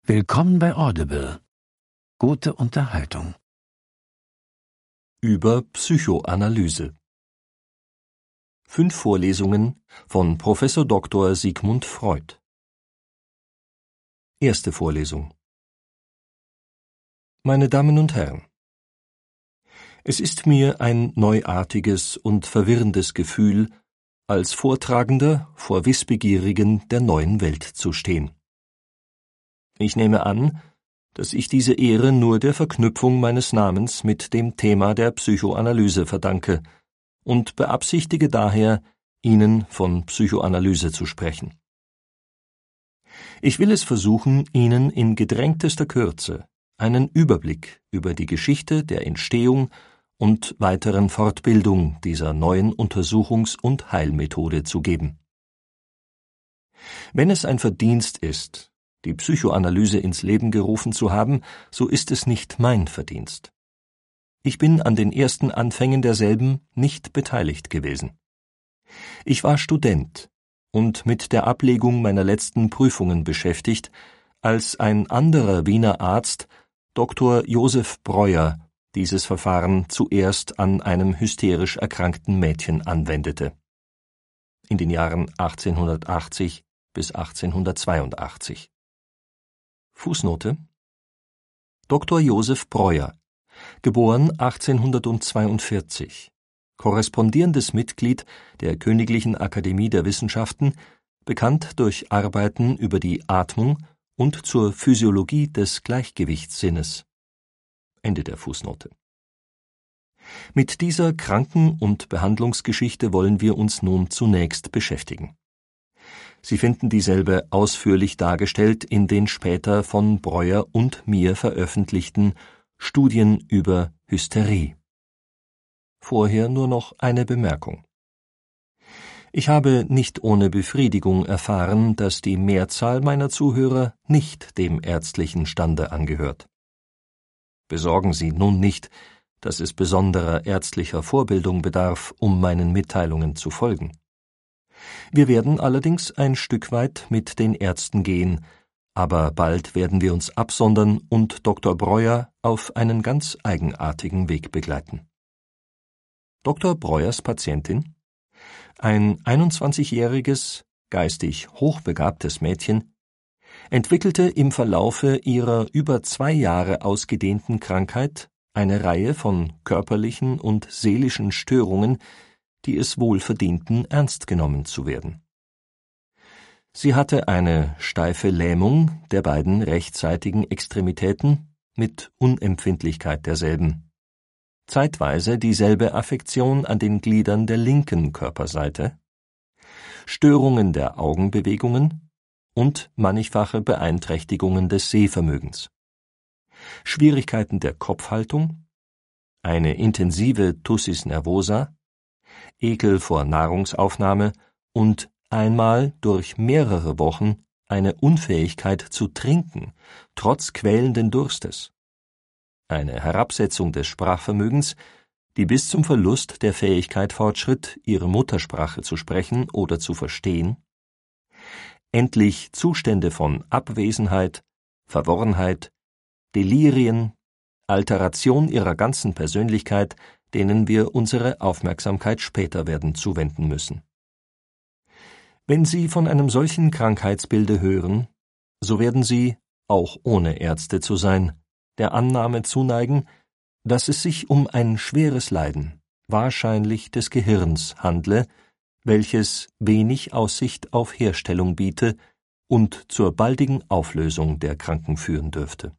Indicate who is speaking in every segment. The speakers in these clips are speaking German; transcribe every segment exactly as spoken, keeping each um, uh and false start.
Speaker 1: Willkommen bei Audible. Gute Unterhaltung.
Speaker 2: Über Psychoanalyse. Fünf Vorlesungen von Professor Doktor Sigmund Freud. Erste Vorlesung. Meine Damen und Herren, es ist mir ein neuartiges und verwirrendes Gefühl, als Vortragender vor Wissbegierigen der neuen Welt zu stehen. Ich nehme an, dass ich diese Ehre nur der Verknüpfung meines Namens mit dem Thema der Psychoanalyse verdanke und beabsichtige daher, Ihnen von Psychoanalyse zu sprechen. Ich will es versuchen, Ihnen in gedrängtester Kürze einen Überblick über die Geschichte der Entstehung und weiteren Fortbildung dieser neuen Untersuchungs- und Heilmethode zu geben. Wenn es ein Verdienst ist, die Psychoanalyse ins Leben gerufen zu haben, so ist es nicht mein Verdienst. Ich bin an den ersten Anfängen derselben nicht beteiligt gewesen. Ich war Student und mit der Ablegung meiner letzten Prüfungen beschäftigt, als ein anderer Wiener Arzt, Doktor Josef Breuer, dieses Verfahren zuerst an einem hysterisch erkrankten Mädchen anwendete. In den Jahren achtzehnhundertachtzig bis achtzehnhundertzweiundachtzig. Fußnote: Doktor Josef Breuer, geboren achtzehnhundertzweiundvierzig, korrespondierendes Mitglied der Königlichen Akademie der Wissenschaften, bekannt durch Arbeiten über die Atmung und zur Physiologie des Gleichgewichtssinnes. Ende der Fußnote. Mit dieser Kranken- und Behandlungsgeschichte wollen wir uns nun zunächst beschäftigen. Sie finden dieselbe ausführlich dargestellt in den später von Breuer und mir veröffentlichten Studien über Hysterie. Vorher nur noch eine Bemerkung. Ich habe nicht ohne Befriedigung erfahren, dass die Mehrzahl meiner Zuhörer nicht dem ärztlichen Stande angehört. Besorgen Sie nun nicht, dass es besonderer ärztlicher Vorbildung bedarf, um meinen Mitteilungen zu folgen. Wir werden allerdings ein Stück weit mit den Ärzten gehen, aber bald werden wir uns absondern und Doktor Breuer auf einen ganz eigenartigen Weg begleiten. Doktor Breuers Patientin, ein einundzwanzigjähriges, geistig hochbegabtes Mädchen, entwickelte im Verlaufe ihrer über zwei Jahre ausgedehnten Krankheit eine Reihe von körperlichen und seelischen Störungen, die es wohl verdienten, ernst genommen zu werden. Sie hatte eine steife Lähmung der beiden rechtsseitigen Extremitäten mit Unempfindlichkeit derselben, zeitweise dieselbe Affektion an den Gliedern der linken Körperseite, Störungen der Augenbewegungen und mannigfache Beeinträchtigungen des Sehvermögens, Schwierigkeiten der Kopfhaltung, eine intensive Tussis nervosa, Ekel vor Nahrungsaufnahme und einmal durch mehrere Wochen eine Unfähigkeit zu trinken, trotz quälenden Durstes, eine Herabsetzung des Sprachvermögens, die bis zum Verlust der Fähigkeit fortschritt, ihre Muttersprache zu sprechen oder zu verstehen, endlich Zustände von Abwesenheit, Verworrenheit, Delirien, Alteration ihrer ganzen Persönlichkeit, denen wir unsere Aufmerksamkeit später werden zuwenden müssen. Wenn Sie von einem solchen Krankheitsbilde hören, so werden Sie, auch ohne Ärzte zu sein, der Annahme zuneigen, dass es sich um ein schweres Leiden, wahrscheinlich des Gehirns, handle, welches wenig Aussicht auf Herstellung biete und zur baldigen Auflösung der Kranken führen dürfte.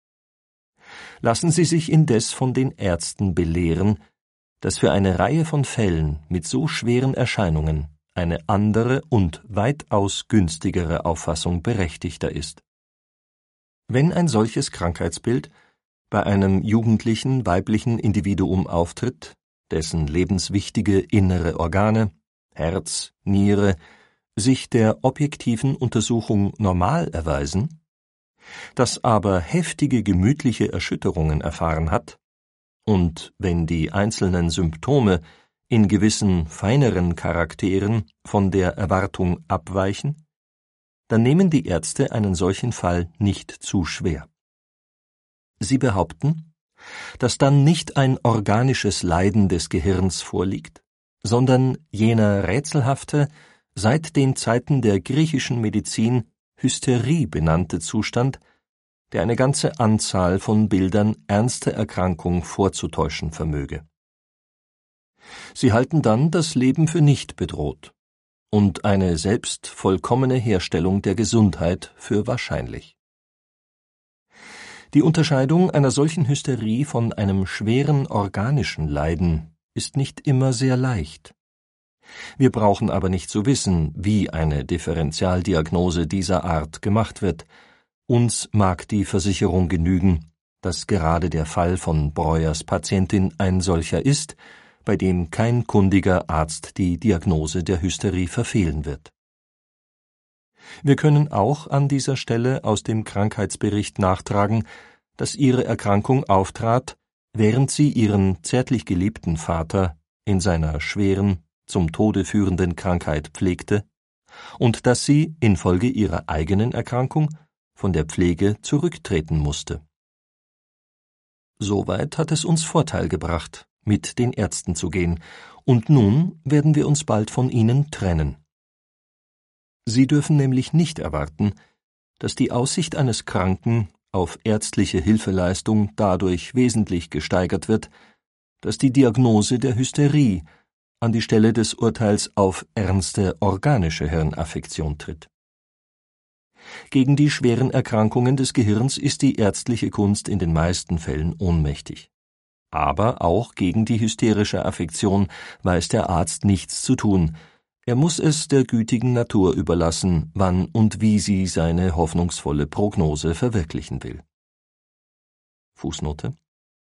Speaker 2: Lassen Sie sich indes von den Ärzten belehren, dass für eine Reihe von Fällen mit so schweren Erscheinungen eine andere und weitaus günstigere Auffassung berechtigter ist. Wenn ein solches Krankheitsbild bei einem jugendlichen weiblichen Individuum auftritt, dessen lebenswichtige innere Organe, Herz, Niere, sich der objektiven Untersuchung normal erweisen, das aber heftige gemütliche Erschütterungen erfahren hat, und wenn die einzelnen Symptome in gewissen feineren Charakteren von der Erwartung abweichen, dann nehmen die Ärzte einen solchen Fall nicht zu schwer. Sie behaupten, dass dann nicht ein organisches Leiden des Gehirns vorliegt, sondern jener rätselhafte, seit den Zeiten der griechischen Medizin Hysterie benannte Zustand, der eine ganze Anzahl von Bildern ernster Erkrankung vorzutäuschen vermöge. Sie halten dann das Leben für nicht bedroht und eine selbst vollkommene Herstellung der Gesundheit für wahrscheinlich. Die Unterscheidung einer solchen Hysterie von einem schweren organischen Leiden ist nicht immer sehr leicht. Wir brauchen aber nicht zu wissen, wie eine Differentialdiagnose dieser Art gemacht wird. Uns mag die Versicherung genügen, dass gerade der Fall von Breuers Patientin ein solcher ist, bei dem kein kundiger Arzt die Diagnose der Hysterie verfehlen wird. Wir können auch an dieser Stelle aus dem Krankheitsbericht nachtragen, dass ihre Erkrankung auftrat, während sie ihren zärtlich geliebten Vater in seiner schweren, zum Tode führenden Krankheit pflegte und dass sie infolge ihrer eigenen Erkrankung von der Pflege zurücktreten musste. Soweit hat es uns Vorteil gebracht, mit den Ärzten zu gehen, und nun werden wir uns bald von ihnen trennen. Sie dürfen nämlich nicht erwarten, dass die Aussicht eines Kranken auf ärztliche Hilfeleistung dadurch wesentlich gesteigert wird, dass die Diagnose der Hysterie an die Stelle des Urteils auf ernste organische Hirnaffektion tritt. Gegen die schweren Erkrankungen des Gehirns ist die ärztliche Kunst in den meisten Fällen ohnmächtig. Aber auch gegen die hysterische Affektion weiß der Arzt nichts zu tun. Er muss es der gütigen Natur überlassen, wann und wie sie seine hoffnungsvolle Prognose verwirklichen will. Fußnote: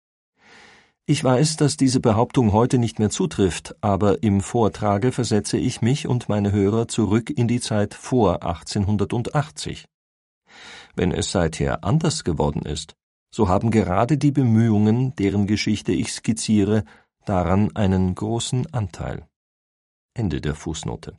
Speaker 2: Ich weiß, dass diese Behauptung heute nicht mehr zutrifft, aber im Vortrage versetze ich mich und meine Hörer zurück in die Zeit vor achtzehnhundertachtzig. Wenn es seither anders geworden ist, so haben gerade die Bemühungen, deren Geschichte ich skizziere, daran einen großen Anteil. Ende der Fußnote.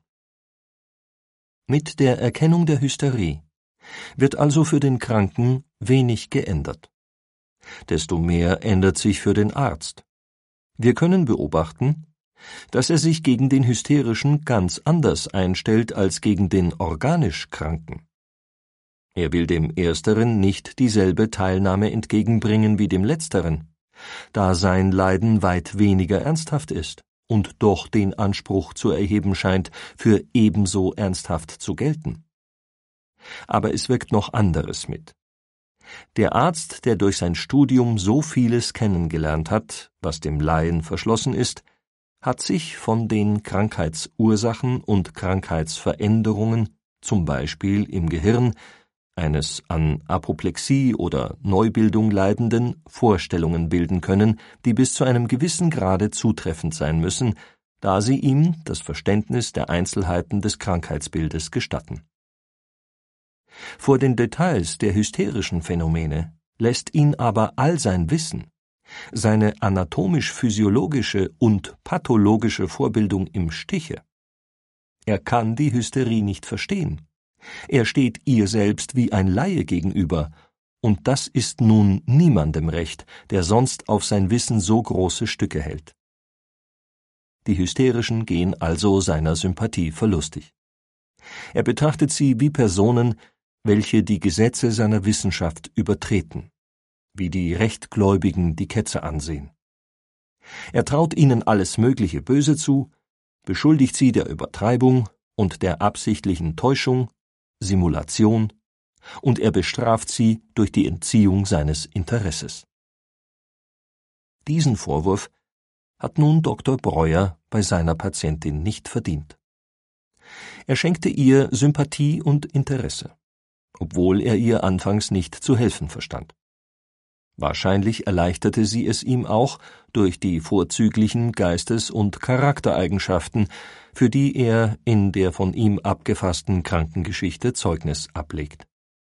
Speaker 2: Mit der Erkennung der Hysterie wird also für den Kranken wenig geändert. Desto mehr ändert sich für den Arzt. Wir können beobachten, dass er sich gegen den Hysterischen ganz anders einstellt als gegen den organisch Kranken. Er will dem Ersteren nicht dieselbe Teilnahme entgegenbringen wie dem Letzteren, da sein Leiden weit weniger ernsthaft ist und doch den Anspruch zu erheben scheint, für ebenso ernsthaft zu gelten. Aber es wirkt noch anderes mit. Der Arzt, der durch sein Studium so vieles kennengelernt hat, was dem Laien verschlossen ist, hat sich von den Krankheitsursachen und Krankheitsveränderungen, zum Beispiel im Gehirn, eines an Apoplexie oder Neubildung leidenden Vorstellungen bilden können, die bis zu einem gewissen Grade zutreffend sein müssen, da sie ihm das Verständnis der Einzelheiten des Krankheitsbildes gestatten. Vor den Details der hysterischen Phänomene lässt ihn aber all sein Wissen, seine anatomisch-physiologische und pathologische Vorbildung im Stiche. Er kann die Hysterie nicht verstehen. Er steht ihr selbst wie ein Laie gegenüber, und das ist nun niemandem recht, der sonst auf sein Wissen so große Stücke hält. Die Hysterischen gehen also seiner Sympathie verlustig. Er betrachtet sie wie Personen, welche die Gesetze seiner Wissenschaft übertreten, wie die Rechtgläubigen die Ketzer ansehen. Er traut ihnen alles mögliche Böse zu, beschuldigt sie der Übertreibung und der absichtlichen Täuschung, Simulation, und er bestraft sie durch die Entziehung seines Interesses. Diesen Vorwurf hat nun Doktor Breuer bei seiner Patientin nicht verdient. Er schenkte ihr Sympathie und Interesse, obwohl er ihr anfangs nicht zu helfen verstand. Wahrscheinlich erleichterte sie es ihm auch durch die vorzüglichen Geistes- und Charaktereigenschaften, für die er in der von ihm abgefassten Krankengeschichte Zeugnis ablegt.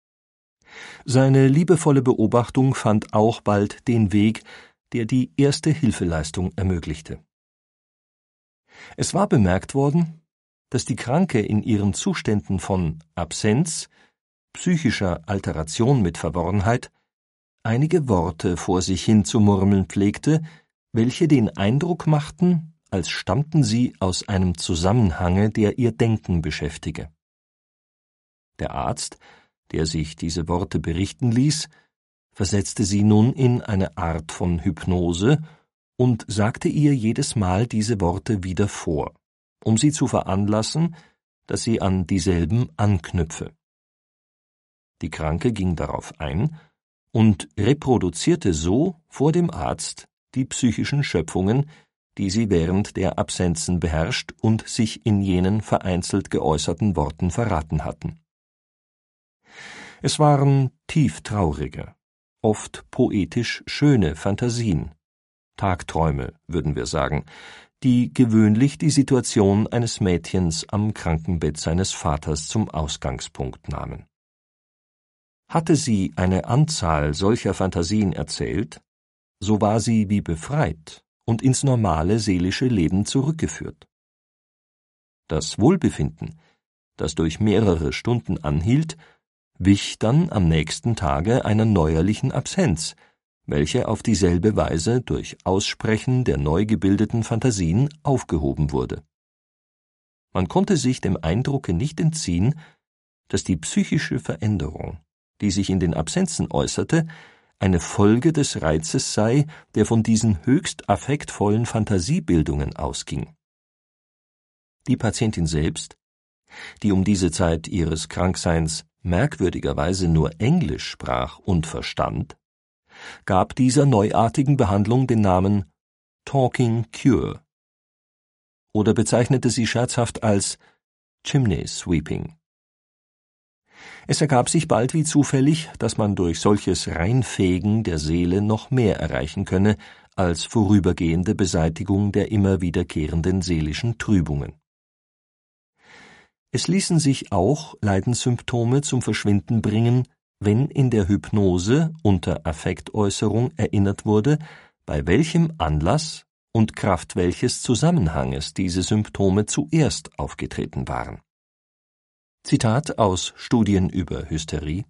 Speaker 2: Seine liebevolle Beobachtung fand auch bald den Weg, der die erste Hilfeleistung ermöglichte. Es war bemerkt worden, dass die Kranke in ihren Zuständen von Absenz, psychischer Alteration mit Verworrenheit, einige Worte vor sich hin zu murmeln pflegte, welche den Eindruck machten, als stammten sie aus einem Zusammenhange, der ihr Denken beschäftige. Der Arzt, der sich diese Worte berichten ließ, versetzte sie nun in eine Art von Hypnose und sagte ihr jedes Mal diese Worte wieder vor, um sie zu veranlassen, dass sie an dieselben anknüpfe. Die Kranke ging darauf ein und reproduzierte so vor dem Arzt die psychischen Schöpfungen, die sie während der Absenzen beherrscht und sich in jenen vereinzelt geäußerten Worten verraten hatten. Es waren tieftraurige, oft poetisch schöne Phantasien, Tagträume, würden wir sagen, die gewöhnlich die Situation eines Mädchens am Krankenbett seines Vaters zum Ausgangspunkt nahmen. Hatte sie eine Anzahl solcher Phantasien erzählt, so war sie wie befreit und ins normale seelische Leben zurückgeführt. Das Wohlbefinden, das durch mehrere Stunden anhielt, wich dann am nächsten Tage einer neuerlichen Absenz, welche auf dieselbe Weise durch Aussprechen der neu gebildeten Phantasien aufgehoben wurde. Man konnte sich dem Eindrucke nicht entziehen, dass die psychische Veränderung, die sich in den Absenzen äußerte, eine Folge des Reizes sei, der von diesen höchst affektvollen Phantasiebildungen ausging. Die Patientin selbst, die um diese Zeit ihres Krankseins merkwürdigerweise nur Englisch sprach und verstand, gab dieser neuartigen Behandlung den Namen Talking Cure oder bezeichnete sie scherzhaft als Chimney Sweeping. Es ergab sich bald wie zufällig, dass man durch solches Reinfegen der Seele noch mehr erreichen könne als vorübergehende Beseitigung der immer wiederkehrenden seelischen Trübungen. Es ließen sich auch Leidenssymptome zum Verschwinden bringen, wenn in der Hypnose unter Affektäußerung erinnert wurde, bei welchem Anlass und Kraft welches Zusammenhanges diese Symptome zuerst aufgetreten waren. Zitat aus Studien über Hysterie: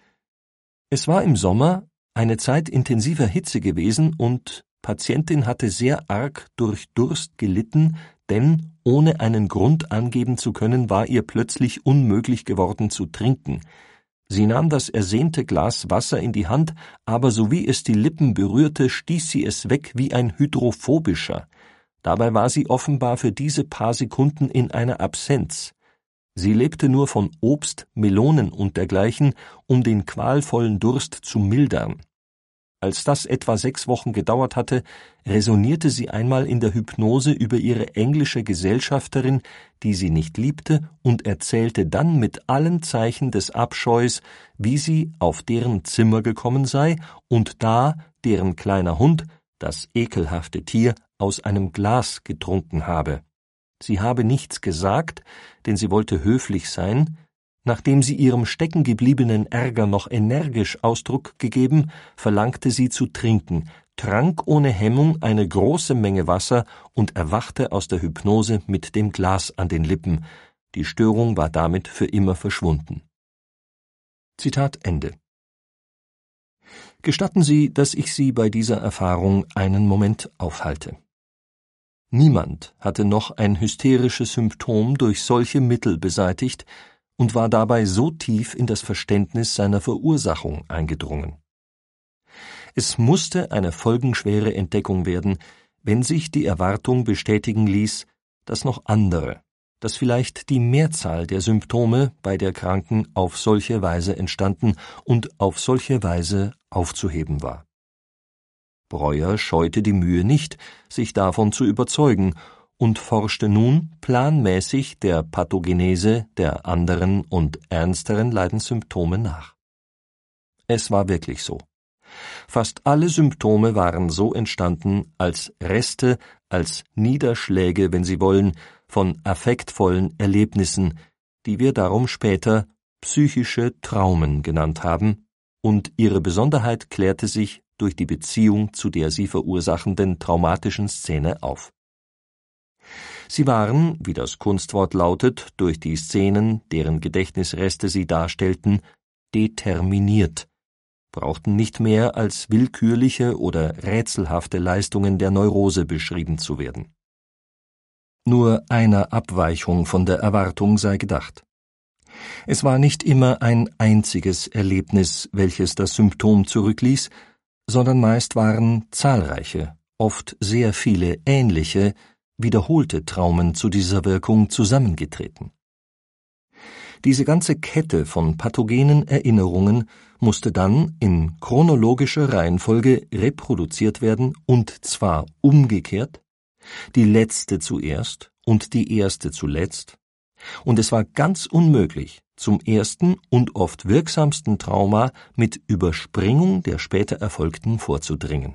Speaker 2: Es war im Sommer eine Zeit intensiver Hitze gewesen und Patientin hatte sehr arg durch Durst gelitten, denn ohne einen Grund angeben zu können, war ihr plötzlich unmöglich geworden zu trinken. Sie nahm das ersehnte Glas Wasser in die Hand, aber sowie es die Lippen berührte, stieß sie es weg wie ein Hydrophobischer. Dabei war sie offenbar für diese paar Sekunden in einer Absenz. Sie lebte nur von Obst, Melonen und dergleichen, um den qualvollen Durst zu mildern. Als das etwa sechs Wochen gedauert hatte, resonierte sie einmal in der Hypnose über ihre englische Gesellschafterin, die sie nicht liebte, und erzählte dann mit allen Zeichen des Abscheus, wie sie auf deren Zimmer gekommen sei und da deren kleiner Hund, das ekelhafte Tier, aus einem Glas getrunken habe. Sie habe nichts gesagt, denn sie wollte höflich sein. Nachdem sie ihrem steckengebliebenen Ärger noch energisch Ausdruck gegeben, verlangte sie zu trinken, trank ohne Hemmung eine große Menge Wasser und erwachte aus der Hypnose mit dem Glas an den Lippen. Die Störung war damit für immer verschwunden. Zitat Ende. Gestatten Sie, dass ich Sie bei dieser Erfahrung einen Moment aufhalte. Niemand hatte noch ein hysterisches Symptom durch solche Mittel beseitigt und war dabei so tief in das Verständnis seiner Verursachung eingedrungen. Es musste eine folgenschwere Entdeckung werden, wenn sich die Erwartung bestätigen ließ, dass noch andere, dass vielleicht die Mehrzahl der Symptome bei der Kranken auf solche Weise entstanden und auf solche Weise aufzuheben war. Breuer scheute die Mühe nicht, sich davon zu überzeugen, und forschte nun planmäßig der Pathogenese der anderen und ernsteren Leidenssymptome nach. Es war wirklich so. Fast alle Symptome waren so entstanden als Reste, als Niederschläge, wenn Sie wollen, von affektvollen Erlebnissen, die wir darum später psychische Traumen genannt haben, und ihre Besonderheit klärte sich durch die Beziehung zu der sie verursachenden traumatischen Szene auf. Sie waren, wie das Kunstwort lautet, durch die Szenen, deren Gedächtnisreste sie darstellten, determiniert, brauchten nicht mehr als willkürliche oder rätselhafte Leistungen der Neurose beschrieben zu werden. Nur einer Abweichung von der Erwartung sei gedacht. Es war nicht immer ein einziges Erlebnis, welches das Symptom zurückließ, sondern meist waren zahlreiche, oft sehr viele ähnliche, wiederholte Traumen zu dieser Wirkung zusammengetreten. Diese ganze Kette von pathogenen Erinnerungen musste dann in chronologischer Reihenfolge reproduziert werden, und zwar umgekehrt, die letzte zuerst und die erste zuletzt, und es war ganz unmöglich, zum ersten und oft wirksamsten Trauma mit Überspringung der später erfolgten vorzudringen.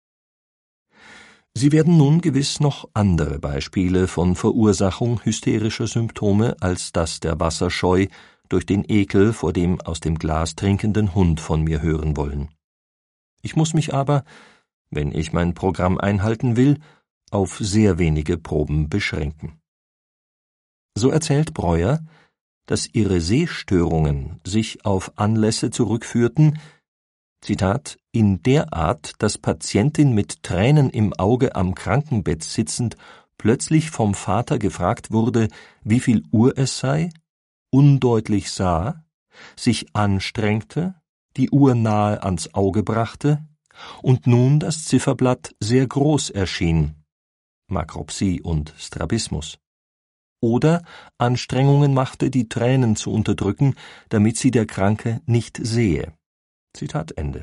Speaker 2: Sie werden nun gewiss noch andere Beispiele von Verursachung hysterischer Symptome als das der Wasserscheu durch den Ekel vor dem aus dem Glas trinkenden Hund von mir hören wollen. Ich muss mich aber, wenn ich mein Programm einhalten will, auf sehr wenige Proben beschränken. So erzählt Breuer, dass ihre Sehstörungen sich auf Anlässe zurückführten, Zitat, in der Art, dass Patientin mit Tränen im Auge am Krankenbett sitzend plötzlich vom Vater gefragt wurde, wie viel Uhr es sei, undeutlich sah, sich anstrengte, die Uhr nahe ans Auge brachte und nun das Zifferblatt sehr groß erschien, Makropsie und Strabismus, oder Anstrengungen machte, die Tränen zu unterdrücken, damit sie der Kranke nicht sehe. Zitat Ende.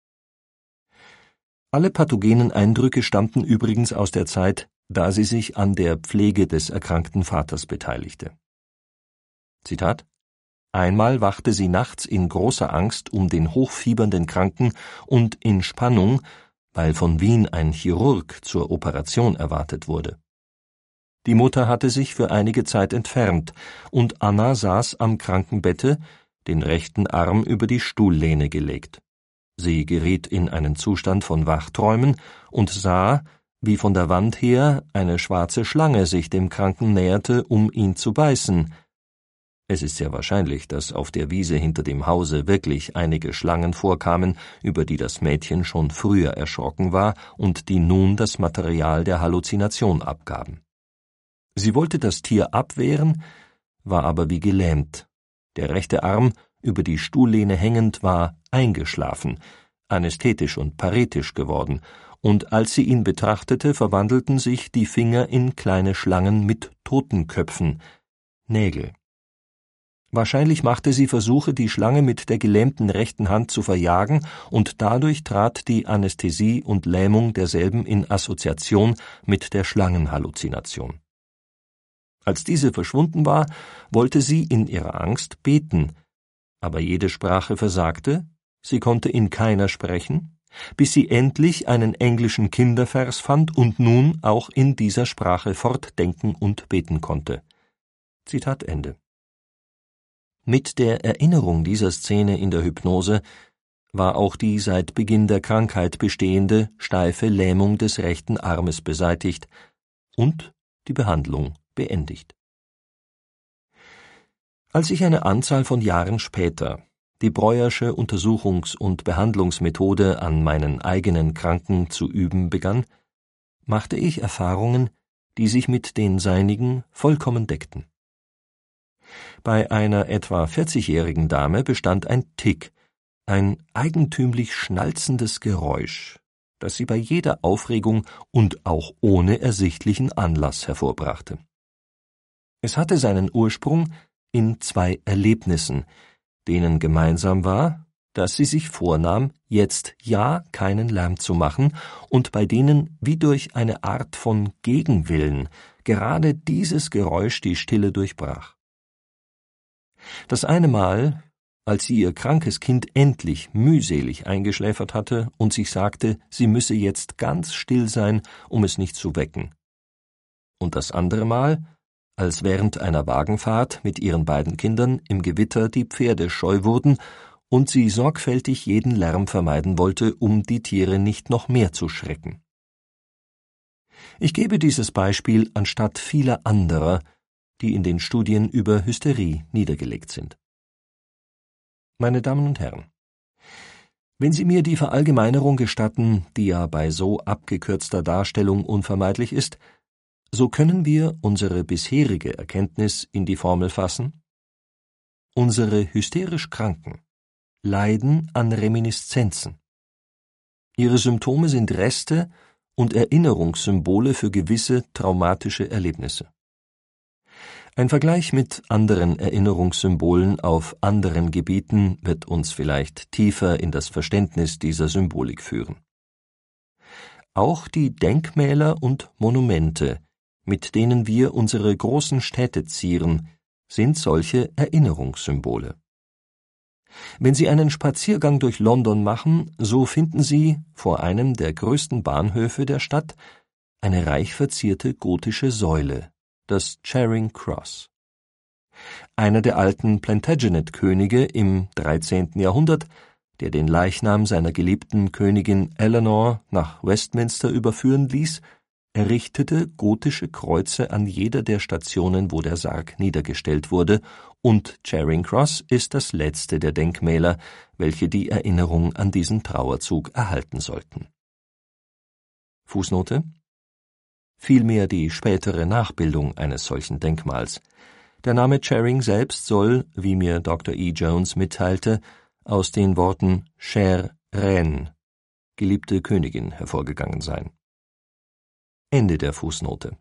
Speaker 2: Alle pathogenen Eindrücke stammten übrigens aus der Zeit, da sie sich an der Pflege des erkrankten Vaters beteiligte. Zitat: Einmal wachte sie nachts in großer Angst um den hochfiebernden Kranken und in Spannung, weil von Wien ein Chirurg zur Operation erwartet wurde. Die Mutter hatte sich für einige Zeit entfernt, und Anna saß am Krankenbette, den rechten Arm über die Stuhllehne gelegt. Sie geriet in einen Zustand von Wachträumen und sah, wie von der Wand her eine schwarze Schlange sich dem Kranken näherte, um ihn zu beißen. Es ist sehr wahrscheinlich, dass auf der Wiese hinter dem Hause wirklich einige Schlangen vorkamen, über die das Mädchen schon früher erschrocken war und die nun das Material der Halluzination abgaben. Sie wollte das Tier abwehren, war aber wie gelähmt. Der rechte Arm, über die Stuhllehne hängend, war eingeschlafen, anästhetisch und paretisch geworden, und als sie ihn betrachtete, verwandelten sich die Finger in kleine Schlangen mit Totenköpfen, Nägel. Wahrscheinlich machte sie Versuche, die Schlange mit der gelähmten rechten Hand zu verjagen, und dadurch trat die Anästhesie und Lähmung derselben in Assoziation mit der Schlangenhalluzination. Als diese verschwunden war, wollte sie in ihrer Angst beten, aber jede Sprache versagte, sie konnte in keiner sprechen, bis sie endlich einen englischen Kindervers fand und nun auch in dieser Sprache fortdenken und beten konnte. Zitat Ende. Mit der Erinnerung dieser Szene in der Hypnose war auch die seit Beginn der Krankheit bestehende steife Lähmung des rechten Armes beseitigt und die Behandlung beendigt. Als ich eine Anzahl von Jahren später die Breuersche Untersuchungs- und Behandlungsmethode an meinen eigenen Kranken zu üben begann, machte ich Erfahrungen, die sich mit den seinigen vollkommen deckten. Bei einer etwa vierzigjährigen Dame bestand ein Tic, ein eigentümlich schnalzendes Geräusch, das sie bei jeder Aufregung und auch ohne ersichtlichen Anlass hervorbrachte. Es hatte seinen Ursprung in zwei Erlebnissen, denen gemeinsam war, dass sie sich vornahm, jetzt ja keinen Lärm zu machen und bei denen wie durch eine Art von Gegenwillen gerade dieses Geräusch die Stille durchbrach. Das eine Mal, als sie ihr krankes Kind endlich mühselig eingeschläfert hatte und sich sagte, sie müsse jetzt ganz still sein, um es nicht zu wecken. Und das andere Mal, als während einer Wagenfahrt mit ihren beiden Kindern im Gewitter die Pferde scheu wurden und sie sorgfältig jeden Lärm vermeiden wollte, um die Tiere nicht noch mehr zu schrecken. Ich gebe dieses Beispiel anstatt vieler anderer, die in den Studien über Hysterie niedergelegt sind. Meine Damen und Herren, wenn Sie mir die Verallgemeinerung gestatten, die ja bei so abgekürzter Darstellung unvermeidlich ist, so können wir unsere bisherige Erkenntnis in die Formel fassen: Unsere hysterisch Kranken leiden an Reminiszenzen. Ihre Symptome sind Reste und Erinnerungssymbole für gewisse traumatische Erlebnisse. Ein Vergleich mit anderen Erinnerungssymbolen auf anderen Gebieten wird uns vielleicht tiefer in das Verständnis dieser Symbolik führen. Auch die Denkmäler und Monumente, mit denen wir unsere großen Städte zieren, sind solche Erinnerungssymbole. Wenn Sie einen Spaziergang durch London machen, so finden Sie vor einem der größten Bahnhöfe der Stadt eine reich verzierte gotische Säule, das Charing Cross. Einer der alten Plantagenet-Könige im dreizehnten Jahrhundert, der den Leichnam seiner geliebten Königin Eleanor nach Westminster überführen ließ, errichtete gotische Kreuze an jeder der Stationen, wo der Sarg niedergestellt wurde, und Charing Cross ist das letzte der Denkmäler, welche die Erinnerung an diesen Trauerzug erhalten sollten. Fußnote: Vielmehr die spätere Nachbildung eines solchen Denkmals. Der Name Charing selbst soll, wie mir Doktor E. Jones mitteilte, aus den Worten Chère Reine, geliebte Königin, hervorgegangen sein. Ende der Fußnote.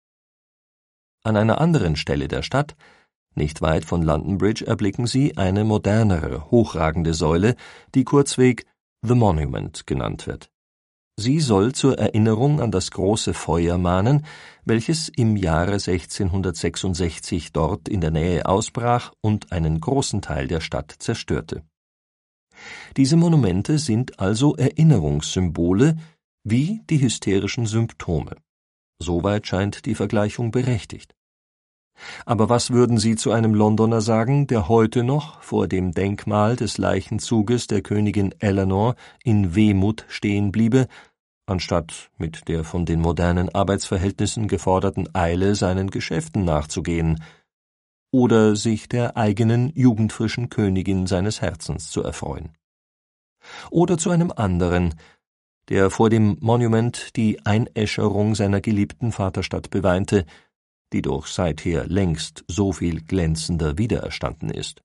Speaker 2: An einer anderen Stelle der Stadt, nicht weit von London Bridge, erblicken Sie eine modernere, hochragende Säule, die kurzweg The Monument genannt wird. Sie soll zur Erinnerung an das große Feuer mahnen, welches im Jahre sechzehnhundertsechsundsechzig dort in der Nähe ausbrach und einen großen Teil der Stadt zerstörte. Diese Monumente sind also Erinnerungssymbole wie die hysterischen Symptome. Soweit scheint die Vergleichung berechtigt. Aber was würden Sie zu einem Londoner sagen, der heute noch vor dem Denkmal des Leichenzuges der Königin Eleanor in Wehmut stehen bliebe, anstatt mit der von den modernen Arbeitsverhältnissen geforderten Eile seinen Geschäften nachzugehen oder sich der eigenen jugendfrischen Königin seines Herzens zu erfreuen? Oder zu einem anderen, der vor dem Monument die Einäscherung seiner geliebten Vaterstadt beweinte, die doch seither längst so viel glänzender wiedererstanden ist.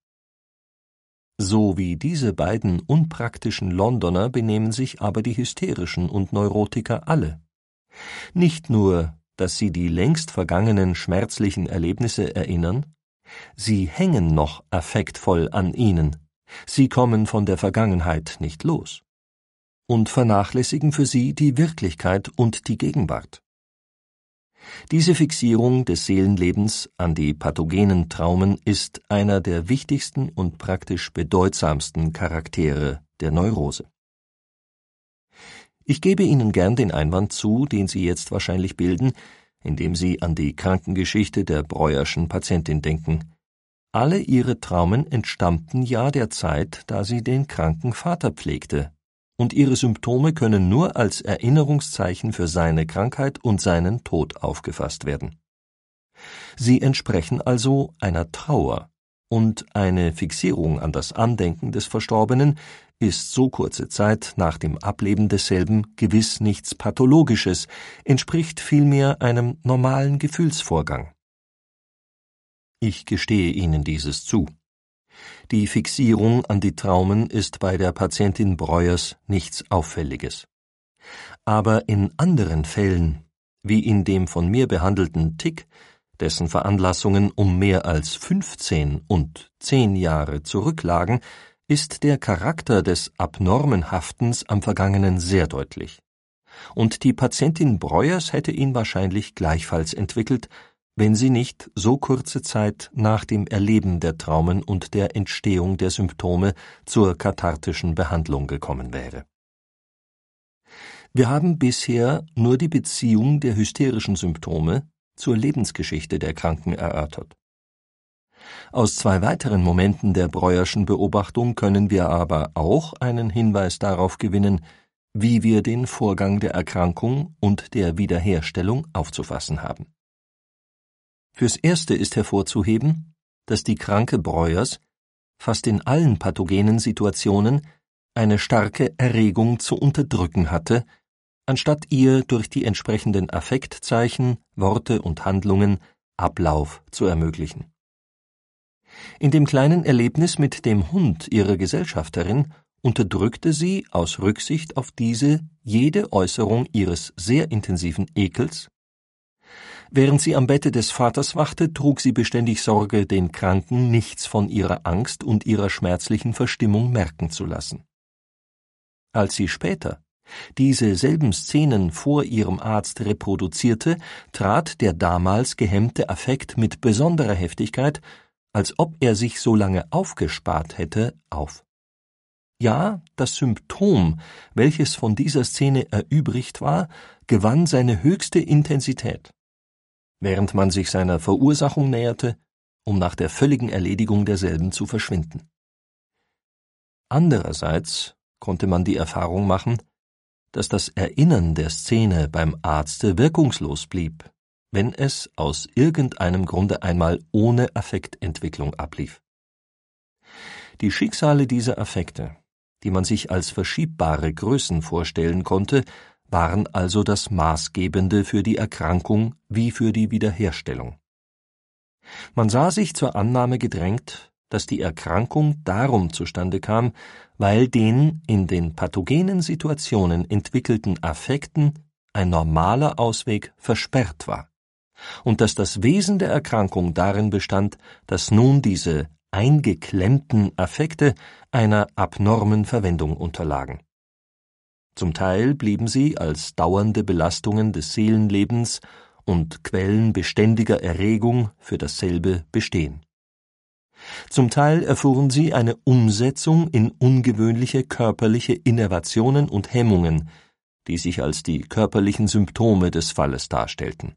Speaker 2: So wie diese beiden unpraktischen Londoner benehmen sich aber die hysterischen und Neurotiker alle. Nicht nur, dass sie die längst vergangenen schmerzlichen Erlebnisse erinnern, sie hängen noch affektvoll an ihnen, sie kommen von der Vergangenheit nicht los und vernachlässigen für sie die Wirklichkeit und die Gegenwart. Diese Fixierung des Seelenlebens an die pathogenen Traumen ist einer der wichtigsten und praktisch bedeutsamsten Charaktere der Neurose. Ich gebe Ihnen gern den Einwand zu, den Sie jetzt wahrscheinlich bilden, indem Sie an die Krankengeschichte der Breuerschen Patientin denken. Alle ihre Traumen entstammten ja der Zeit, da sie den kranken Vater pflegte, und ihre Symptome können nur als Erinnerungszeichen für seine Krankheit und seinen Tod aufgefasst werden. Sie entsprechen also einer Trauer, und eine Fixierung an das Andenken des Verstorbenen ist so kurze Zeit nach dem Ableben desselben gewiss nichts Pathologisches, entspricht vielmehr einem normalen Gefühlsvorgang. Ich gestehe Ihnen dieses zu. Die Fixierung an die Traumen ist bei der Patientin Breuers nichts Auffälliges. Aber in anderen Fällen, wie in dem von mir behandelten Tic, dessen Veranlassungen um mehr als fünfzehn und zehn Jahre zurücklagen, ist der Charakter des abnormen Haftens am Vergangenen sehr deutlich. Und die Patientin Breuers hätte ihn wahrscheinlich gleichfalls entwickelt, wenn sie nicht so kurze Zeit nach dem Erleben der Traumen und der Entstehung der Symptome zur kathartischen Behandlung gekommen wäre. Wir haben bisher nur die Beziehung der hysterischen Symptome zur Lebensgeschichte der Kranken erörtert. Aus zwei weiteren Momenten der Breuerschen Beobachtung können wir aber auch einen Hinweis darauf gewinnen, wie wir den Vorgang der Erkrankung und der Wiederherstellung aufzufassen haben. Fürs Erste ist hervorzuheben, dass die Kranke Breuers fast in allen pathogenen Situationen eine starke Erregung zu unterdrücken hatte, anstatt ihr durch die entsprechenden Affektzeichen, Worte und Handlungen Ablauf zu ermöglichen. In dem kleinen Erlebnis mit dem Hund ihrer Gesellschafterin unterdrückte sie aus Rücksicht auf diese jede Äußerung ihres sehr intensiven Ekels. Während sie am Bette des Vaters wachte, trug sie beständig Sorge, den Kranken nichts von ihrer Angst und ihrer schmerzlichen Verstimmung merken zu lassen. Als sie später diese selben Szenen vor ihrem Arzt reproduzierte, trat der damals gehemmte Affekt mit besonderer Heftigkeit, als ob er sich so lange aufgespart hätte, auf. Ja, das Symptom, welches von dieser Szene erübrigt war, gewann seine höchste Intensität, während man sich seiner Verursachung näherte, um nach der völligen Erledigung derselben zu verschwinden. Andererseits konnte man die Erfahrung machen, dass das Erinnern der Szene beim Arzte wirkungslos blieb, wenn es aus irgendeinem Grunde einmal ohne Affektentwicklung ablief. Die Schicksale dieser Affekte, die man sich als verschiebbare Größen vorstellen konnte, waren also das Maßgebende für die Erkrankung wie für die Wiederherstellung. Man sah sich zur Annahme gedrängt, dass die Erkrankung darum zustande kam, weil den in den pathogenen Situationen entwickelten Affekten ein normaler Ausweg versperrt war, und dass das Wesen der Erkrankung darin bestand, dass nun diese eingeklemmten Affekte einer abnormen Verwendung unterlagen. Zum Teil blieben sie als dauernde Belastungen des Seelenlebens und Quellen beständiger Erregung für dasselbe bestehen. Zum Teil erfuhren sie eine Umsetzung in ungewöhnliche körperliche Innervationen und Hemmungen, die sich als die körperlichen Symptome des Falles darstellten.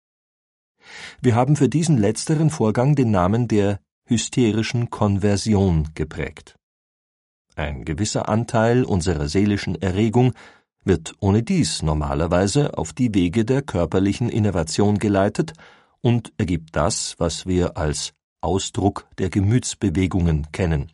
Speaker 2: Wir haben für diesen letzteren Vorgang den Namen der hysterischen Konversion geprägt. Ein gewisser Anteil unserer seelischen Erregung wird ohnedies normalerweise auf die Wege der körperlichen Innervation geleitet und ergibt das, was wir als Ausdruck der Gemütsbewegungen kennen.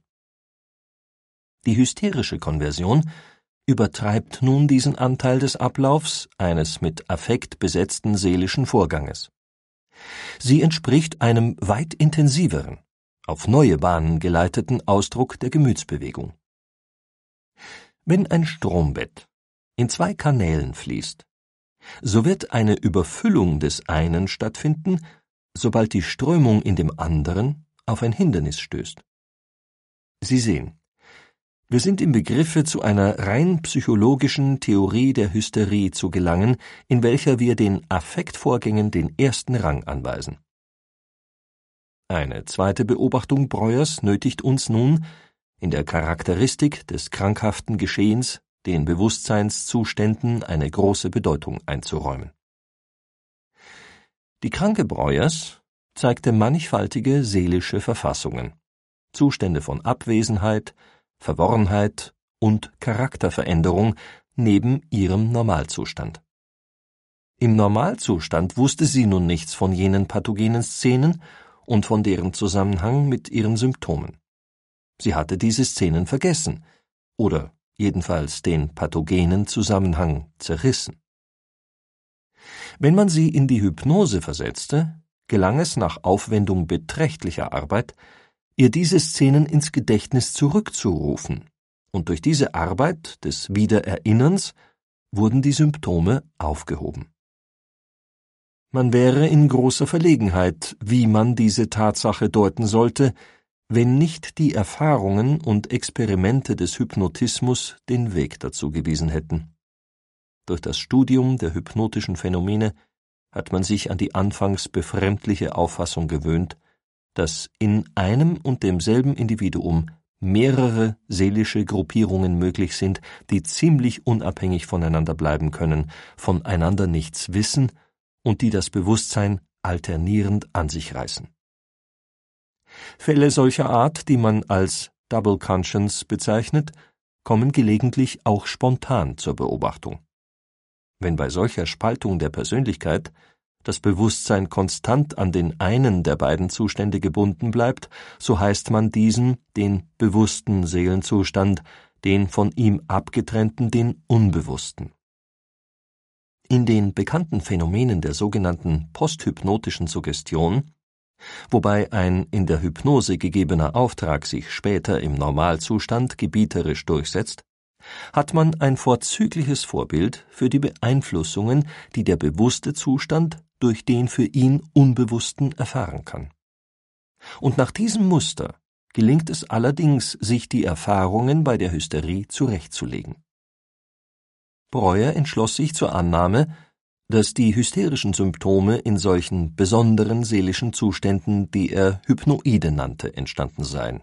Speaker 2: Die hysterische Konversion übertreibt nun diesen Anteil des Ablaufs eines mit Affekt besetzten seelischen Vorganges. Sie entspricht einem weit intensiveren, auf neue Bahnen geleiteten Ausdruck der Gemütsbewegung. Wenn ein Strombett in zwei Kanälen fließt, so wird eine Überfüllung des einen stattfinden, sobald die Strömung in dem anderen auf ein Hindernis stößt. Sie sehen, wir sind im Begriffe, zu einer rein psychologischen Theorie der Hysterie zu gelangen, in welcher wir den Affektvorgängen den ersten Rang anweisen. Eine zweite Beobachtung Breuers nötigt uns nun, in der Charakteristik des krankhaften Geschehens den Bewusstseinszuständen eine große Bedeutung einzuräumen. Die Kranke Breuers zeigte mannigfaltige seelische Verfassungen, Zustände von Abwesenheit, Verworrenheit und Charakterveränderung neben ihrem Normalzustand. Im Normalzustand wusste sie nun nichts von jenen pathogenen Szenen und von deren Zusammenhang mit ihren Symptomen. Sie hatte diese Szenen vergessen oder jedenfalls den pathogenen Zusammenhang zerrissen. Wenn man sie in die Hypnose versetzte, gelang es nach Aufwendung beträchtlicher Arbeit, ihr diese Szenen ins Gedächtnis zurückzurufen, und durch diese Arbeit des Wiedererinnerns wurden die Symptome aufgehoben. Man wäre in großer Verlegenheit, wie man diese Tatsache deuten sollte, wenn nicht die Erfahrungen und Experimente des Hypnotismus den Weg dazu gewiesen hätten. Durch das Studium der hypnotischen Phänomene hat man sich an die anfangs befremdliche Auffassung gewöhnt, dass in einem und demselben Individuum mehrere seelische Gruppierungen möglich sind, die ziemlich unabhängig voneinander bleiben können, voneinander nichts wissen und die das Bewusstsein alternierend an sich reißen. Fälle solcher Art, die man als Double Conscience bezeichnet, kommen gelegentlich auch spontan zur Beobachtung. Wenn bei solcher Spaltung der Persönlichkeit das Bewusstsein konstant an den einen der beiden Zustände gebunden bleibt, so heißt man diesen den bewussten Seelenzustand, den von ihm abgetrennten den unbewussten. In den bekannten Phänomenen der sogenannten posthypnotischen Suggestion, wobei ein in der Hypnose gegebener Auftrag sich später im Normalzustand gebieterisch durchsetzt, hat man ein vorzügliches Vorbild für die Beeinflussungen, die der bewusste Zustand durch den für ihn Unbewussten erfahren kann. Und nach diesem Muster gelingt es allerdings, sich die Erfahrungen bei der Hysterie zurechtzulegen. Breuer entschloss sich zur Annahme, dass die hysterischen Symptome in solchen besonderen seelischen Zuständen, die er Hypnoide nannte, entstanden seien.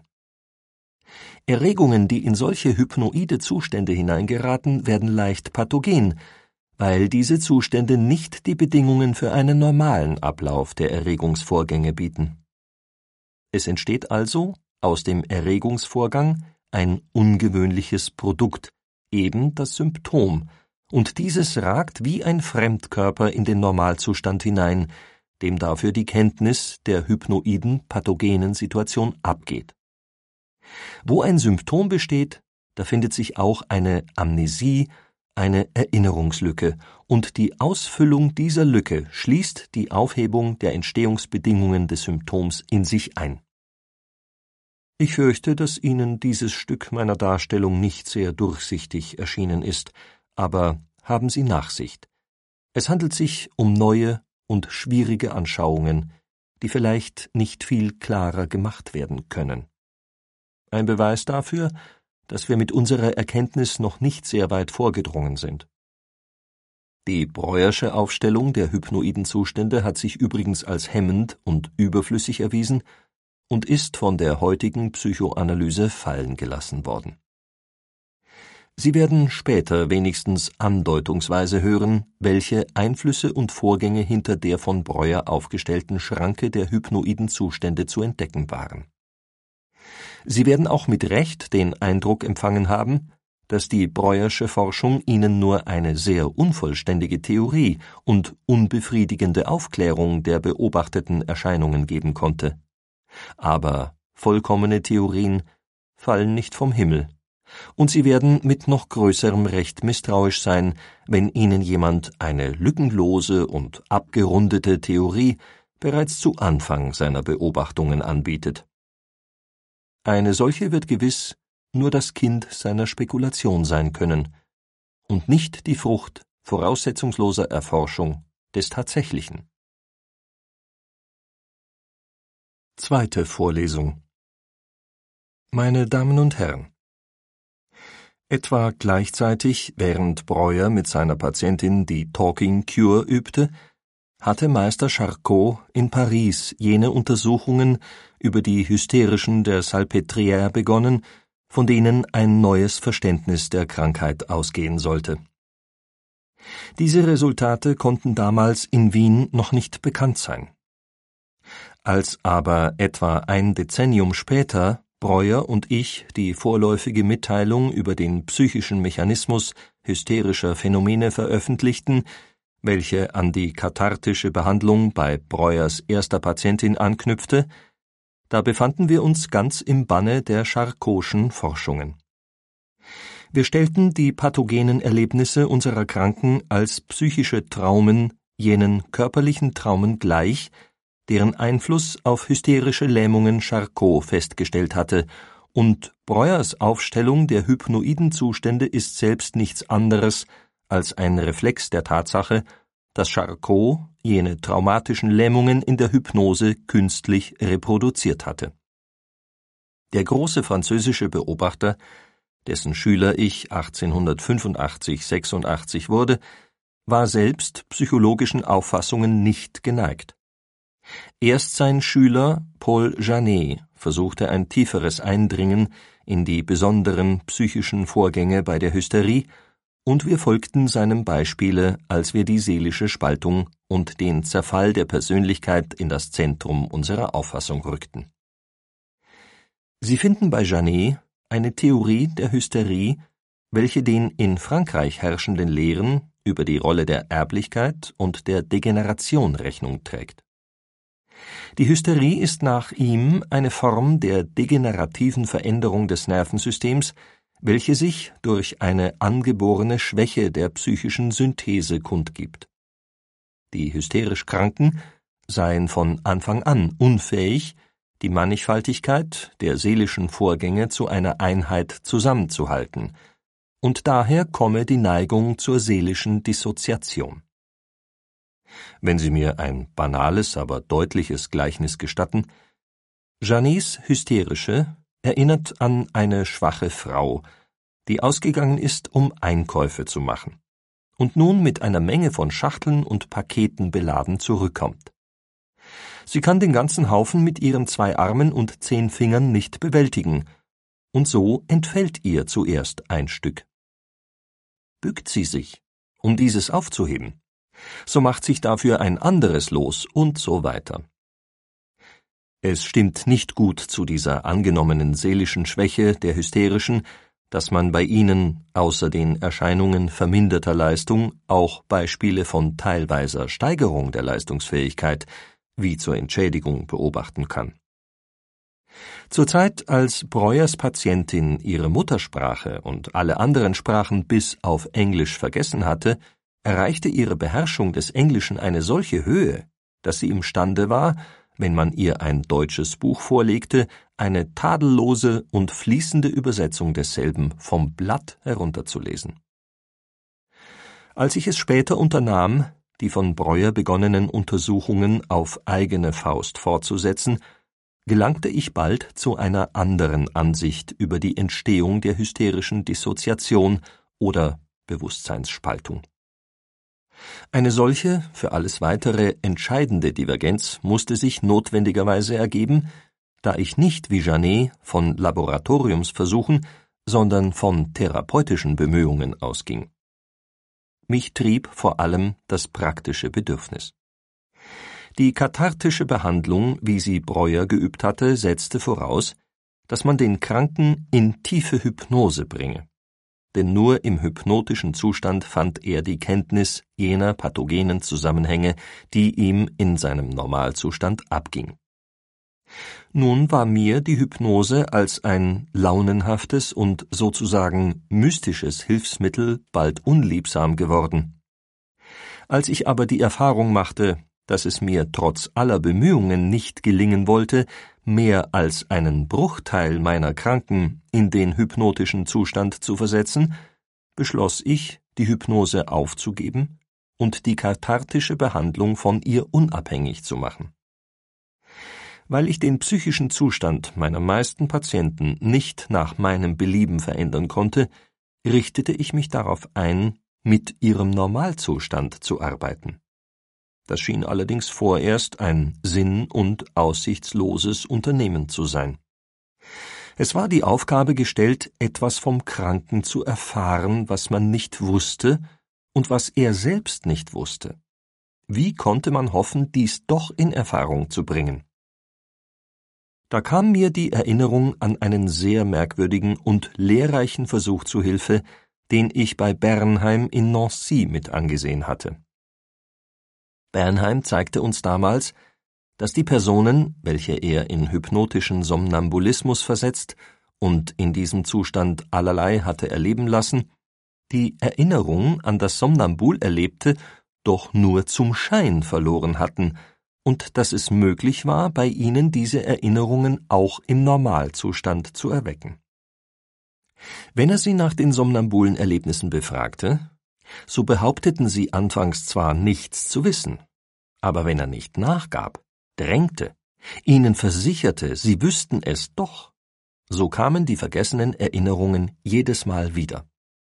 Speaker 2: Erregungen, die in solche hypnoide Zustände hineingeraten, werden leicht pathogen, weil diese Zustände nicht die Bedingungen für einen normalen Ablauf der Erregungsvorgänge bieten. Es entsteht also aus dem Erregungsvorgang ein ungewöhnliches Produkt, eben das Symptom, und dieses ragt wie ein Fremdkörper in den Normalzustand hinein, dem dafür die Kenntnis der hypnoiden pathogenen Situation abgeht. Wo ein Symptom besteht, da findet sich auch eine Amnesie, eine Erinnerungslücke, und die Ausfüllung dieser Lücke schließt die Aufhebung der Entstehungsbedingungen des Symptoms in sich ein. Ich fürchte, dass Ihnen dieses Stück meiner Darstellung nicht sehr durchsichtig erschienen ist, aber haben Sie Nachsicht. Es handelt sich um neue und schwierige Anschauungen, die vielleicht nicht viel klarer gemacht werden können. Ein Beweis dafür, dass wir mit unserer Erkenntnis noch nicht sehr weit vorgedrungen sind. Die Breuersche Aufstellung der hypnoiden Zustände hat sich übrigens als hemmend und überflüssig erwiesen und ist von der heutigen Psychoanalyse fallen gelassen worden. Sie werden später wenigstens andeutungsweise hören, welche Einflüsse und Vorgänge hinter der von Breuer aufgestellten Schranke der hypnoiden Zustände zu entdecken waren. Sie werden auch mit Recht den Eindruck empfangen haben, dass die Breuersche Forschung Ihnen nur eine sehr unvollständige Theorie und unbefriedigende Aufklärung der beobachteten Erscheinungen geben konnte. Aber vollkommene Theorien fallen nicht vom Himmel, und Sie werden mit noch größerem Recht misstrauisch sein, wenn Ihnen jemand eine lückenlose und abgerundete Theorie bereits zu Anfang seiner Beobachtungen anbietet. Eine solche wird gewiss nur das Kind seiner Spekulation sein können und nicht die Frucht voraussetzungsloser Erforschung des Tatsächlichen. Zweite Vorlesung. Meine Damen und Herren, etwa gleichzeitig, während Breuer mit seiner Patientin die Talking Cure übte, hatte Meister Charcot in Paris jene Untersuchungen über die Hysterischen der Salpêtrière begonnen, von denen ein neues Verständnis der Krankheit ausgehen sollte. Diese Resultate konnten damals in Wien noch nicht bekannt sein. Als aber etwa ein Dezennium später Breuer und ich die vorläufige Mitteilung über den psychischen Mechanismus hysterischer Phänomene veröffentlichten, welche an die kathartische Behandlung bei Breuers erster Patientin anknüpfte, da befanden wir uns ganz im Banne der Charcotschen Forschungen. Wir stellten die pathogenen Erlebnisse unserer Kranken als psychische Traumen jenen körperlichen Traumen gleich, deren Einfluss auf hysterische Lähmungen Charcot festgestellt hatte, und Breuers Aufstellung der hypnoiden Zustände ist selbst nichts anderes als ein Reflex der Tatsache, dass Charcot jene traumatischen Lähmungen in der Hypnose künstlich reproduziert hatte. Der große französische Beobachter, dessen Schüler ich achtzehnhundertfünfundachtzig sechsundachtzig wurde, war selbst psychologischen Auffassungen nicht geneigt. Erst sein Schüler Paul Janet versuchte ein tieferes Eindringen in die besonderen psychischen Vorgänge bei der Hysterie, und wir folgten seinem Beispiele, als wir die seelische Spaltung und den Zerfall der Persönlichkeit in das Zentrum unserer Auffassung rückten. Sie finden bei Janet eine Theorie der Hysterie, welche den in Frankreich herrschenden Lehren über die Rolle der Erblichkeit und der Degeneration Rechnung trägt. Die Hysterie ist nach ihm eine Form der degenerativen Veränderung des Nervensystems, welche sich durch eine angeborene Schwäche der psychischen Synthese kundgibt. Die hysterisch Kranken seien von Anfang an unfähig, die Mannigfaltigkeit der seelischen Vorgänge zu einer Einheit zusammenzuhalten, und daher komme die Neigung zur seelischen Dissoziation. Wenn Sie mir ein banales, aber deutliches Gleichnis gestatten: Janets Hysterische erinnert an eine schwache Frau, die ausgegangen ist, um Einkäufe zu machen, und nun mit einer Menge von Schachteln und Paketen beladen zurückkommt. Sie kann den ganzen Haufen mit ihren zwei Armen und zehn Fingern nicht bewältigen, und so entfällt ihr zuerst ein Stück. Bückt sie sich, um dieses aufzuheben, so macht sich dafür ein anderes los und so weiter. Es stimmt nicht gut zu dieser angenommenen seelischen Schwäche der Hysterischen, dass man bei ihnen außer den Erscheinungen verminderter Leistung auch Beispiele von teilweiser Steigerung der Leistungsfähigkeit wie zur Entschädigung beobachten kann. Zur Zeit, als Breuers Patientin ihre Muttersprache und alle anderen Sprachen bis auf Englisch vergessen hatte, erreichte ihre Beherrschung des Englischen eine solche Höhe, dass sie imstande war, wenn man ihr ein deutsches Buch vorlegte, eine tadellose und fließende Übersetzung desselben vom Blatt herunterzulesen. Als ich es später unternahm, die von Breuer begonnenen Untersuchungen auf eigene Faust fortzusetzen, gelangte ich bald zu einer anderen Ansicht über die Entstehung der hysterischen Dissoziation oder Bewusstseinsspaltung. Eine solche, für alles weitere entscheidende Divergenz musste sich notwendigerweise ergeben, da ich nicht wie Janet von Laboratoriumsversuchen, sondern von therapeutischen Bemühungen ausging. Mich trieb vor allem das praktische Bedürfnis. Die kathartische Behandlung, wie sie Breuer geübt hatte, setzte voraus, dass man den Kranken in tiefe Hypnose bringe. Denn nur im hypnotischen Zustand fand er die Kenntnis jener pathogenen Zusammenhänge, die ihm in seinem Normalzustand abging. Nun war mir die Hypnose als ein launenhaftes und sozusagen mystisches Hilfsmittel bald unliebsam geworden. Als ich aber die Erfahrung machte, dass es mir trotz aller Bemühungen nicht gelingen wollte, mehr als einen Bruchteil meiner Kranken in den hypnotischen Zustand zu versetzen, beschloss ich, die Hypnose aufzugeben und die kathartische Behandlung von ihr unabhängig zu machen. Weil ich den psychischen Zustand meiner meisten Patienten nicht nach meinem Belieben verändern konnte, richtete ich mich darauf ein, mit ihrem Normalzustand zu arbeiten. Das schien allerdings vorerst ein sinn- und aussichtsloses Unternehmen zu sein. Es war die Aufgabe gestellt, etwas vom Kranken zu erfahren, was man nicht wusste und was er selbst nicht wusste. Wie konnte man hoffen, dies doch in Erfahrung zu bringen? Da kam mir die Erinnerung an einen sehr merkwürdigen und lehrreichen Versuch zu Hilfe, den ich bei Bernheim in Nancy mit angesehen hatte. Bernheim zeigte uns damals, dass die Personen, welche er in hypnotischen Somnambulismus versetzt und in diesem Zustand allerlei hatte erleben lassen, die Erinnerung an das somnambul Erlebte doch nur zum Schein verloren hatten und dass es möglich war, bei ihnen diese Erinnerungen auch im Normalzustand zu erwecken. Wenn er sie nach den somnambulen Erlebnissen befragte, so behaupteten sie anfangs zwar nichts zu wissen, aber wenn er nicht nachgab, drängte, ihnen versicherte, sie wüssten es doch, so kamen die vergessenen Erinnerungen jedes Mal wieder.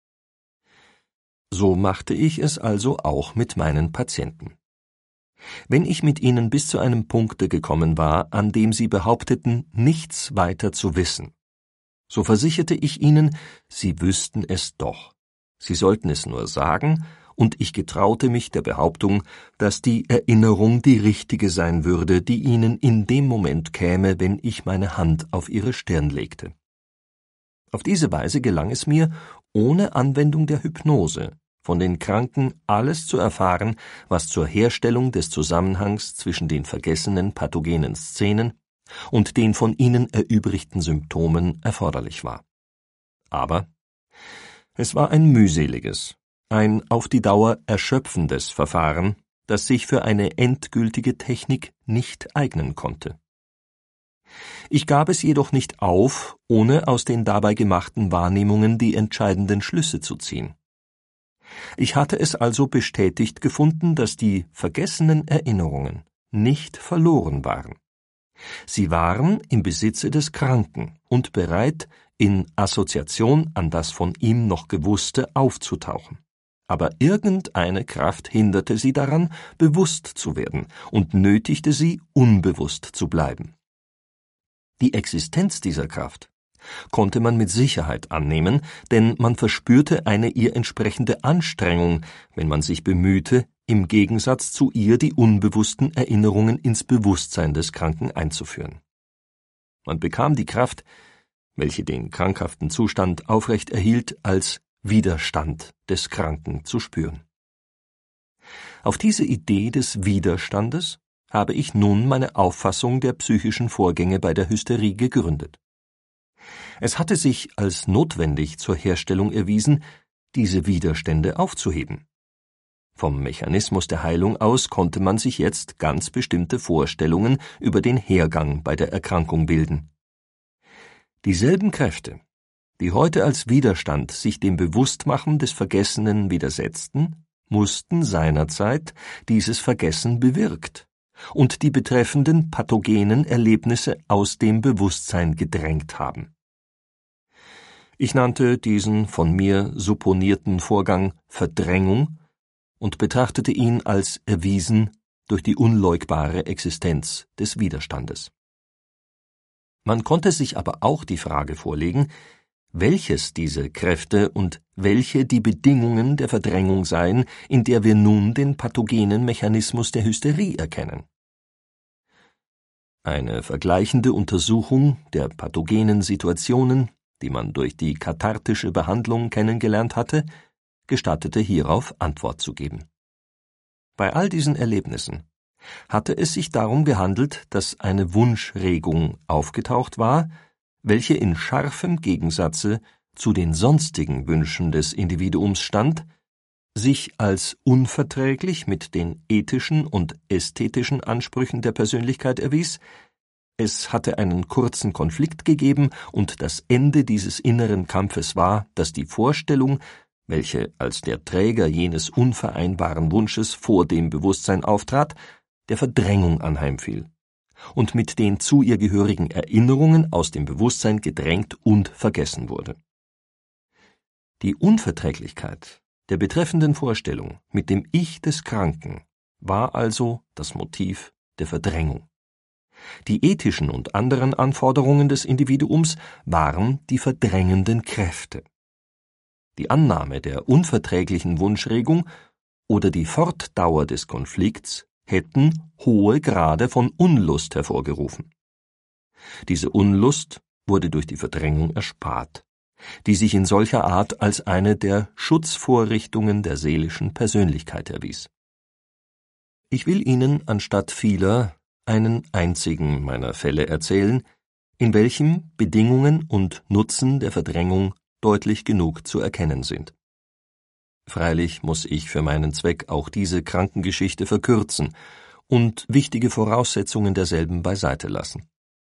Speaker 2: So machte ich es also auch mit meinen Patienten. Wenn ich mit ihnen bis zu einem Punkte gekommen war, an dem sie behaupteten, nichts weiter zu wissen, so versicherte ich ihnen, sie wüssten es doch. Sie sollten es nur sagen, und ich getraute mich der Behauptung, dass die Erinnerung die richtige sein würde, die ihnen in dem Moment käme, wenn ich meine Hand auf ihre Stirn legte. Auf diese Weise gelang es mir, ohne Anwendung der Hypnose von den Kranken alles zu erfahren, was zur Herstellung des Zusammenhangs zwischen den vergessenen pathogenen Szenen und den von ihnen erübrigten Symptomen erforderlich war. Aber es war ein mühseliges, ein auf die Dauer erschöpfendes Verfahren, das sich für eine endgültige Technik nicht eignen konnte. Ich gab es jedoch nicht auf, ohne aus den dabei gemachten Wahrnehmungen die entscheidenden Schlüsse zu ziehen. Ich hatte es also bestätigt gefunden, dass die vergessenen Erinnerungen nicht verloren waren. Sie waren im Besitze des Kranken und bereit, in Assoziation an das von ihm noch Gewusste aufzutauchen. Aber irgendeine Kraft hinderte sie daran, bewusst zu werden und nötigte sie, unbewusst zu bleiben. Die Existenz dieser Kraft konnte man mit Sicherheit annehmen, denn man verspürte eine ihr entsprechende Anstrengung, wenn man sich bemühte, im Gegensatz zu ihr die unbewussten Erinnerungen ins Bewusstsein des Kranken einzuführen. Man bekam die Kraft, welche den krankhaften Zustand aufrecht erhielt, als Widerstand des Kranken zu spüren. Auf diese Idee des Widerstandes habe ich nun meine Auffassung der psychischen Vorgänge bei der Hysterie gegründet. Es hatte sich als notwendig zur Herstellung erwiesen, diese Widerstände aufzuheben. Vom Mechanismus der Heilung aus konnte man sich jetzt ganz bestimmte Vorstellungen über den Hergang bei der Erkrankung bilden. Dieselben Kräfte, die heute als Widerstand sich dem Bewusstmachen des Vergessenen widersetzten, mussten seinerzeit dieses Vergessen bewirkt und die betreffenden pathogenen Erlebnisse aus dem Bewusstsein gedrängt haben. Ich nannte diesen von mir supponierten Vorgang Verdrängung und betrachtete ihn als erwiesen durch die unleugbare Existenz des Widerstandes. Man konnte sich aber auch die Frage vorlegen, welches diese Kräfte und welche die Bedingungen der Verdrängung seien, in der wir nun den pathogenen Mechanismus der Hysterie erkennen. Eine vergleichende Untersuchung der pathogenen Situationen, die man durch die kathartische Behandlung kennengelernt hatte, gestattete hierauf Antwort zu geben. Bei all diesen Erlebnissen hatte es sich darum gehandelt, dass eine Wunschregung aufgetaucht war, welche in scharfem Gegensatze zu den sonstigen Wünschen des Individuums stand, sich als unverträglich mit den ethischen und ästhetischen Ansprüchen der Persönlichkeit erwies. Es hatte einen kurzen Konflikt gegeben, und das Ende dieses inneren Kampfes war, dass die Vorstellung, welche als der Träger jenes unvereinbaren Wunsches vor dem Bewusstsein auftrat, der Verdrängung anheimfiel und mit den zu ihr gehörigen Erinnerungen aus dem Bewusstsein gedrängt und vergessen wurde. Die Unverträglichkeit der betreffenden Vorstellung mit dem Ich des Kranken war also das Motiv der Verdrängung. Die ethischen und anderen Anforderungen des Individuums waren die verdrängenden Kräfte. Die Annahme der unverträglichen Wunschregung oder die Fortdauer des Konflikts hätten hohe Grade von Unlust hervorgerufen. Diese Unlust wurde durch die Verdrängung erspart, die sich in solcher Art als eine der Schutzvorrichtungen der seelischen Persönlichkeit erwies. Ich will Ihnen anstatt vieler einen einzigen meiner Fälle erzählen, in welchem Bedingungen und Nutzen der Verdrängung deutlich genug zu erkennen sind. Freilich muss ich für meinen Zweck auch diese Krankengeschichte verkürzen und wichtige Voraussetzungen derselben beiseite lassen.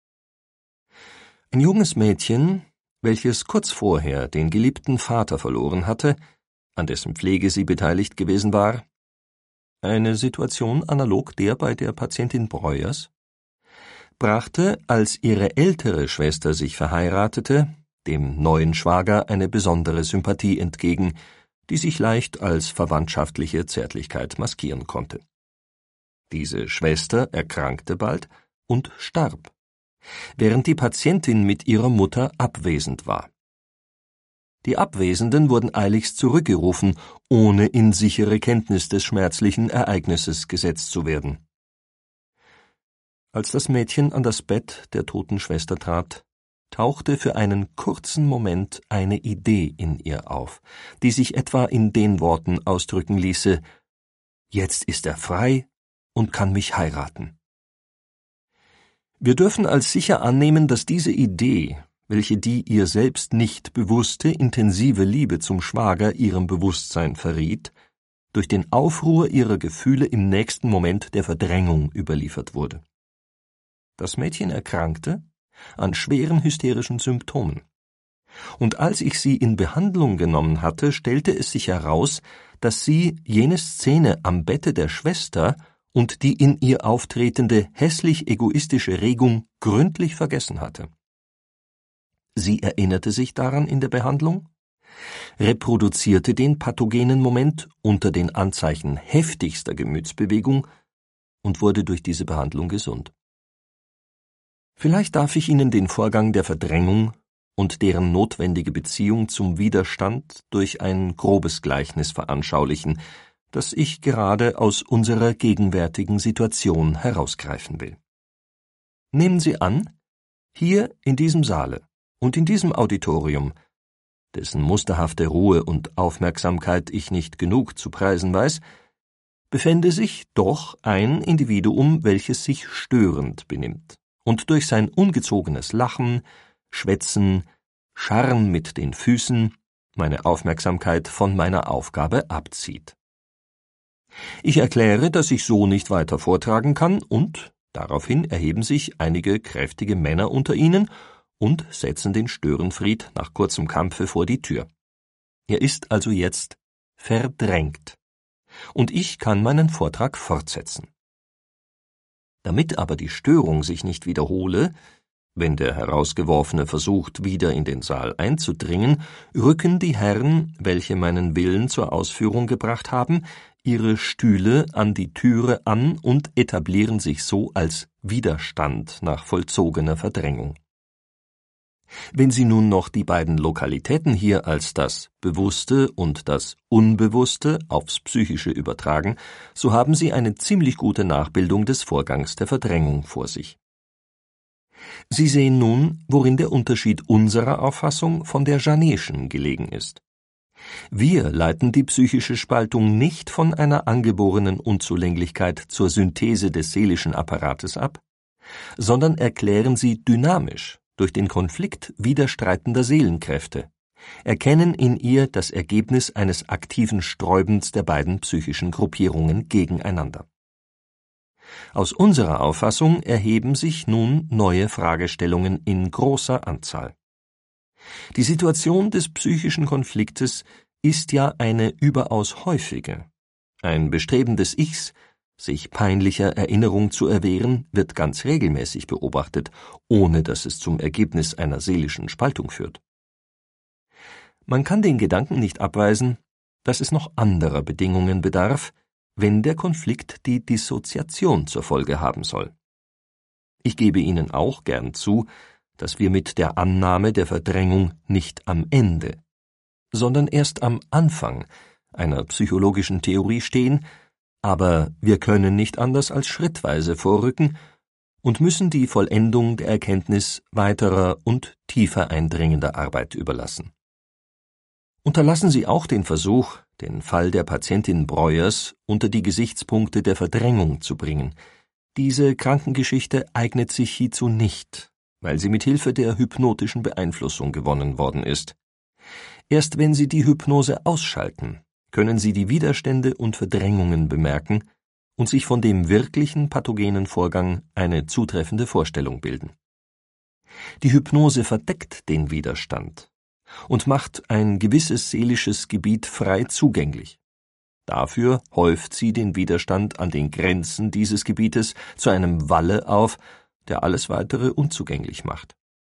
Speaker 2: Ein junges Mädchen, welches kurz vorher den geliebten Vater verloren hatte, an dessen Pflege sie beteiligt gewesen war, eine Situation analog der bei der Patientin Breuers, brachte, als ihre ältere Schwester sich verheiratete, dem neuen Schwager eine besondere Sympathie entgegen, die sich leicht als verwandtschaftliche Zärtlichkeit maskieren konnte. Diese Schwester erkrankte bald und starb, während die Patientin mit ihrer Mutter abwesend war. Die Abwesenden wurden eiligst zurückgerufen, ohne in sichere Kenntnis des schmerzlichen Ereignisses gesetzt zu werden. Als das Mädchen an das Bett der toten Schwester trat, tauchte für einen kurzen Moment eine Idee in ihr auf, die sich etwa in den Worten ausdrücken ließe: »Jetzt ist er frei und kann mich heiraten.« Wir dürfen als sicher annehmen, dass diese Idee, welche die ihr selbst nicht bewusste, intensive Liebe zum Schwager ihrem Bewusstsein verriet, durch den Aufruhr ihrer Gefühle im nächsten Moment der Verdrängung überliefert wurde. Das Mädchen erkrankte an schweren hysterischen Symptomen. Und als ich sie in Behandlung genommen hatte, stellte es sich heraus, dass sie jene Szene am Bette der Schwester und die in ihr auftretende hässlich egoistische Regung gründlich vergessen hatte. Sie erinnerte sich daran in der Behandlung, reproduzierte den pathogenen Moment unter den Anzeichen heftigster Gemütsbewegung und wurde durch diese Behandlung gesund. Vielleicht darf ich Ihnen den Vorgang der Verdrängung und deren notwendige Beziehung zum Widerstand durch ein grobes Gleichnis veranschaulichen, das ich gerade aus unserer gegenwärtigen Situation herausgreifen will. Nehmen Sie an, hier in diesem Saale und in diesem Auditorium, dessen musterhafte Ruhe und Aufmerksamkeit ich nicht genug zu preisen weiß, befände sich doch ein Individuum, welches sich störend benimmt und durch sein ungezogenes Lachen, Schwätzen, Scharren mit den Füßen meine Aufmerksamkeit von meiner Aufgabe abzieht. Ich erkläre, dass ich so nicht weiter vortragen kann, und daraufhin erheben sich einige kräftige Männer unter ihnen und setzen den Störenfried nach kurzem Kampfe vor die Tür. Er ist also jetzt verdrängt, und ich kann meinen Vortrag fortsetzen. Damit aber die Störung sich nicht wiederhole, wenn der Herausgeworfene versucht, wieder in den Saal einzudringen, rücken die Herren, welche meinen Willen zur Ausführung gebracht haben, ihre Stühle an die Türe an und etablieren sich so als Widerstand nach vollzogener Verdrängung. Wenn Sie nun noch die beiden Lokalitäten hier als das Bewusste und das Unbewusste aufs Psychische übertragen, so haben Sie eine ziemlich gute Nachbildung des Vorgangs der Verdrängung vor sich. Sie sehen nun, worin der Unterschied unserer Auffassung von der Janetschen gelegen ist. Wir leiten die psychische Spaltung nicht von einer angeborenen Unzulänglichkeit zur Synthese des seelischen Apparates ab, sondern erklären sie dynamisch durch den Konflikt widerstreitender Seelenkräfte, erkennen in ihr das Ergebnis eines aktiven Sträubens der beiden psychischen Gruppierungen gegeneinander. Aus unserer Auffassung erheben sich nun neue Fragestellungen in großer Anzahl. Die Situation des psychischen Konfliktes ist ja eine überaus häufige. Ein Bestreben des Ichs, sich peinlicher Erinnerung zu erwehren, wird ganz regelmäßig beobachtet, ohne dass es zum Ergebnis einer seelischen Spaltung führt. Man kann den Gedanken nicht abweisen, dass es noch anderer Bedingungen bedarf, wenn der Konflikt die Dissoziation zur Folge haben soll. Ich gebe Ihnen auch gern zu, dass wir mit der Annahme der Verdrängung nicht am Ende, sondern erst am Anfang einer psychologischen Theorie stehen, aber wir können nicht anders als schrittweise vorrücken und müssen die Vollendung der Erkenntnis weiterer und tiefer eindringender Arbeit überlassen. Unterlassen Sie auch den Versuch, den Fall der Patientin Breuers unter die Gesichtspunkte der Verdrängung zu bringen. Diese Krankengeschichte eignet sich hierzu nicht, weil sie mit Hilfe der hypnotischen Beeinflussung gewonnen worden ist. Erst wenn Sie die Hypnose ausschalten, können Sie die Widerstände und Verdrängungen bemerken und sich von dem wirklichen pathogenen Vorgang eine zutreffende Vorstellung bilden. Die Hypnose verdeckt den Widerstand und macht ein gewisses seelisches Gebiet frei zugänglich. Dafür häuft sie den Widerstand an den Grenzen dieses Gebietes zu einem Walle auf, der alles weitere unzugänglich macht.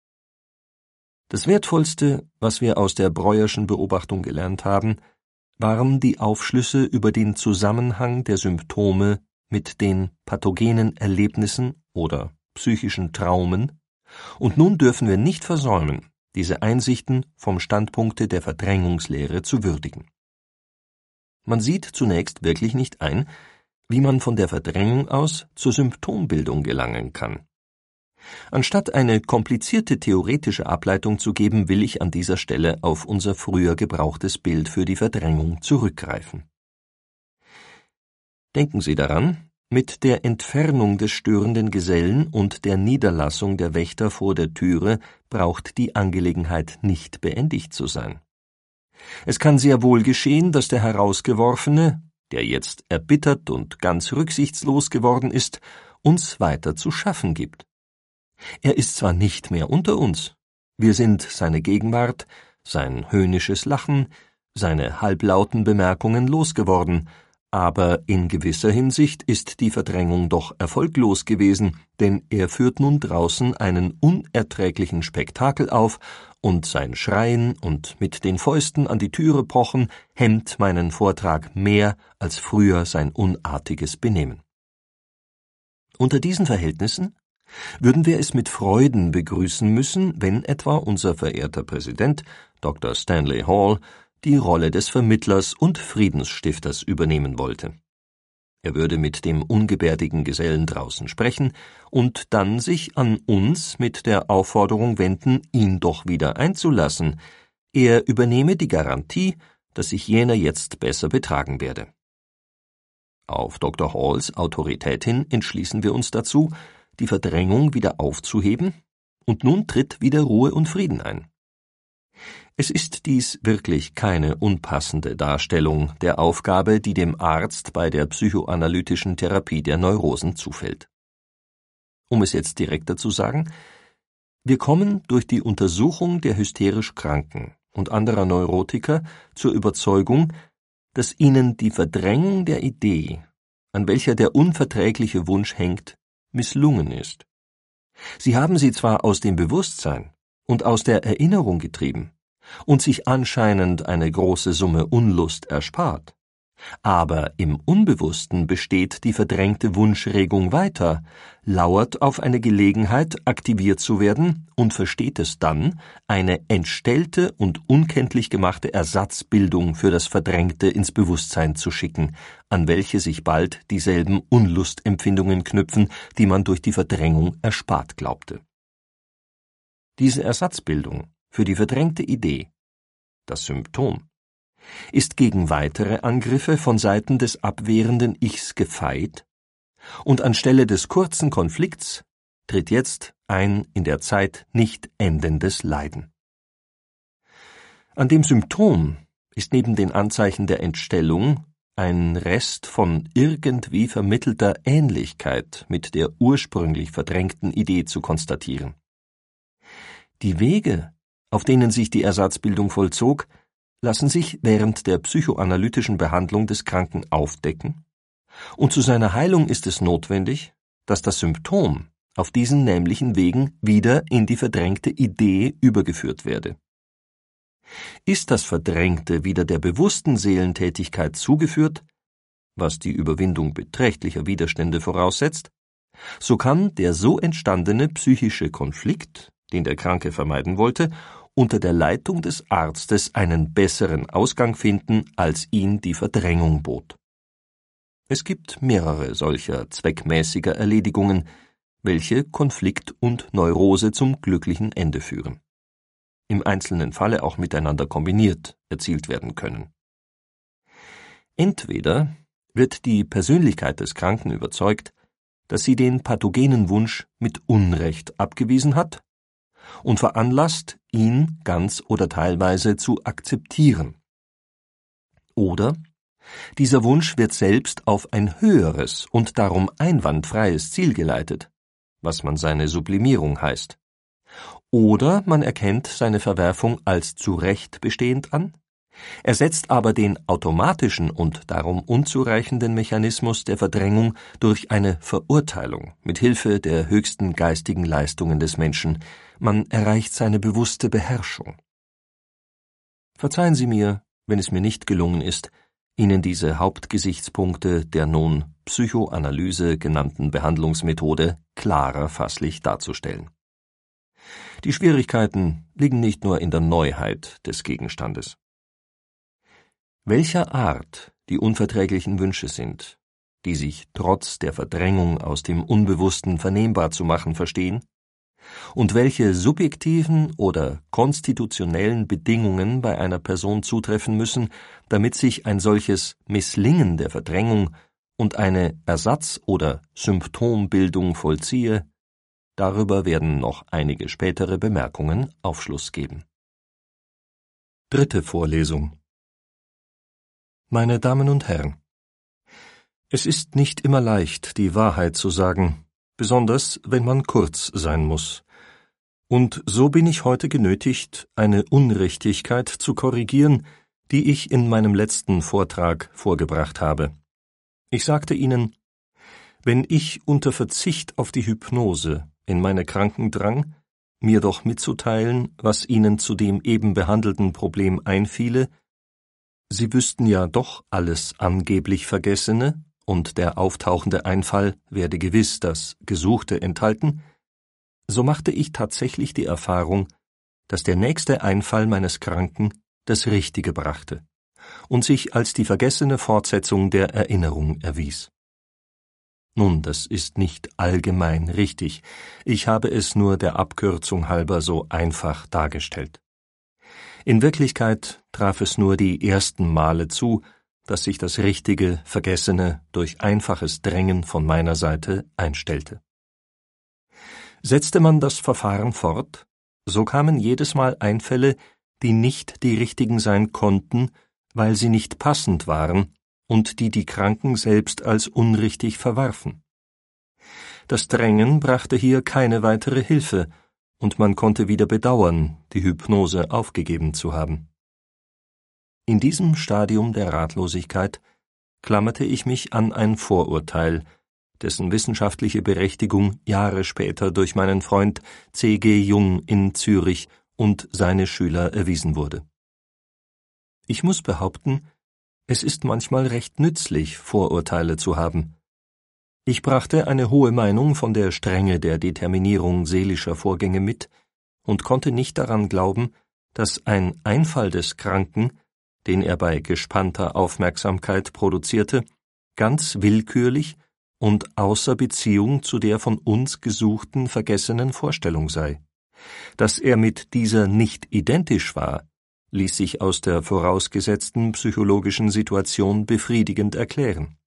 Speaker 2: Das Wertvollste, was wir aus der Breuerschen Beobachtung gelernt haben, waren die Aufschlüsse über den Zusammenhang der Symptome mit den pathogenen Erlebnissen oder psychischen Traumen, und nun dürfen wir nicht versäumen, diese Einsichten vom Standpunkte der Verdrängungslehre zu würdigen. Man sieht zunächst wirklich nicht ein, wie man von der Verdrängung aus zur Symptombildung gelangen kann. Anstatt eine komplizierte theoretische Ableitung zu geben, will ich an dieser Stelle auf unser früher gebrauchtes Bild für die Verdrängung zurückgreifen. Denken Sie daran, mit der Entfernung des störenden Gesellen und der Niederlassung der Wächter vor der Türe braucht die Angelegenheit nicht beendigt zu sein. Es kann sehr wohl geschehen, dass der Herausgeworfene, der jetzt erbittert und ganz rücksichtslos geworden ist, uns weiter zu schaffen gibt. Er ist zwar nicht mehr unter uns, wir sind seine Gegenwart, sein höhnisches Lachen, seine halblauten Bemerkungen losgeworden, aber in gewisser Hinsicht ist die Verdrängung doch erfolglos gewesen, denn er führt nun draußen einen unerträglichen Spektakel auf, und sein Schreien und mit den Fäusten an die Türe pochen hemmt meinen Vortrag mehr als früher sein unartiges Benehmen. Unter diesen Verhältnissen würden wir es mit Freuden begrüßen müssen, wenn etwa unser verehrter Präsident, Doktor Stanley Hall, die Rolle des Vermittlers und Friedensstifters übernehmen wollte. Er würde mit dem ungebärdigen Gesellen draußen sprechen und dann sich an uns mit der Aufforderung wenden, ihn doch wieder einzulassen. Er übernehme die Garantie, dass sich jener jetzt besser betragen werde. Auf Doktor Halls Autorität hin entschließen wir uns dazu, die Verdrängung wieder aufzuheben, und nun tritt wieder Ruhe und Frieden ein. Es ist dies wirklich keine unpassende Darstellung der Aufgabe, die dem Arzt bei der psychoanalytischen Therapie der Neurosen zufällt. Um es jetzt direkter zu sagen, wir kommen durch die Untersuchung der hysterisch Kranken und anderer Neurotiker zur Überzeugung, dass ihnen die Verdrängung der Idee, an welcher der unverträgliche Wunsch hängt, misslungen ist. Sie haben sie zwar aus dem Bewusstsein und aus der Erinnerung getrieben und sich anscheinend eine große Summe Unlust erspart, aber im Unbewussten besteht die verdrängte Wunschregung weiter, lauert auf eine Gelegenheit, aktiviert zu werden und versteht es dann, eine entstellte und unkenntlich gemachte Ersatzbildung für das Verdrängte ins Bewusstsein zu schicken, an welche sich bald dieselben Unlustempfindungen knüpfen, die man durch die Verdrängung erspart glaubte. Diese Ersatzbildung für die verdrängte Idee, das Symptom, ist gegen weitere Angriffe von Seiten des abwehrenden Ichs gefeit, und anstelle des kurzen Konflikts tritt jetzt ein in der Zeit nicht endendes Leiden. An dem Symptom ist neben den Anzeichen der Entstellung ein Rest von irgendwie vermittelter Ähnlichkeit mit der ursprünglich verdrängten Idee zu konstatieren. Die Wege, auf denen sich die Ersatzbildung vollzog, lassen sich während der psychoanalytischen Behandlung des Kranken aufdecken, und zu seiner Heilung ist es notwendig, dass das Symptom auf diesen nämlichen Wegen wieder in die verdrängte Idee übergeführt werde. Ist das Verdrängte wieder der bewussten Seelentätigkeit zugeführt, was die Überwindung beträchtlicher Widerstände voraussetzt, so kann der so entstandene psychische Konflikt, den der Kranke vermeiden wollte, unter der Leitung des Arztes einen besseren Ausgang finden, als ihn die Verdrängung bot. Es gibt mehrere solcher zweckmäßiger Erledigungen, welche Konflikt und Neurose zum glücklichen Ende führen, im einzelnen Falle auch miteinander kombiniert erzielt werden können. Entweder wird die Persönlichkeit des Kranken überzeugt, dass sie den pathogenen Wunsch mit Unrecht abgewiesen hat und veranlasst, ihn ganz oder teilweise zu akzeptieren. Oder dieser Wunsch wird selbst auf ein höheres und darum einwandfreies Ziel geleitet, was man seine Sublimierung heißt. Oder man erkennt seine Verwerfung als zu Recht bestehend an, ersetzt aber den automatischen und darum unzureichenden Mechanismus der Verdrängung durch eine Verurteilung mit Hilfe der höchsten geistigen Leistungen des Menschen. Man erreicht seine bewusste Beherrschung. Verzeihen Sie mir, wenn es mir nicht gelungen ist, Ihnen diese Hauptgesichtspunkte der nun Psychoanalyse genannten Behandlungsmethode klarer fasslich darzustellen. Die Schwierigkeiten liegen nicht nur in der Neuheit des Gegenstandes. Welcher Art die unverträglichen Wünsche sind, die sich trotz der Verdrängung aus dem Unbewussten vernehmbar zu machen verstehen, und welche subjektiven oder konstitutionellen Bedingungen bei einer Person zutreffen müssen, damit sich ein solches Misslingen der Verdrängung und eine Ersatz- oder Symptombildung vollziehe, darüber werden noch einige spätere Bemerkungen Aufschluss geben. Dritte Vorlesung. Meine Damen und Herren, es ist nicht immer leicht, die Wahrheit zu sagen, besonders wenn man kurz sein muss. Und so bin ich heute genötigt, eine Unrichtigkeit zu korrigieren, die ich in meinem letzten Vortrag vorgebracht habe. Ich sagte Ihnen, wenn ich unter Verzicht auf die Hypnose in meine Kranken drang, mir doch mitzuteilen, was Ihnen zu dem eben behandelten Problem einfiele, Sie wüssten ja doch alles angeblich Vergessene, und der auftauchende Einfall werde gewiss das Gesuchte enthalten, so machte ich tatsächlich die Erfahrung, dass der nächste Einfall meines Kranken das Richtige brachte und sich als die vergessene Fortsetzung der Erinnerung erwies. Nun, das ist nicht allgemein richtig, ich habe es nur der Abkürzung halber so einfach dargestellt. In Wirklichkeit traf es nur die ersten Male zu, dass sich das richtige Vergessene durch einfaches Drängen von meiner Seite einstellte. Setzte man das Verfahren fort, so kamen jedes Mal Einfälle, die nicht die richtigen sein konnten, weil sie nicht passend waren und die die Kranken selbst als unrichtig verwarfen. Das Drängen brachte hier keine weitere Hilfe, und man konnte wieder bedauern, die Hypnose aufgegeben zu haben. In diesem Stadium der Ratlosigkeit klammerte ich mich an ein Vorurteil, dessen wissenschaftliche Berechtigung Jahre später durch meinen Freund C G Jung in Zürich und seine Schüler erwiesen wurde. Ich muss behaupten, es ist manchmal recht nützlich, Vorurteile zu haben. Ich brachte eine hohe Meinung von der Strenge der Determinierung seelischer Vorgänge mit und konnte nicht daran glauben, dass ein Einfall des Kranken, den er bei gespannter Aufmerksamkeit produzierte, ganz willkürlich und außer Beziehung zu der von uns gesuchten vergessenen Vorstellung sei. Dass er mit dieser nicht identisch war, ließ sich aus der vorausgesetzten psychologischen Situation befriedigend erklären.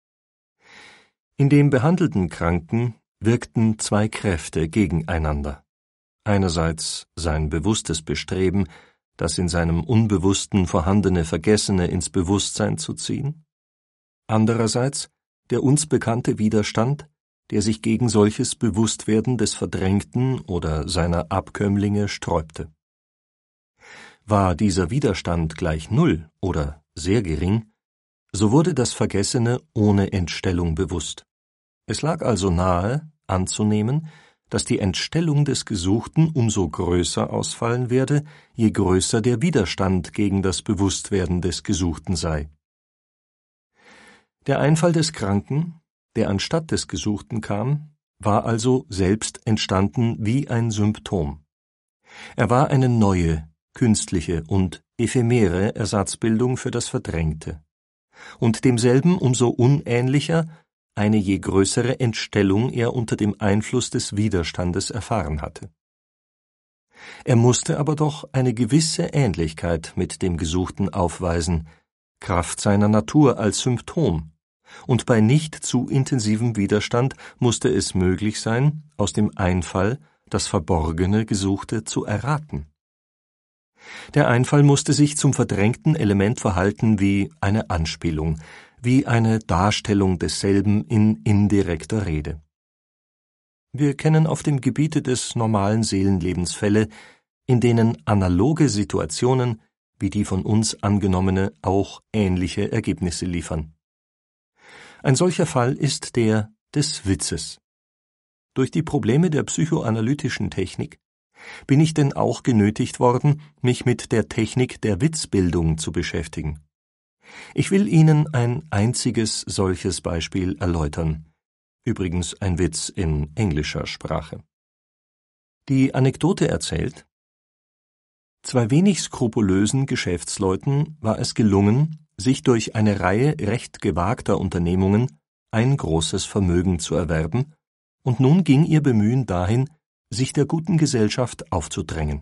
Speaker 2: In dem behandelten Kranken wirkten zwei Kräfte gegeneinander. Einerseits sein bewusstes Bestreben, das in seinem Unbewussten vorhandene Vergessene ins Bewusstsein zu ziehen, andererseits der uns bekannte Widerstand, der sich gegen solches Bewusstwerden des Verdrängten oder seiner Abkömmlinge sträubte. War dieser Widerstand gleich Null oder sehr gering, so wurde das Vergessene ohne Entstellung bewusst. Es lag also nahe, anzunehmen, dass die Entstellung des Gesuchten umso größer ausfallen werde, je größer der Widerstand gegen das Bewusstwerden des Gesuchten sei. Der Einfall des Kranken, der anstatt des Gesuchten kam, war also selbst entstanden wie ein Symptom. Er war eine neue, künstliche und ephemere Ersatzbildung für das Verdrängte, und demselben umso unähnlicher, eine je größere Entstellung er unter dem Einfluss des Widerstandes erfahren hatte. Er musste aber doch eine gewisse Ähnlichkeit mit dem Gesuchten aufweisen, Kraft seiner Natur als Symptom, und bei nicht zu intensivem Widerstand musste es möglich sein, aus dem Einfall das verborgene Gesuchte zu erraten. Der Einfall musste sich zum verdrängten Element verhalten wie eine Anspielung, wie eine Darstellung desselben in indirekter Rede. Wir kennen auf dem Gebiete des normalen Seelenlebens Fälle, in denen analoge Situationen wie die von uns angenommene auch ähnliche Ergebnisse liefern. Ein solcher Fall ist der des Witzes. Durch die Probleme der psychoanalytischen Technik bin ich denn auch genötigt worden, mich mit der Technik der Witzbildung zu beschäftigen. Ich will Ihnen ein einziges solches Beispiel erläutern, übrigens ein Witz in englischer Sprache. Die Anekdote erzählt: Zwei wenig skrupulösen Geschäftsleuten war es gelungen, sich durch eine Reihe recht gewagter Unternehmungen ein großes Vermögen zu erwerben, und nun ging ihr Bemühen dahin, sich der guten Gesellschaft aufzudrängen.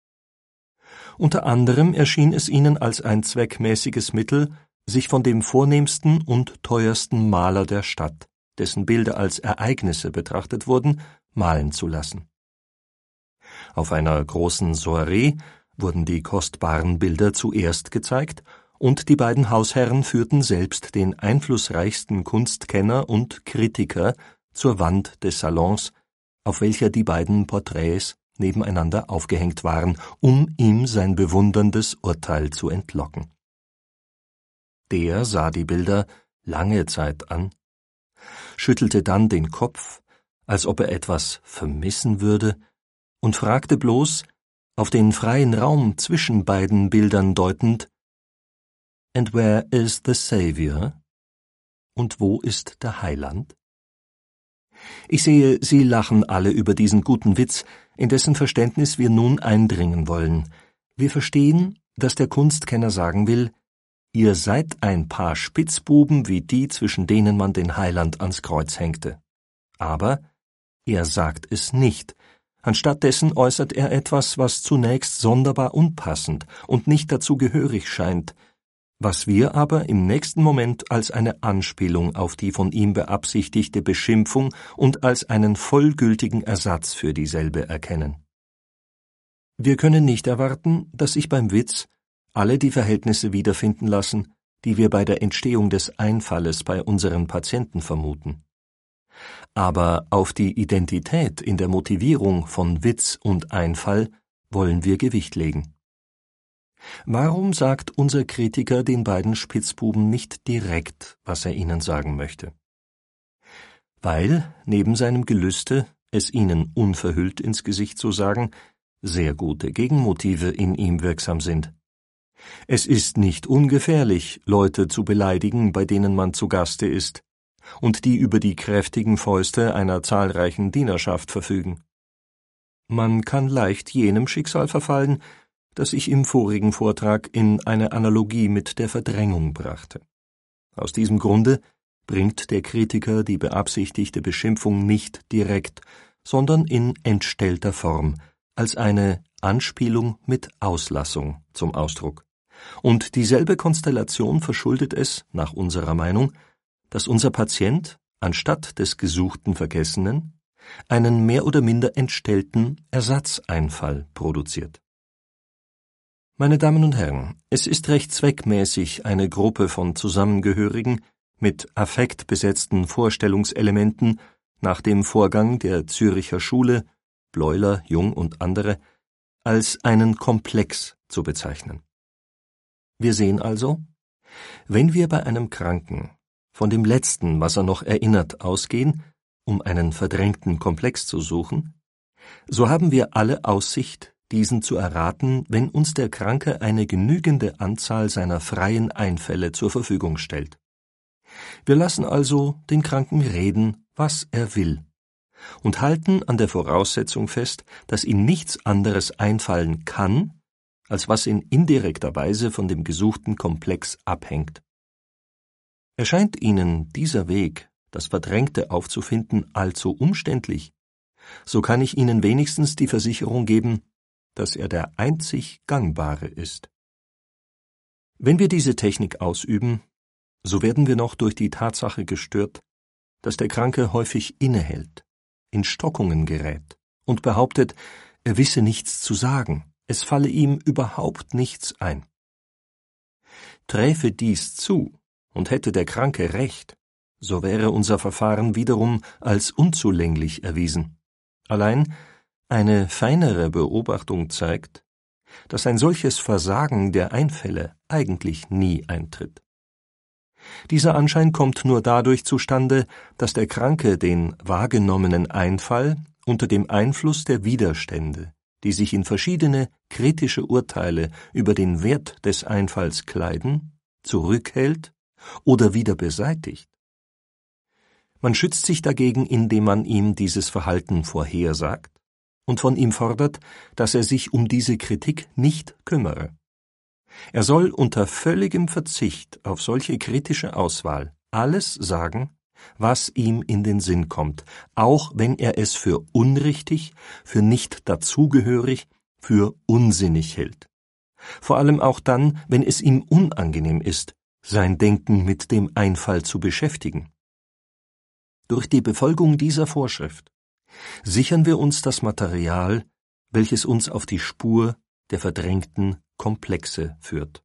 Speaker 2: Unter anderem erschien es ihnen als ein zweckmäßiges Mittel, sich von dem vornehmsten und teuersten Maler der Stadt, dessen Bilder als Ereignisse betrachtet wurden, malen zu lassen. Auf einer großen Soiree wurden die kostbaren Bilder zuerst gezeigt, und die beiden Hausherren führten selbst den einflussreichsten Kunstkenner und Kritiker zur Wand des Salons, auf welcher die beiden Porträts nebeneinander aufgehängt waren, um ihm sein bewunderndes Urteil zu entlocken. Der sah die Bilder lange Zeit an, schüttelte dann den Kopf, als ob er etwas vermissen würde, und fragte bloß, auf den freien Raum zwischen beiden Bildern deutend: And where is the Savior? Und wo ist der Heiland? Ich sehe, Sie lachen alle über diesen guten Witz, in dessen Verständnis wir nun eindringen wollen. Wir verstehen, dass der Kunstkenner sagen will: Ihr seid ein paar Spitzbuben wie die, zwischen denen man den Heiland ans Kreuz hängte. Aber er sagt es nicht. Anstattdessen äußert er etwas, was zunächst sonderbar unpassend und nicht dazu gehörig scheint, was wir aber im nächsten Moment als eine Anspielung auf die von ihm beabsichtigte Beschimpfung und als einen vollgültigen Ersatz für dieselbe erkennen. Wir können nicht erwarten, dass sich beim Witz alle die Verhältnisse wiederfinden lassen, die wir bei der Entstehung des Einfalles bei unseren Patienten vermuten. Aber auf die Identität in der Motivierung von Witz und Einfall wollen wir Gewicht legen. Warum sagt unser Kritiker den beiden Spitzbuben nicht direkt, was er ihnen sagen möchte? Weil, neben seinem Gelüste, es ihnen unverhüllt ins Gesicht zu sagen, sehr gute Gegenmotive in ihm wirksam sind. Es ist nicht ungefährlich, Leute zu beleidigen, bei denen man zu Gaste ist, und die über die kräftigen Fäuste einer zahlreichen Dienerschaft verfügen. Man kann leicht jenem Schicksal verfallen, das ich im vorigen Vortrag in eine Analogie mit der Verdrängung brachte. Aus diesem Grunde bringt der Kritiker die beabsichtigte Beschimpfung nicht direkt, sondern in entstellter Form, als eine Anspielung mit Auslassung zum Ausdruck. Und dieselbe Konstellation verschuldet es, nach unserer Meinung, dass unser Patient, anstatt des gesuchten Vergessenen, einen mehr oder minder entstellten Ersatzeinfall produziert. Meine Damen und Herren, es ist recht zweckmäßig, eine Gruppe von Zusammengehörigen mit affektbesetzten Vorstellungselementen nach dem Vorgang der Züricher Schule, Bleuler, Jung und andere, als einen Komplex zu bezeichnen. Wir sehen also, wenn wir bei einem Kranken von dem Letzten, was er noch erinnert, ausgehen, um einen verdrängten Komplex zu suchen, so haben wir alle Aussicht, diesen zu erraten, wenn uns der Kranke eine genügende Anzahl seiner freien Einfälle zur Verfügung stellt. Wir lassen also den Kranken reden, was er will, und halten an der Voraussetzung fest, dass ihm nichts anderes einfallen kann, als was in indirekter Weise von dem gesuchten Komplex abhängt. Erscheint Ihnen dieser Weg, das Verdrängte aufzufinden, allzu umständlich, so kann ich Ihnen wenigstens die Versicherung geben, dass er der einzig gangbare ist. Wenn wir diese Technik ausüben, so werden wir noch durch die Tatsache gestört, dass der Kranke häufig innehält, in Stockungen gerät und behauptet, er wisse nichts zu sagen, es falle ihm überhaupt nichts ein. Träfe dies zu und hätte der Kranke recht, so wäre unser Verfahren wiederum als unzulänglich erwiesen. Allein eine feinere Beobachtung zeigt, dass ein solches Versagen der Einfälle eigentlich nie eintritt. Dieser Anschein kommt nur dadurch zustande, dass der Kranke den wahrgenommenen Einfall unter dem Einfluss der Widerstände, die sich in verschiedene kritische Urteile über den Wert des Einfalls kleiden, zurückhält oder wieder beseitigt. Man schützt sich dagegen, indem man ihm dieses Verhalten vorhersagt und von ihm fordert, dass er sich um diese Kritik nicht kümmere. Er soll unter völligem Verzicht auf solche kritische Auswahl alles sagen, was ihm in den Sinn kommt, auch wenn er es für unrichtig, für nicht dazugehörig, für unsinnig hält. Vor allem auch dann, wenn es ihm unangenehm ist, sein Denken mit dem Einfall zu beschäftigen. Durch die Befolgung dieser Vorschrift sichern wir uns das Material, welches uns auf die Spur der verdrängten Komplexe führt.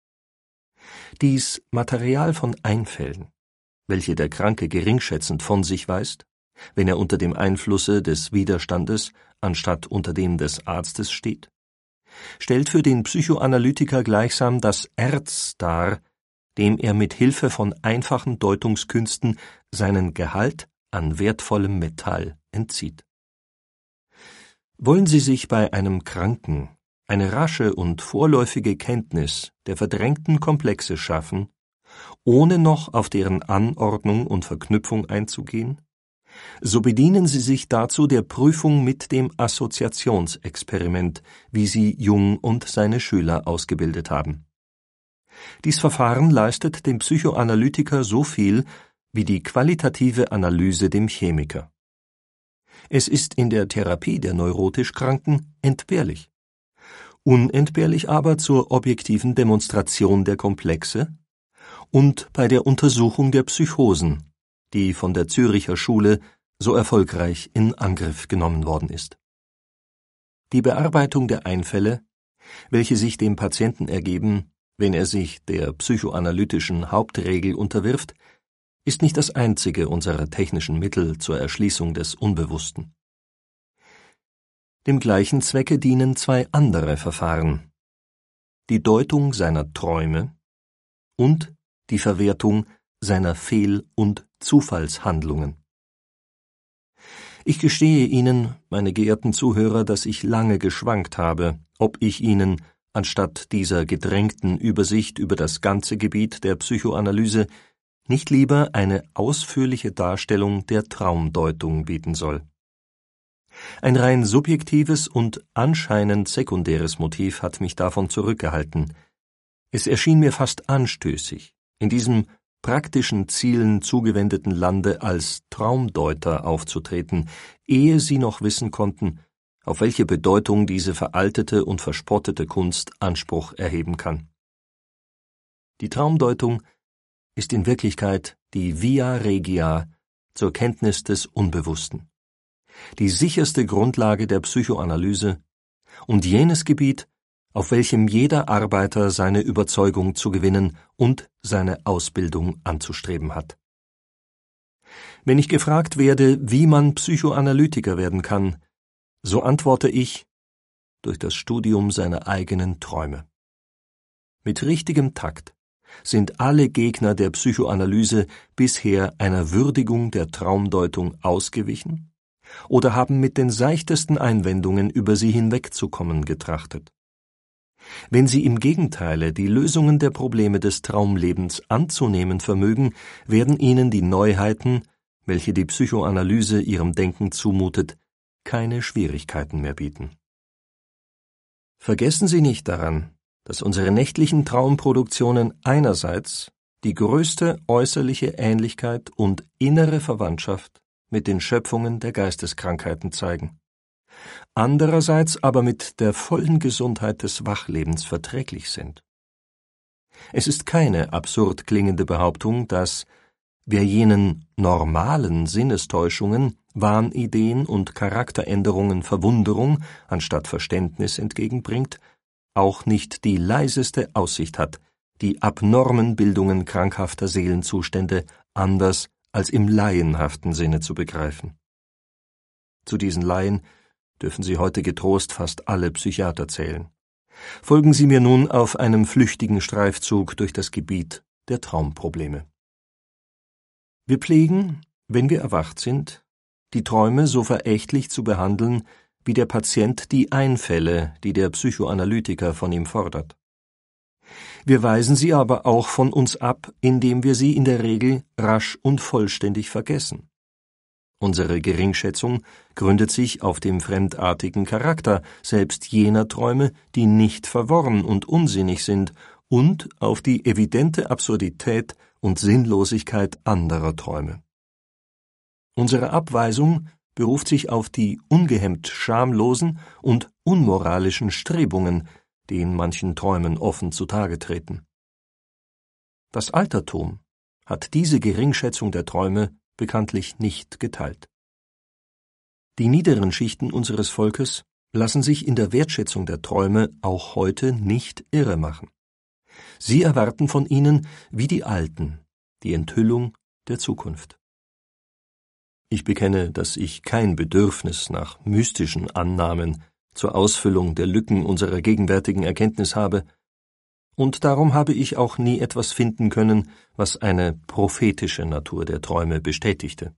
Speaker 2: Dies Material von Einfällen, welche der Kranke geringschätzend von sich weist, wenn er unter dem Einflusse des Widerstandes anstatt unter dem des Arztes steht, stellt für den Psychoanalytiker gleichsam das Erz dar, dem er mit Hilfe von einfachen Deutungskünsten seinen Gehalt an wertvollem Metall entzieht. Wollen Sie sich bei einem Kranken eine rasche und vorläufige Kenntnis der verdrängten Komplexe schaffen, ohne noch auf deren Anordnung und Verknüpfung einzugehen, so bedienen Sie sich dazu der Prüfung mit dem Assoziationsexperiment, wie sie Jung und seine Schüler ausgebildet haben. Dies Verfahren leistet dem Psychoanalytiker so viel wie die qualitative Analyse dem Chemiker. Es ist in der Therapie der neurotisch Kranken entbehrlich, unentbehrlich aber zur objektiven Demonstration der Komplexe und bei der Untersuchung der Psychosen, die von der Züricher Schule so erfolgreich in Angriff genommen worden ist. Die Bearbeitung der Einfälle, welche sich dem Patienten ergeben, wenn er sich der psychoanalytischen Hauptregel unterwirft, ist nicht das einzige unserer technischen Mittel zur Erschließung des Unbewussten. Dem gleichen Zwecke dienen zwei andere Verfahren: die Deutung seiner Träume und die Verwertung seiner Fehl- und Zufallshandlungen. Ich gestehe Ihnen, meine geehrten Zuhörer, dass ich lange geschwankt habe, ob ich Ihnen, anstatt dieser gedrängten Übersicht über das ganze Gebiet der Psychoanalyse, nicht lieber eine ausführliche Darstellung der Traumdeutung bieten soll. Ein rein subjektives und anscheinend sekundäres Motiv hat mich davon zurückgehalten. Es erschien mir fast anstößig, in diesem praktischen Zielen zugewendeten Lande als Traumdeuter aufzutreten, ehe sie noch wissen konnten, auf welche Bedeutung diese veraltete und verspottete Kunst Anspruch erheben kann. Die Traumdeutung ist in Wirklichkeit die Via Regia zur Kenntnis des Unbewussten, die sicherste Grundlage der Psychoanalyse und jenes Gebiet, auf welchem jeder Arbeiter seine Überzeugung zu gewinnen und seine Ausbildung anzustreben hat. Wenn ich gefragt werde, wie man Psychoanalytiker werden kann, so antworte ich: durch das Studium seiner eigenen Träume. Mit richtigem Takt sind alle Gegner der Psychoanalyse bisher einer Würdigung der Traumdeutung ausgewichen oder haben mit den seichtesten Einwendungen über sie hinwegzukommen getrachtet. Wenn sie im Gegenteile die Lösungen der Probleme des Traumlebens anzunehmen vermögen, werden ihnen die Neuheiten, welche die Psychoanalyse ihrem Denken zumutet, keine Schwierigkeiten mehr bieten. Vergessen Sie nicht daran, dass unsere nächtlichen Traumproduktionen einerseits die größte äußerliche Ähnlichkeit und innere Verwandtschaft mit den Schöpfungen der Geisteskrankheiten zeigen, andererseits aber mit der vollen Gesundheit des Wachlebens verträglich sind. Es ist keine absurd klingende Behauptung, dass, wer jenen normalen Sinnestäuschungen, Wahnideen und Charakteränderungen Verwunderung anstatt Verständnis entgegenbringt, auch nicht die leiseste Aussicht hat, die abnormen Bildungen krankhafter Seelenzustände anders als im laienhaften Sinne zu begreifen. Zu diesen Laien dürfen Sie heute getrost fast alle Psychiater zählen. Folgen Sie mir nun auf einem flüchtigen Streifzug durch das Gebiet der Traumprobleme. Wir pflegen, wenn wir erwacht sind, die Träume so verächtlich zu behandeln, wie der Patient die Einfälle, die der Psychoanalytiker von ihm fordert. Wir weisen sie aber auch von uns ab, indem wir sie in der Regel rasch und vollständig vergessen. Unsere Geringschätzung gründet sich auf dem fremdartigen Charakter selbst jener Träume, die nicht verworren und unsinnig sind, und auf die evidente Absurdität und Sinnlosigkeit anderer Träume. Unsere Abweisung beruft sich auf die ungehemmt schamlosen und unmoralischen Strebungen, die in manchen Träumen offen zutage treten. Das Altertum hat diese Geringschätzung der Träume bekanntlich nicht geteilt. Die niederen Schichten unseres Volkes lassen sich in der Wertschätzung der Träume auch heute nicht irre machen. Sie erwarten von ihnen, wie die Alten, die Enthüllung der Zukunft. Ich bekenne, dass ich kein Bedürfnis nach mystischen Annahmen zur Ausfüllung der Lücken unserer gegenwärtigen Erkenntnis habe, und darum habe ich auch nie etwas finden können, was eine prophetische Natur der Träume bestätigte.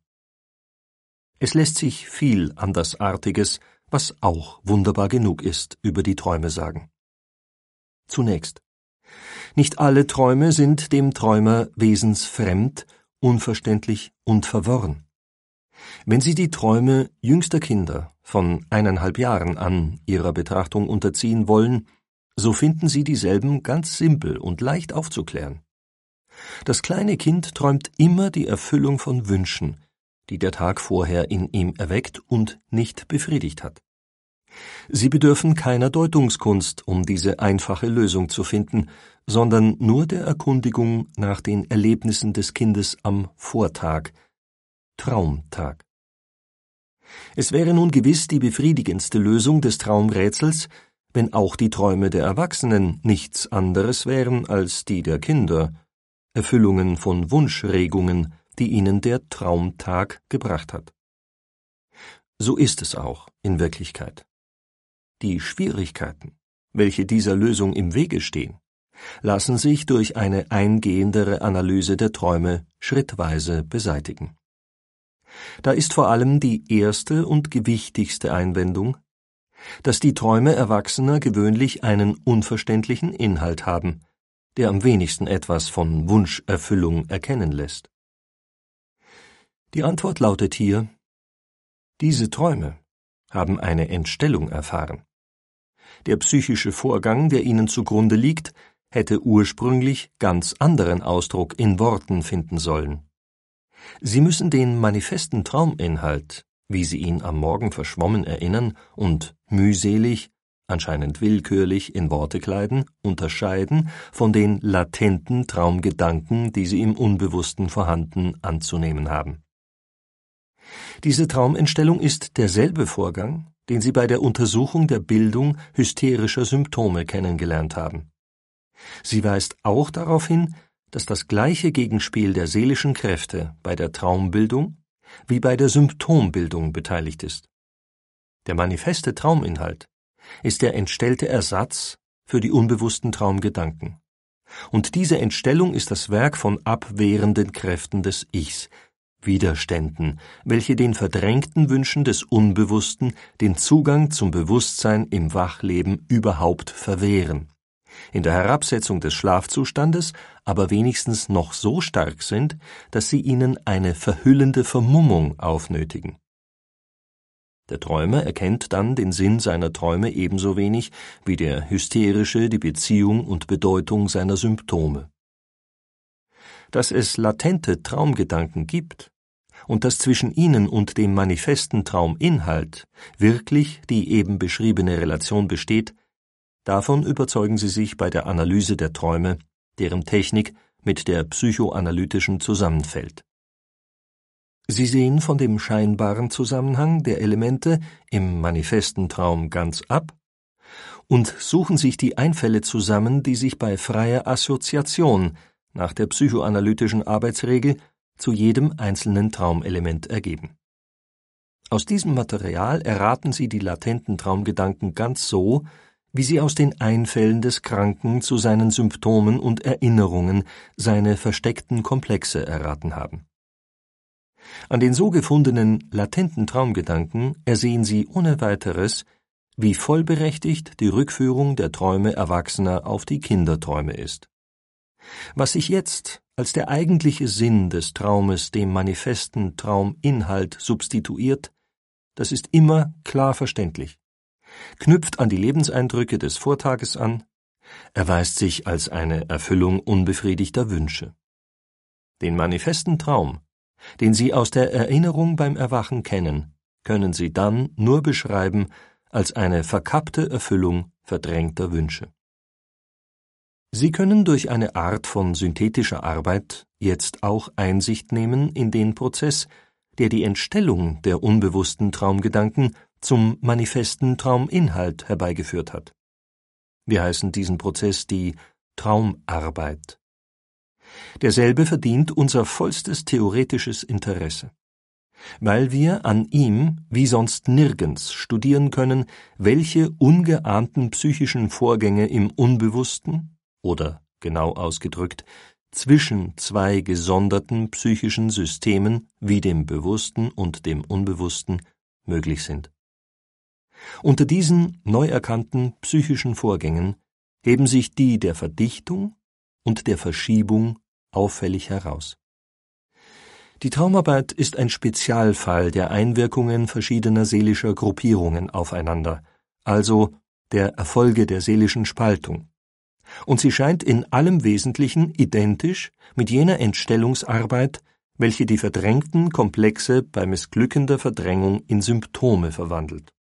Speaker 2: Es lässt sich viel Andersartiges, was auch wunderbar genug ist, über die Träume sagen. Zunächst: Nicht alle Träume sind dem Träumer wesensfremd, unverständlich und verworren. Wenn Sie die Träume jüngster Kinder von eineinhalb Jahren an Ihrer Betrachtung unterziehen wollen, so finden Sie dieselben ganz simpel und leicht aufzuklären. Das kleine Kind träumt immer die Erfüllung von Wünschen, die der Tag vorher in ihm erweckt und nicht befriedigt hat. Sie bedürfen keiner Deutungskunst, um diese einfache Lösung zu finden, sondern nur der Erkundigung nach den Erlebnissen des Kindes am Vortag, Traumtag. Es wäre nun gewiss die befriedigendste Lösung des Traumrätsels, wenn auch die Träume der Erwachsenen nichts anderes wären als die der Kinder, Erfüllungen von Wunschregungen, die ihnen der Traumtag gebracht hat. So ist es auch in Wirklichkeit. Die Schwierigkeiten, welche dieser Lösung im Wege stehen, lassen sich durch eine eingehendere Analyse der Träume schrittweise beseitigen. Da ist vor allem die erste und gewichtigste Einwendung, dass die Träume Erwachsener gewöhnlich einen unverständlichen Inhalt haben, der am wenigsten etwas von Wunscherfüllung erkennen lässt. Die Antwort lautet hier: Diese Träume haben eine Entstellung erfahren. Der psychische Vorgang, der ihnen zugrunde liegt, hätte ursprünglich ganz anderen Ausdruck in Worten finden sollen. Sie müssen den manifesten Trauminhalt, wie Sie ihn am Morgen verschwommen erinnern und mühselig, anscheinend willkürlich in Worte kleiden, unterscheiden von den latenten Traumgedanken, die Sie im Unbewussten vorhanden anzunehmen haben. Diese Traumentstellung ist derselbe Vorgang, den Sie bei der Untersuchung der Bildung hysterischer Symptome kennengelernt haben. Sie weist auch darauf hin, dass das gleiche Gegenspiel der seelischen Kräfte bei der Traumbildung wie bei der Symptombildung beteiligt ist. Der manifeste Trauminhalt ist der entstellte Ersatz für die unbewussten Traumgedanken. Und diese Entstellung ist das Werk von abwehrenden Kräften des Ichs, Widerständen, welche den verdrängten Wünschen des Unbewussten den Zugang zum Bewusstsein im Wachleben überhaupt verwehren, in der Herabsetzung des Schlafzustandes aber wenigstens noch so stark sind, dass sie ihnen eine verhüllende Vermummung aufnötigen. Der Träumer erkennt dann den Sinn seiner Träume ebenso wenig wie der Hysterische die Beziehung und Bedeutung seiner Symptome. Dass es latente Traumgedanken gibt und dass zwischen ihnen und dem manifesten Trauminhalt wirklich die eben beschriebene Relation besteht, davon überzeugen Sie sich bei der Analyse der Träume, deren Technik mit der psychoanalytischen zusammenfällt. Sie sehen von dem scheinbaren Zusammenhang der Elemente im manifesten Traum ganz ab und suchen sich die Einfälle zusammen, die sich bei freier Assoziation nach der psychoanalytischen Arbeitsregel zu jedem einzelnen Traumelement ergeben. Aus diesem Material erraten Sie die latenten Traumgedanken ganz so, wie Sie aus den Einfällen des Kranken zu seinen Symptomen und Erinnerungen seine versteckten Komplexe erraten haben. An den so gefundenen latenten Traumgedanken ersehen Sie ohne weiteres, wie vollberechtigt die Rückführung der Träume Erwachsener auf die Kinderträume ist. Was sich jetzt als der eigentliche Sinn des Traumes dem manifesten Trauminhalt substituiert, das ist immer klar verständlich, knüpft an die Lebenseindrücke des Vortages an, erweist sich als eine Erfüllung unbefriedigter Wünsche. Den manifesten Traum den Sie aus der Erinnerung beim Erwachen kennen, können Sie dann nur beschreiben als eine verkappte Erfüllung verdrängter Wünsche. Sie können durch eine Art von synthetischer Arbeit jetzt auch Einsicht nehmen in den Prozess, der die Entstellung der unbewussten Traumgedanken zum manifesten Trauminhalt herbeigeführt hat. Wir heißen diesen Prozess die Traumarbeit. Derselbe verdient unser vollstes theoretisches Interesse, weil wir an ihm wie sonst nirgends studieren können, welche ungeahnten psychischen Vorgänge im Unbewussten oder, genau ausgedrückt, zwischen zwei gesonderten psychischen Systemen wie dem Bewussten und dem Unbewussten möglich sind. Unter diesen neu erkannten psychischen Vorgängen heben sich die der Verdichtung und der Verschiebung auffällig heraus. Die Traumarbeit ist ein Spezialfall der Einwirkungen verschiedener seelischer Gruppierungen aufeinander, also der Erfolge der seelischen Spaltung, und sie scheint in allem Wesentlichen identisch mit jener Entstellungsarbeit, welche die verdrängten Komplexe bei missglückender Verdrängung in Symptome verwandelt.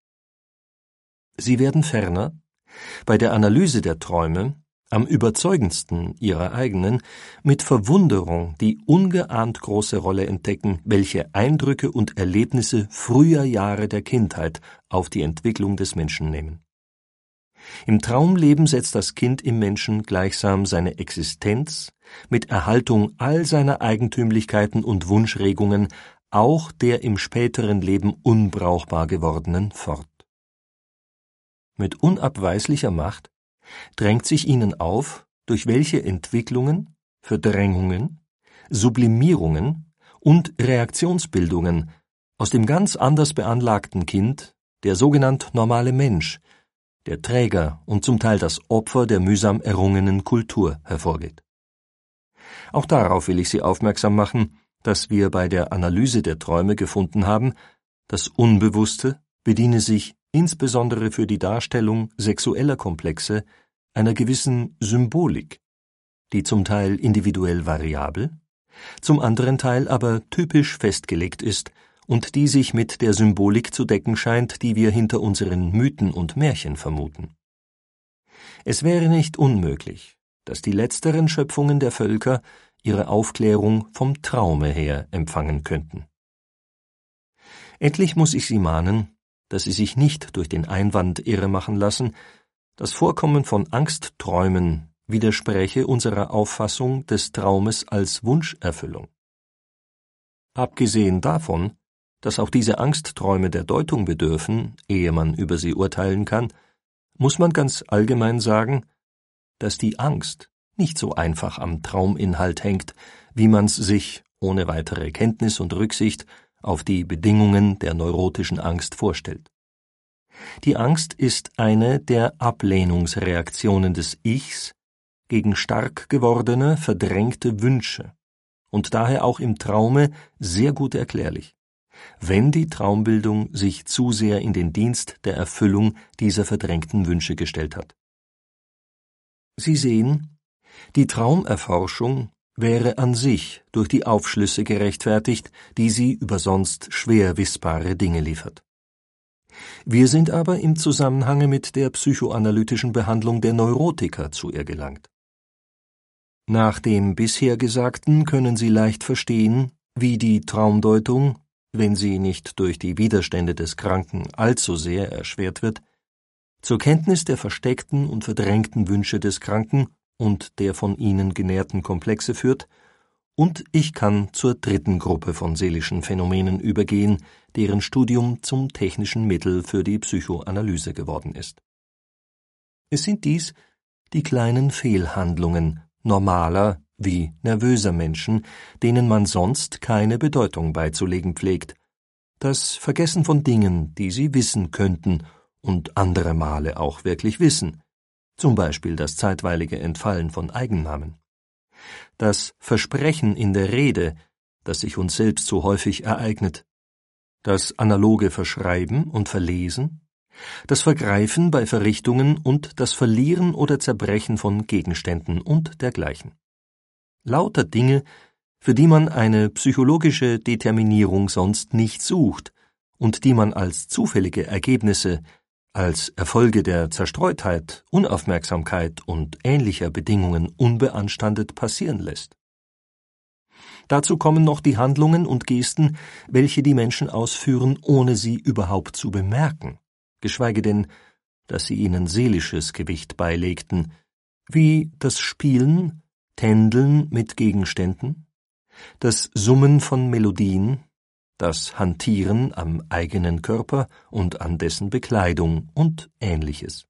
Speaker 2: Sie werden ferner bei der Analyse der Träume am überzeugendsten ihrer eigenen mit Verwunderung die ungeahnt große Rolle entdecken, welche Eindrücke und Erlebnisse früher Jahre der Kindheit auf die Entwicklung des Menschen nehmen. Im Traumleben setzt das Kind im Menschen gleichsam seine Existenz mit Erhaltung all seiner Eigentümlichkeiten und Wunschregungen, auch der im späteren Leben unbrauchbar gewordenen, fort. Mit unabweislicher Macht drängt sich ihnen auf, durch welche Entwicklungen, Verdrängungen, Sublimierungen und Reaktionsbildungen aus dem ganz anders beanlagten Kind der sogenannt normale Mensch, der Träger und zum Teil das Opfer der mühsam errungenen Kultur hervorgeht. Auch darauf will ich Sie aufmerksam machen, dass wir bei der Analyse der Träume gefunden haben, das Unbewusste bediene sich insbesondere für die Darstellung sexueller Komplexe einer gewissen Symbolik, die zum Teil individuell variabel, zum anderen Teil aber typisch festgelegt ist und die sich mit der Symbolik zu decken scheint, die wir hinter unseren Mythen und Märchen vermuten. Es wäre nicht unmöglich, dass die letzteren Schöpfungen der Völker ihre Aufklärung vom Traume her empfangen könnten. Endlich muss ich Sie mahnen, dass Sie sich nicht durch den Einwand irre machen lassen, das Vorkommen von Angstträumen widerspräche unserer Auffassung des Traumes als Wunscherfüllung. Abgesehen davon, dass auch diese Angstträume der Deutung bedürfen, ehe man über sie urteilen kann, muss man ganz allgemein sagen, dass die Angst nicht so einfach am Trauminhalt hängt, wie man's sich, ohne weitere Kenntnis und Rücksicht auf die Bedingungen der neurotischen Angst vorstellt. Die Angst ist eine der Ablehnungsreaktionen des Ichs gegen stark gewordene, verdrängte Wünsche und daher auch im Traume sehr gut erklärlich, wenn die Traumbildung sich zu sehr in den Dienst der Erfüllung dieser verdrängten Wünsche gestellt hat. Sie sehen, die Traumerforschung wäre an sich durch die Aufschlüsse gerechtfertigt, die sie über sonst schwer wissbare Dinge liefert. Wir sind aber im Zusammenhange mit der psychoanalytischen Behandlung der Neurotiker zu ihr gelangt. Nach dem bisher Gesagten können Sie leicht verstehen, wie die Traumdeutung, wenn sie nicht durch die Widerstände des Kranken allzu sehr erschwert wird, zur Kenntnis der versteckten und verdrängten Wünsche des Kranken und der von ihnen genährten Komplexe führt, und ich kann zur dritten Gruppe von seelischen Phänomenen übergehen, deren Studium zum technischen Mittel für die Psychoanalyse geworden ist. Es sind dies die kleinen Fehlhandlungen normaler wie nervöser Menschen, denen man sonst keine Bedeutung beizulegen pflegt, das Vergessen von Dingen, die sie wissen könnten und andere Male auch wirklich wissen, zum Beispiel das zeitweilige Entfallen von Eigennamen. Das Versprechen in der Rede, das sich uns selbst so häufig ereignet, das analoge Verschreiben und Verlesen, das Vergreifen bei Verrichtungen und das Verlieren oder Zerbrechen von Gegenständen und dergleichen. Lauter Dinge, für die man eine psychologische Determinierung sonst nicht sucht und die man als zufällige Ergebnisse, als Erfolge der Zerstreutheit, Unaufmerksamkeit und ähnlicher Bedingungen unbeanstandet passieren lässt. Dazu kommen noch die Handlungen und Gesten, welche die Menschen ausführen, ohne sie überhaupt zu bemerken, geschweige denn, dass sie ihnen seelisches Gewicht beilegten, wie das Spielen, Tändeln mit Gegenständen, das Summen von Melodien, das Hantieren am eigenen Körper und an dessen Bekleidung und Ähnliches.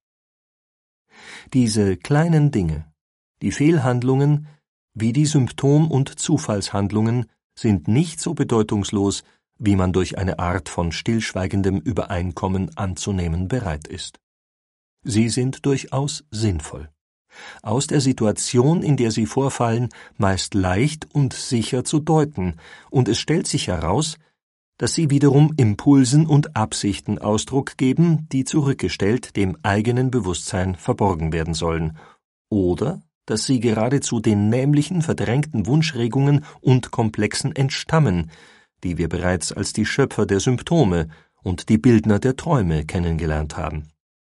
Speaker 2: Diese kleinen Dinge, die Fehlhandlungen, wie die Symptom- und Zufallshandlungen, sind nicht so bedeutungslos, wie man durch eine Art von stillschweigendem Übereinkommen anzunehmen bereit ist. Sie sind durchaus sinnvoll. Aus der Situation, in der sie vorfallen, meist leicht und sicher zu deuten, und es stellt sich heraus, dass sie wiederum Impulsen und Absichten Ausdruck geben, die zurückgestellt dem eigenen Bewusstsein verborgen werden sollen, oder dass sie geradezu den nämlichen verdrängten Wunschregungen und Komplexen entstammen, die wir bereits als die Schöpfer der Symptome und die Bildner der Träume kennengelernt haben.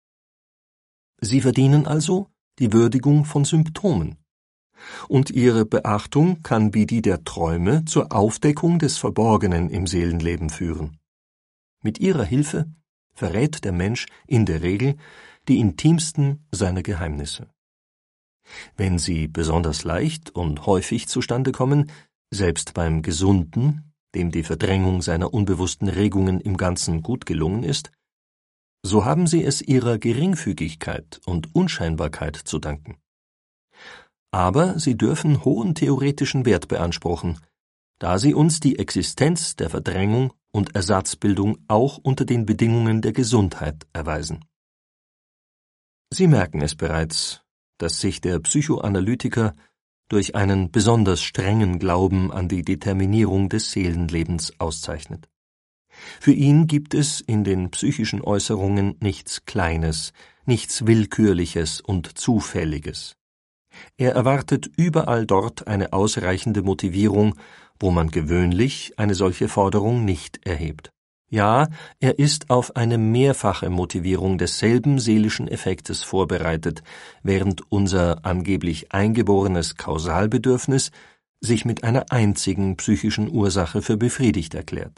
Speaker 2: Sie verdienen also die Würdigung von Symptomen, und ihre Beachtung kann wie die der Träume zur Aufdeckung des Verborgenen im Seelenleben führen. Mit ihrer Hilfe verrät der Mensch in der Regel die intimsten seiner Geheimnisse. Wenn sie besonders leicht und häufig zustande kommen, selbst beim Gesunden, dem die Verdrängung seiner unbewussten Regungen im Ganzen gut gelungen ist, so haben sie es ihrer Geringfügigkeit und Unscheinbarkeit zu danken. Aber sie dürfen hohen theoretischen Wert beanspruchen, da sie uns die Existenz der Verdrängung und Ersatzbildung auch unter den Bedingungen der Gesundheit erweisen. Sie merken es bereits, dass sich der Psychoanalytiker durch einen besonders strengen Glauben an die Determinierung des Seelenlebens auszeichnet. Für ihn gibt es in den psychischen Äußerungen nichts Kleines, nichts Willkürliches und Zufälliges. Er erwartet überall dort eine ausreichende Motivierung, wo man gewöhnlich eine solche Forderung nicht erhebt. Ja, er ist auf eine mehrfache Motivierung desselben seelischen Effektes vorbereitet, während unser angeblich eingeborenes Kausalbedürfnis sich mit einer einzigen psychischen Ursache für befriedigt erklärt.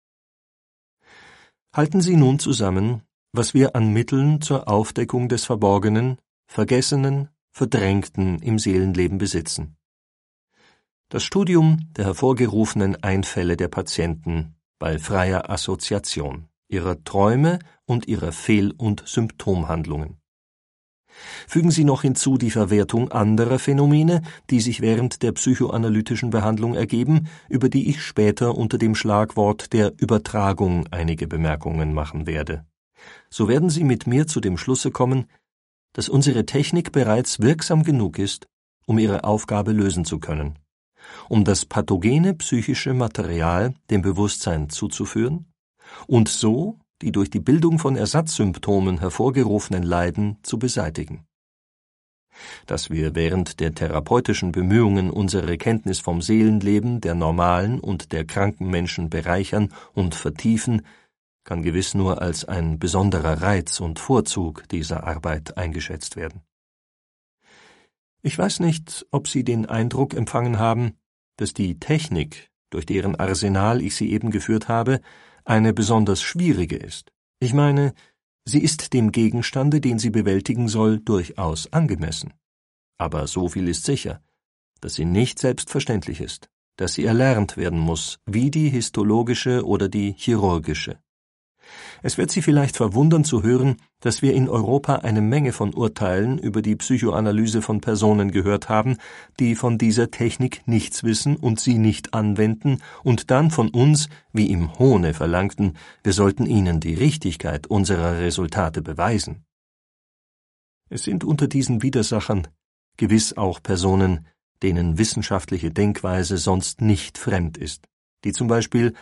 Speaker 2: Halten Sie nun zusammen, was wir an Mitteln zur Aufdeckung des Verborgenen, Vergessenen, Verdrängten im Seelenleben besitzen. Das Studium der hervorgerufenen Einfälle der Patienten bei freier Assoziation, ihrer Träume und ihrer Fehl- und Symptomhandlungen. Fügen Sie noch hinzu die Verwertung anderer Phänomene, die sich während der psychoanalytischen Behandlung ergeben, über die ich später unter dem Schlagwort der Übertragung einige Bemerkungen machen werde. So werden Sie mit mir zu dem Schlusse kommen, dass unsere Technik bereits wirksam genug ist, um ihre Aufgabe lösen zu können, um das pathogene psychische Material dem Bewusstsein zuzuführen und so die durch die Bildung von Ersatzsymptomen hervorgerufenen Leiden zu beseitigen. Dass wir während der therapeutischen Bemühungen unsere Kenntnis vom Seelenleben der normalen und der kranken Menschen bereichern und vertiefen, kann gewiss nur als ein besonderer Reiz und Vorzug dieser Arbeit eingeschätzt werden. Ich weiß nicht, ob Sie den Eindruck empfangen haben, dass die Technik, durch deren Arsenal ich Sie eben geführt habe, eine besonders schwierige ist. Ich meine, sie ist dem Gegenstande, den sie bewältigen soll, durchaus angemessen. Aber so viel ist sicher, dass sie nicht selbstverständlich ist, dass sie erlernt werden muss, wie die histologische oder die chirurgische. Es wird Sie vielleicht verwundern zu hören, dass wir in Europa eine Menge von Urteilen über die Psychoanalyse von Personen gehört haben, die von dieser Technik nichts wissen und sie nicht anwenden und dann von uns, wie im Hohne, verlangten, wir sollten ihnen die Richtigkeit unserer Resultate beweisen. Es sind unter diesen Widersachern gewiss auch Personen, denen wissenschaftliche Denkweise sonst nicht fremd ist, die zum Beispiel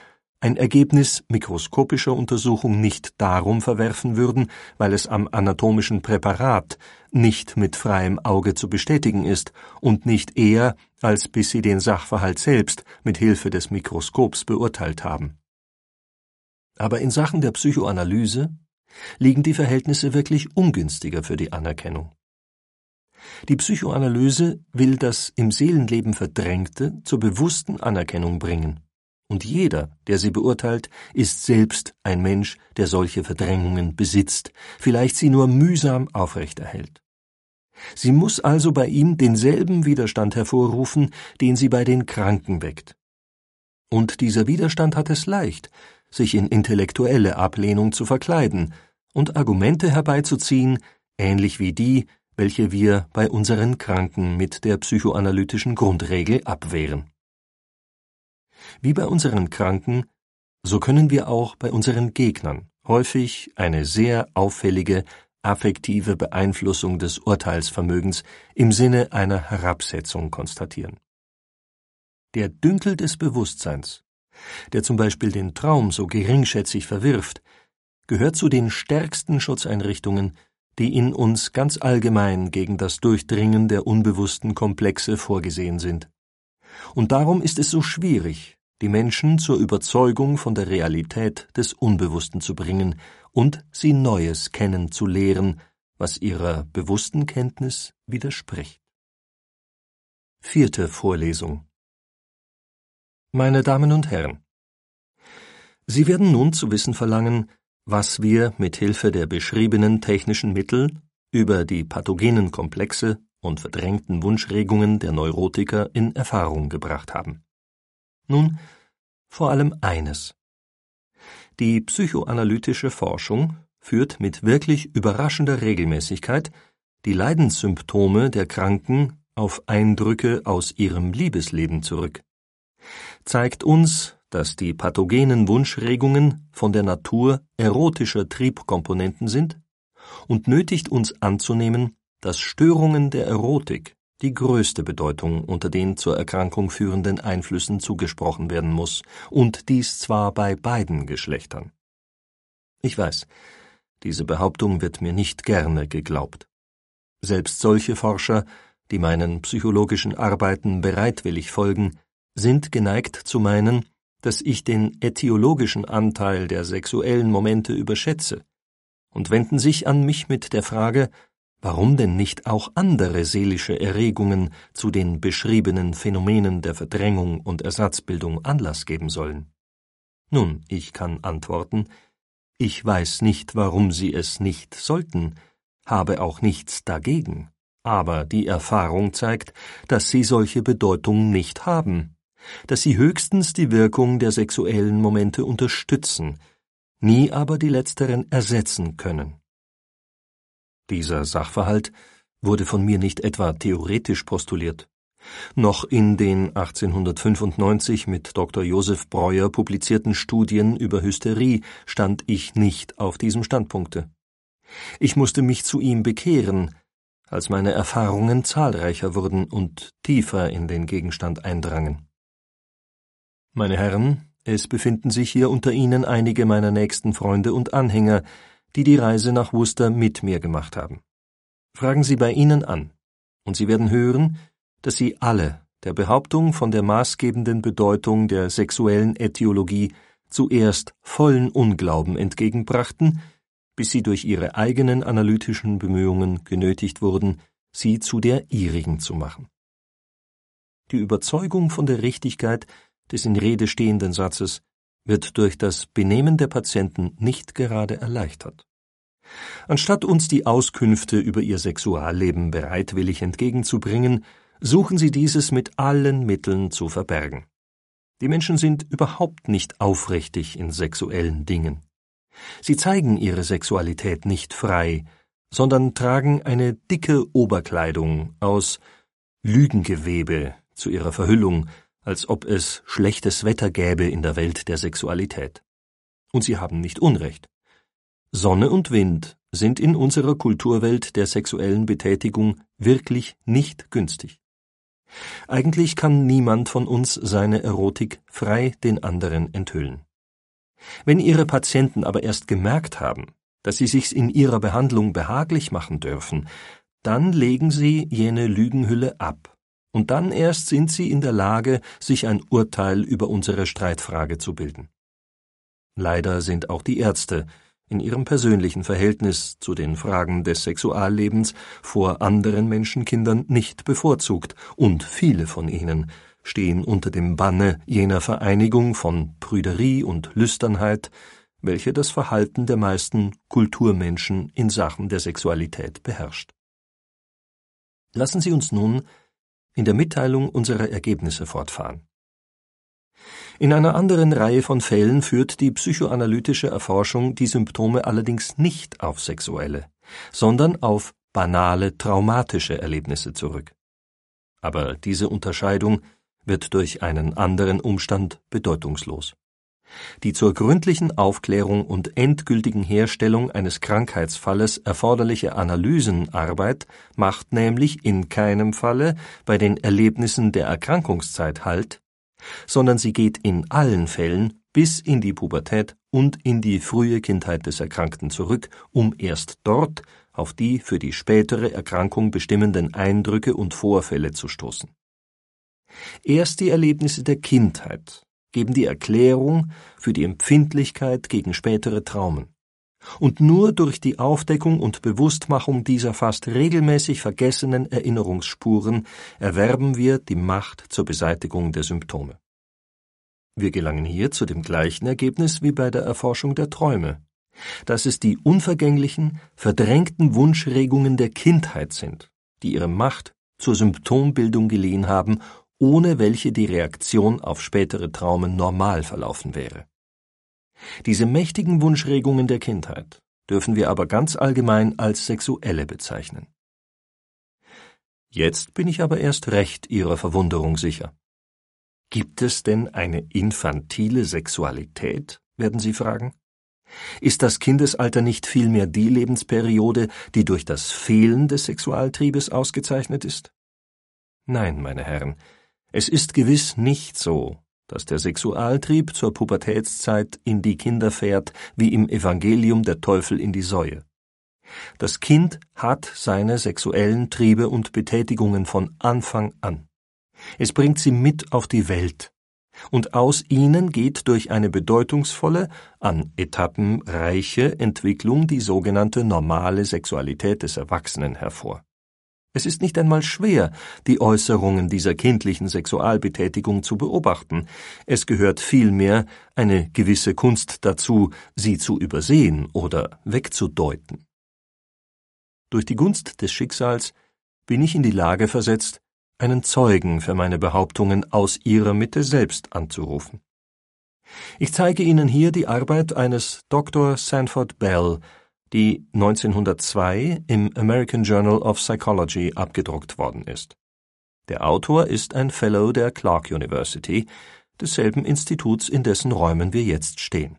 Speaker 2: ein Ergebnis mikroskopischer Untersuchung nicht darum verwerfen würden, weil es am anatomischen Präparat nicht mit freiem Auge zu bestätigen ist und nicht eher, als bis sie den Sachverhalt selbst mit Hilfe des Mikroskops beurteilt haben. Aber in Sachen der Psychoanalyse liegen die Verhältnisse wirklich ungünstiger für die Anerkennung. Die Psychoanalyse will das im Seelenleben Verdrängte zur bewussten Anerkennung bringen. Und jeder, der sie beurteilt, ist selbst ein Mensch, der solche Verdrängungen besitzt, vielleicht sie nur mühsam aufrechterhält. Sie muss also bei ihm denselben Widerstand hervorrufen, den sie bei den Kranken weckt. Und dieser Widerstand hat es leicht, sich in intellektuelle Ablehnung zu verkleiden und Argumente herbeizuziehen, ähnlich wie die, welche wir bei unseren Kranken mit der psychoanalytischen Grundregel abwehren. Wie bei unseren Kranken, so können wir auch bei unseren Gegnern häufig eine sehr auffällige, affektive Beeinflussung des Urteilsvermögens im Sinne einer Herabsetzung konstatieren. Der Dünkel des Bewusstseins, der zum Beispiel den Traum so geringschätzig verwirft, gehört zu den stärksten Schutzeinrichtungen, die in uns ganz allgemein gegen das Durchdringen der unbewussten Komplexe vorgesehen sind. Und darum ist es so schwierig, die Menschen zur Überzeugung von der Realität des Unbewussten zu bringen und sie Neues kennenzulehren, was ihrer bewussten Kenntnis widerspricht. Vierte Vorlesung. Meine Damen und Herren, Sie werden nun zu wissen verlangen, was wir mit Hilfe der beschriebenen technischen Mittel über die pathogenen Komplexe und verdrängten Wunschregungen der Neurotiker in Erfahrung gebracht haben. Nun, vor allem eines. Die psychoanalytische Forschung führt mit wirklich überraschender Regelmäßigkeit die Leidenssymptome der Kranken auf Eindrücke aus ihrem Liebesleben zurück, zeigt uns, dass die pathogenen Wunschregungen von der Natur erotischer Triebkomponenten sind und nötigt uns anzunehmen, dass Störungen der Erotik die größte Bedeutung unter den zur Erkrankung führenden Einflüssen zugesprochen werden muss, und dies zwar bei beiden Geschlechtern. Ich weiß, diese Behauptung wird mir nicht gerne geglaubt. Selbst solche Forscher, die meinen psychologischen Arbeiten bereitwillig folgen, sind geneigt zu meinen, dass ich den ätiologischen Anteil der sexuellen Momente überschätze, und wenden sich an mich mit der Frage, warum denn nicht auch andere seelische Erregungen zu den beschriebenen Phänomenen der Verdrängung und Ersatzbildung Anlass geben sollen. Nun, ich kann antworten, ich weiß nicht, warum sie es nicht sollten, habe auch nichts dagegen, aber die Erfahrung zeigt, dass sie solche Bedeutung nicht haben, dass sie höchstens die Wirkung der sexuellen Momente unterstützen, nie aber die letzteren ersetzen können. Dieser Sachverhalt wurde von mir nicht etwa theoretisch postuliert. Noch in den achtzehnhundertfünfundneunzig mit Doktor Josef Breuer publizierten Studien über Hysterie stand ich nicht auf diesem Standpunkte. Ich musste mich zu ihm bekehren, als meine Erfahrungen zahlreicher wurden und tiefer in den Gegenstand eindrangen. Meine Herren, es befinden sich hier unter Ihnen einige meiner nächsten Freunde und Anhänger, die die Reise nach Worcester mit mir gemacht haben. Fragen Sie bei ihnen an, und Sie werden hören, dass sie alle der Behauptung von der maßgebenden Bedeutung der sexuellen Ätiologie zuerst vollen Unglauben entgegenbrachten, bis sie durch ihre eigenen analytischen Bemühungen genötigt wurden, sie zu der ihrigen zu machen. Die Überzeugung von der Richtigkeit des in Rede stehenden Satzes wird durch das Benehmen der Patienten nicht gerade erleichtert. Anstatt uns die Auskünfte über ihr Sexualleben bereitwillig entgegenzubringen, suchen sie dieses mit allen Mitteln zu verbergen. Die Menschen sind überhaupt nicht aufrichtig in sexuellen Dingen. Sie zeigen ihre Sexualität nicht frei, sondern tragen eine dicke Oberkleidung aus Lügengewebe zu ihrer Verhüllung, als ob es schlechtes Wetter gäbe in der Welt der Sexualität. Und sie haben nicht Unrecht. Sonne und Wind sind in unserer Kulturwelt der sexuellen Betätigung wirklich nicht günstig. Eigentlich kann niemand von uns seine Erotik frei den anderen enthüllen. Wenn Ihre Patienten aber erst gemerkt haben, dass sie sich's in ihrer Behandlung behaglich machen dürfen, dann legen sie jene Lügenhülle ab, und dann erst sind sie in der Lage, sich ein Urteil über unsere Streitfrage zu bilden. Leider sind auch die Ärzte in ihrem persönlichen Verhältnis zu den Fragen des Sexuallebens vor anderen Menschenkindern nicht bevorzugt, und viele von ihnen stehen unter dem Banne jener Vereinigung von Prüderie und Lüsternheit, welche das Verhalten der meisten Kulturmenschen in Sachen der Sexualität beherrscht. Lassen Sie uns nun in der Mitteilung unserer Ergebnisse fortfahren. In einer anderen Reihe von Fällen führt die psychoanalytische Erforschung die Symptome allerdings nicht auf sexuelle, sondern auf banale traumatische Erlebnisse zurück. Aber diese Unterscheidung wird durch einen anderen Umstand bedeutungslos. Die zur gründlichen Aufklärung und endgültigen Herstellung eines Krankheitsfalles erforderliche Analysenarbeit macht nämlich in keinem Falle bei den Erlebnissen der Erkrankungszeit Halt, sondern sie geht in allen Fällen bis in die Pubertät und in die frühe Kindheit des Erkrankten zurück, um erst dort auf die für die spätere Erkrankung bestimmenden Eindrücke und Vorfälle zu stoßen. Erst die Erlebnisse der Kindheit geben die Erklärung für die Empfindlichkeit gegen spätere Traumen. Und nur durch die Aufdeckung und Bewusstmachung dieser fast regelmäßig vergessenen Erinnerungsspuren erwerben wir die Macht zur Beseitigung der Symptome. Wir gelangen hier zu dem gleichen Ergebnis wie bei der Erforschung der Träume, dass es die unvergänglichen, verdrängten Wunschregungen der Kindheit sind, die ihre Macht zur Symptombildung geliehen haben, ohne welche die Reaktion auf spätere Traumen normal verlaufen wäre. Diese mächtigen Wunschregungen der Kindheit dürfen wir aber ganz allgemein als sexuelle bezeichnen. Jetzt bin ich aber erst recht Ihrer Verwunderung sicher. Gibt es denn eine infantile Sexualität, werden Sie fragen? Ist das Kindesalter nicht vielmehr die Lebensperiode, die durch das Fehlen des Sexualtriebes ausgezeichnet ist? Nein, meine Herren, es ist gewiss nicht so, dass der Sexualtrieb zur Pubertätszeit in die Kinder fährt, wie im Evangelium der Teufel in die Säue. Das Kind hat seine sexuellen Triebe und Betätigungen von Anfang an. Es bringt sie mit auf die Welt, und aus ihnen geht durch eine bedeutungsvolle, an Etappen reiche Entwicklung die sogenannte normale Sexualität des Erwachsenen hervor. Es ist nicht einmal schwer, die Äußerungen dieser kindlichen Sexualbetätigung zu beobachten. Es gehört vielmehr eine gewisse Kunst dazu, sie zu übersehen oder wegzudeuten. Durch die Gunst des Schicksals bin ich in die Lage versetzt, einen Zeugen für meine Behauptungen aus ihrer Mitte selbst anzurufen. Ich zeige Ihnen hier die Arbeit eines Doktor Sanford Bell, die neunzehnhundertzwei im American Journal of Psychology abgedruckt worden ist. Der Autor ist ein Fellow der Clark University, desselben Instituts, in dessen Räumen wir jetzt stehen.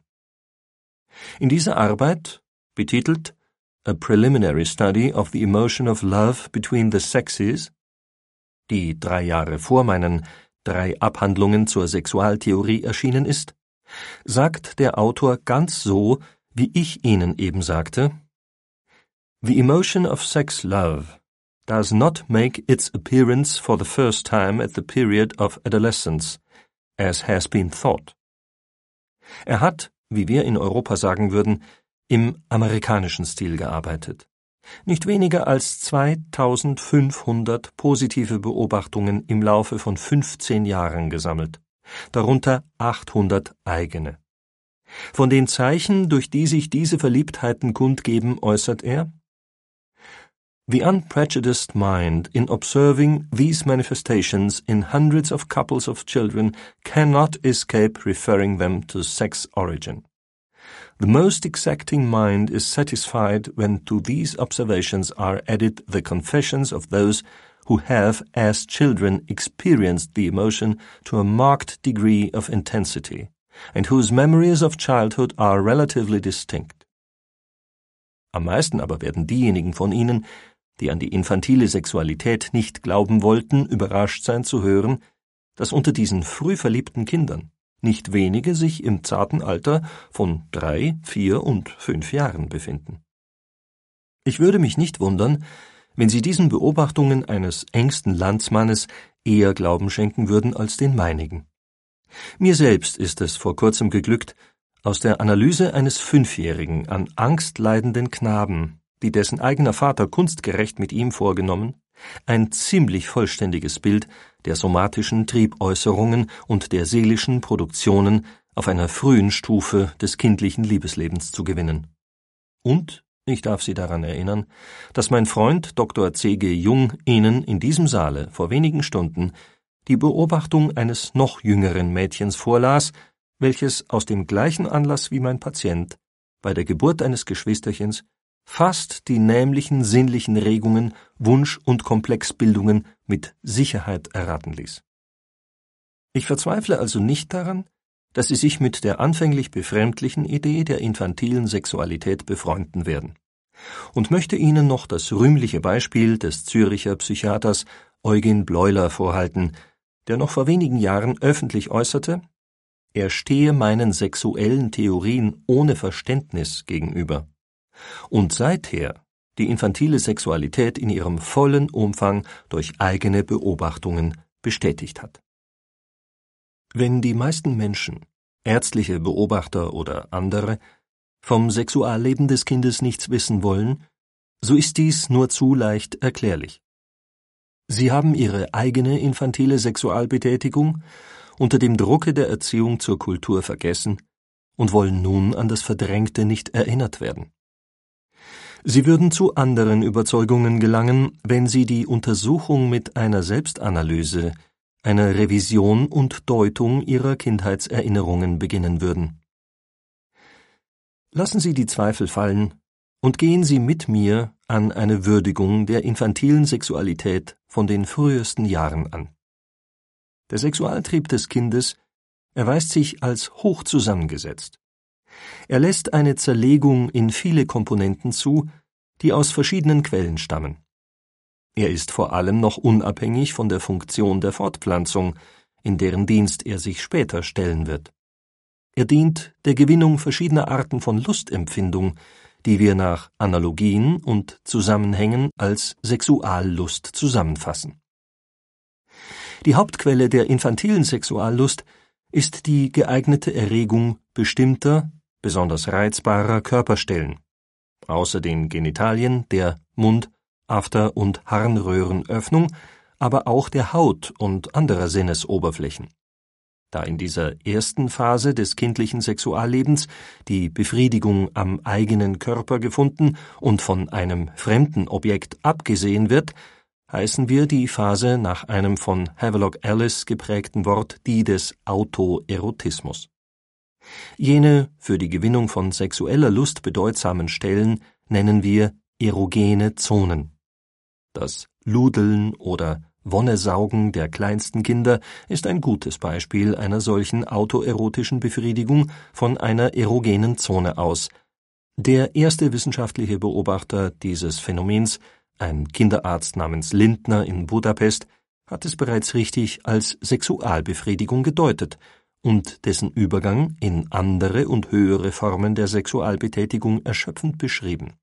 Speaker 2: In dieser Arbeit, betitelt A Preliminary Study of the Emotion of Love Between the Sexes, die drei Jahre vor meinen drei Abhandlungen zur Sexualtheorie erschienen ist, sagt der Autor ganz so, wie ich Ihnen eben sagte: The emotion of sex love does not make its appearance for the first time at the period of adolescence, as has been thought. Er hat, wie wir in Europa sagen würden, im amerikanischen Stil gearbeitet. Nicht weniger als zweitausendfünfhundert positive Beobachtungen im Laufe von fünfzehn Jahren gesammelt, darunter achthundert eigene. Von den Zeichen, durch die sich diese Verliebtheiten kundgeben, äußert er: The unprejudiced mind in observing these manifestations in hundreds of couples of children cannot escape referring them to sex origin. The most exacting mind is satisfied when to these observations are added the confessions of those who have, as children, experienced the emotion to a marked degree of intensity, and whose memories of childhood are relatively distinct. Am meisten aber werden diejenigen von Ihnen, die an die infantile Sexualität nicht glauben wollten, überrascht sein zu hören, dass unter diesen früh verliebten Kindern nicht wenige sich im zarten Alter von drei, vier und fünf Jahren befinden. Ich würde mich nicht wundern, wenn Sie diesen Beobachtungen eines engsten Landsmannes eher Glauben schenken würden als den meinigen. Mir selbst ist es vor kurzem geglückt, aus der Analyse eines Fünfjährigen an Angst leidenden Knaben, die dessen eigener Vater kunstgerecht mit ihm vorgenommen, ein ziemlich vollständiges Bild der somatischen Triebäußerungen und der seelischen Produktionen auf einer frühen Stufe des kindlichen Liebeslebens zu gewinnen. Und ich darf Sie daran erinnern, dass mein Freund Doktor C G Jung Ihnen in diesem Saale vor wenigen Stunden die Beobachtung eines noch jüngeren Mädchens vorlas, welches aus dem gleichen Anlass wie mein Patient bei der Geburt eines Geschwisterchens fast die nämlichen sinnlichen Regungen, Wunsch- und Komplexbildungen mit Sicherheit erraten ließ. Ich verzweifle also nicht daran, dass Sie sich mit der anfänglich befremdlichen Idee der infantilen Sexualität befreunden werden, und möchte Ihnen noch das rühmliche Beispiel des Züricher Psychiaters Eugen Bleuler vorhalten, der noch vor wenigen Jahren öffentlich äußerte, er stehe meinen sexuellen Theorien ohne Verständnis gegenüber und seither die infantile Sexualität in ihrem vollen Umfang durch eigene Beobachtungen bestätigt hat. Wenn die meisten Menschen, ärztliche Beobachter oder andere, vom Sexualleben des Kindes nichts wissen wollen, so ist dies nur zu leicht erklärlich. Sie haben ihre eigene infantile Sexualbetätigung unter dem Drucke der Erziehung zur Kultur vergessen und wollen nun an das Verdrängte nicht erinnert werden. Sie würden zu anderen Überzeugungen gelangen, wenn Sie die Untersuchung mit einer Selbstanalyse, einer Revision und Deutung Ihrer Kindheitserinnerungen beginnen würden. Lassen Sie die Zweifel fallen und gehen Sie mit mir an eine Würdigung der infantilen Sexualität von den frühesten Jahren an. Der Sexualtrieb des Kindes erweist sich als hoch zusammengesetzt. Er lässt eine Zerlegung in viele Komponenten zu, die aus verschiedenen Quellen stammen. Er ist vor allem noch unabhängig von der Funktion der Fortpflanzung, in deren Dienst er sich später stellen wird. Er dient der Gewinnung verschiedener Arten von Lustempfindung, die wir nach Analogien und Zusammenhängen als Sexuallust zusammenfassen. Die Hauptquelle der infantilen Sexuallust ist die geeignete Erregung bestimmter, besonders reizbarer Körperstellen, außer den Genitalien der Mund-, After- und Harnröhrenöffnung, aber auch der Haut und anderer Sinnesoberflächen. Da in dieser ersten Phase des kindlichen Sexuallebens die Befriedigung am eigenen Körper gefunden und von einem fremden Objekt abgesehen wird, heißen wir die Phase nach einem von Havelock Ellis geprägten Wort die des Autoerotismus. Jene für die Gewinnung von sexueller Lust bedeutsamen Stellen nennen wir erogene Zonen. Das Ludeln oder Wonnesaugen der kleinsten Kinder ist ein gutes Beispiel einer solchen autoerotischen Befriedigung von einer erogenen Zone aus. Der erste wissenschaftliche Beobachter dieses Phänomens, ein Kinderarzt namens Lindner in Budapest, hat es bereits richtig als Sexualbefriedigung gedeutet und dessen Übergang in andere und höhere Formen der Sexualbetätigung erschöpfend beschrieben.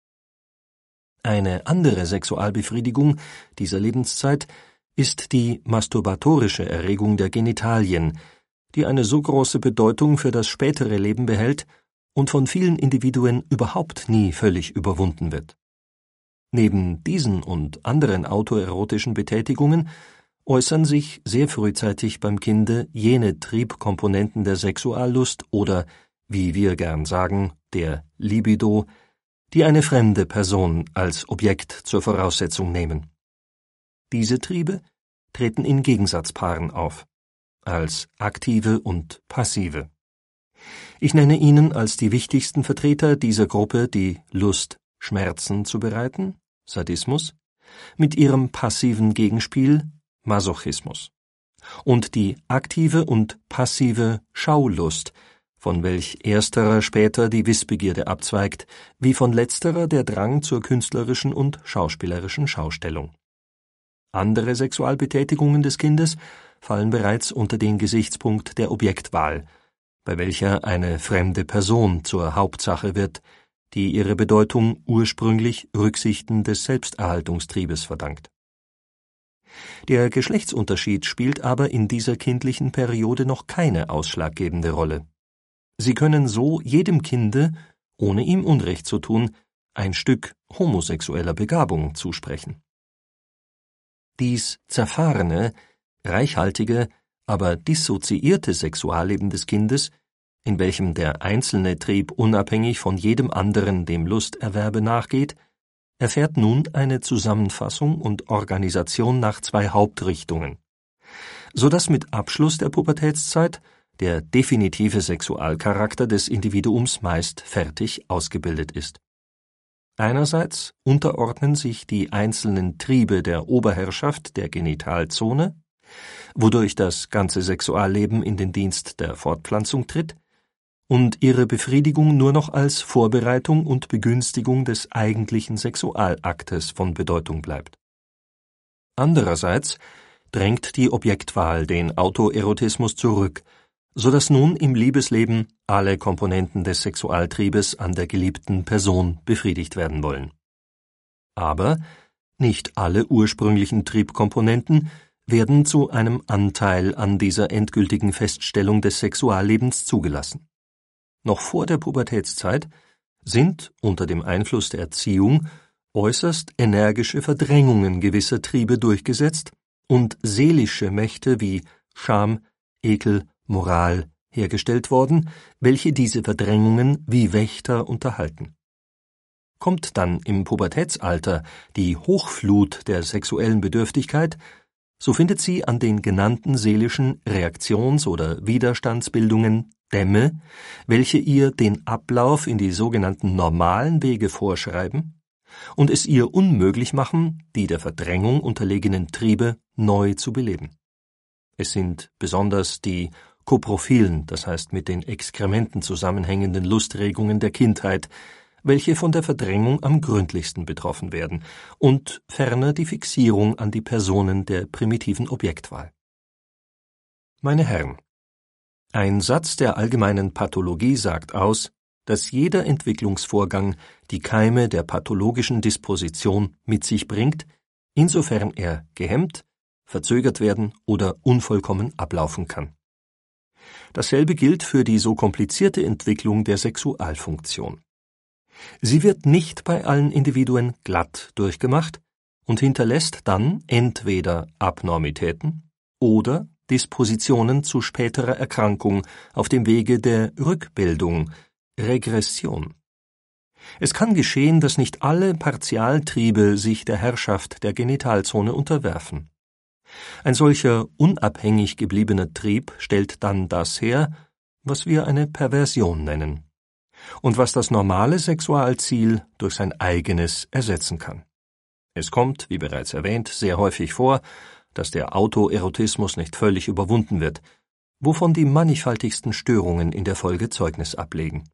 Speaker 2: Eine andere Sexualbefriedigung dieser Lebenszeit ist die masturbatorische Erregung der Genitalien, die eine so große Bedeutung für das spätere Leben behält und von vielen Individuen überhaupt nie völlig überwunden wird. Neben diesen und anderen autoerotischen Betätigungen äußern sich sehr frühzeitig beim Kinde jene Triebkomponenten der Sexuallust oder, wie wir gern sagen, der Libido, die eine fremde Person als Objekt zur Voraussetzung nehmen. Diese Triebe treten in Gegensatzpaaren auf, als aktive und passive. Ich nenne Ihnen als die wichtigsten Vertreter dieser Gruppe die Lust, Schmerzen zu bereiten, Sadismus, mit ihrem passiven Gegenspiel, Masochismus, und die aktive und passive Schaulust, von welch ersterer später die Wissbegierde abzweigt, wie von letzterer der Drang zur künstlerischen und schauspielerischen Schaustellung. Andere Sexualbetätigungen des Kindes fallen bereits unter den Gesichtspunkt der Objektwahl, bei welcher eine fremde Person zur Hauptsache wird, die ihre Bedeutung ursprünglich Rücksichten des Selbsterhaltungstriebes verdankt. Der Geschlechtsunterschied spielt aber in dieser kindlichen Periode noch keine ausschlaggebende Rolle. Sie können so jedem Kinde, ohne ihm Unrecht zu tun, ein Stück homosexueller Begabung zusprechen. Dies zerfahrene, reichhaltige, aber dissoziierte Sexualleben des Kindes, in welchem der einzelne Trieb unabhängig von jedem anderen dem Lusterwerbe nachgeht, erfährt nun eine Zusammenfassung und Organisation nach zwei Hauptrichtungen, so dass mit Abschluss der Pubertätszeit der definitive Sexualcharakter des Individuums meist fertig ausgebildet ist. Einerseits unterordnen sich die einzelnen Triebe der Oberherrschaft der Genitalzone, wodurch das ganze Sexualleben in den Dienst der Fortpflanzung tritt und ihre Befriedigung nur noch als Vorbereitung und Begünstigung des eigentlichen Sexualaktes von Bedeutung bleibt. Andererseits drängt die Objektwahl den Autoerotismus zurück, so dass nun im Liebesleben alle Komponenten des Sexualtriebes an der geliebten Person befriedigt werden wollen. Aber nicht alle ursprünglichen Triebkomponenten werden zu einem Anteil an dieser endgültigen Feststellung des Sexuallebens zugelassen. Noch vor der Pubertätszeit sind unter dem Einfluss der Erziehung äußerst energische Verdrängungen gewisser Triebe durchgesetzt und seelische Mächte wie Scham, Ekel, Moral hergestellt worden, welche diese Verdrängungen wie Wächter unterhalten. Kommt dann im Pubertätsalter die Hochflut der sexuellen Bedürftigkeit, so findet sie an den genannten seelischen Reaktions- oder Widerstandsbildungen Dämme, welche ihr den Ablauf in die sogenannten normalen Wege vorschreiben und es ihr unmöglich machen, die der Verdrängung unterlegenen Triebe neu zu beleben. Es sind besonders die koprophilen, das heißt mit den Exkrementen zusammenhängenden Lustregungen der Kindheit, welche von der Verdrängung am gründlichsten betroffen werden, und ferner die Fixierung an die Personen der primitiven Objektwahl. Meine Herren, ein Satz der allgemeinen Pathologie sagt aus, dass jeder Entwicklungsvorgang die Keime der pathologischen Disposition mit sich bringt, insofern er gehemmt, verzögert werden oder unvollkommen ablaufen kann. Dasselbe gilt für die so komplizierte Entwicklung der Sexualfunktion. Sie wird nicht bei allen Individuen glatt durchgemacht und hinterlässt dann entweder Abnormitäten oder Dispositionen zu späterer Erkrankung auf dem Wege der Rückbildung, Regression. Es kann geschehen, dass nicht alle Partialtriebe sich der Herrschaft der Genitalzone unterwerfen. Ein solcher unabhängig gebliebener Trieb stellt dann das her, was wir eine Perversion nennen, und was das normale Sexualziel durch sein eigenes ersetzen kann. Es kommt, wie bereits erwähnt, sehr häufig vor, dass der Autoerotismus nicht völlig überwunden wird, wovon die mannigfaltigsten Störungen in der Folge Zeugnis ablegen.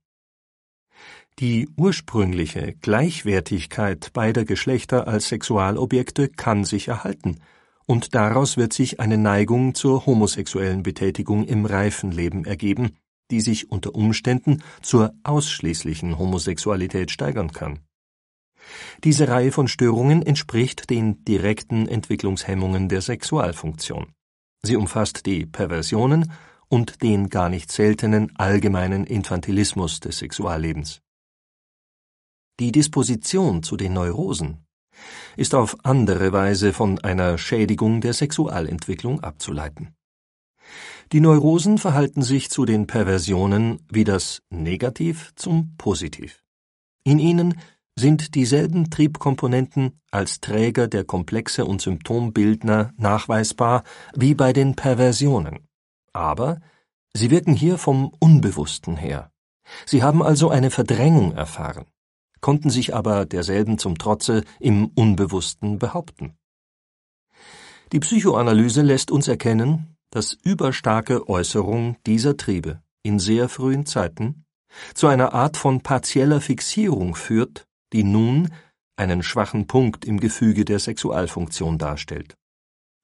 Speaker 2: Die ursprüngliche Gleichwertigkeit beider Geschlechter als Sexualobjekte kann sich erhalten, und daraus wird sich eine Neigung zur homosexuellen Betätigung im reifen Leben ergeben, die sich unter Umständen zur ausschließlichen Homosexualität steigern kann. Diese Reihe von Störungen entspricht den direkten Entwicklungshemmungen der Sexualfunktion. Sie umfasst die Perversionen und den gar nicht seltenen allgemeinen Infantilismus des Sexuallebens. Die Disposition zu den Neurosen ist auf andere Weise von einer Schädigung der Sexualentwicklung abzuleiten. Die Neurosen verhalten sich zu den Perversionen wie das Negativ zum Positiv. In ihnen sind dieselben Triebkomponenten als Träger der Komplexe und Symptombildner nachweisbar wie bei den Perversionen. Aber sie wirken hier vom Unbewussten her. Sie haben also eine Verdrängung erfahren, konnten sich aber derselben zum Trotze im Unbewussten behaupten. Die Psychoanalyse lässt uns erkennen, dass überstarke Äußerung dieser Triebe in sehr frühen Zeiten zu einer Art von partieller Fixierung führt, die nun einen schwachen Punkt im Gefüge der Sexualfunktion darstellt.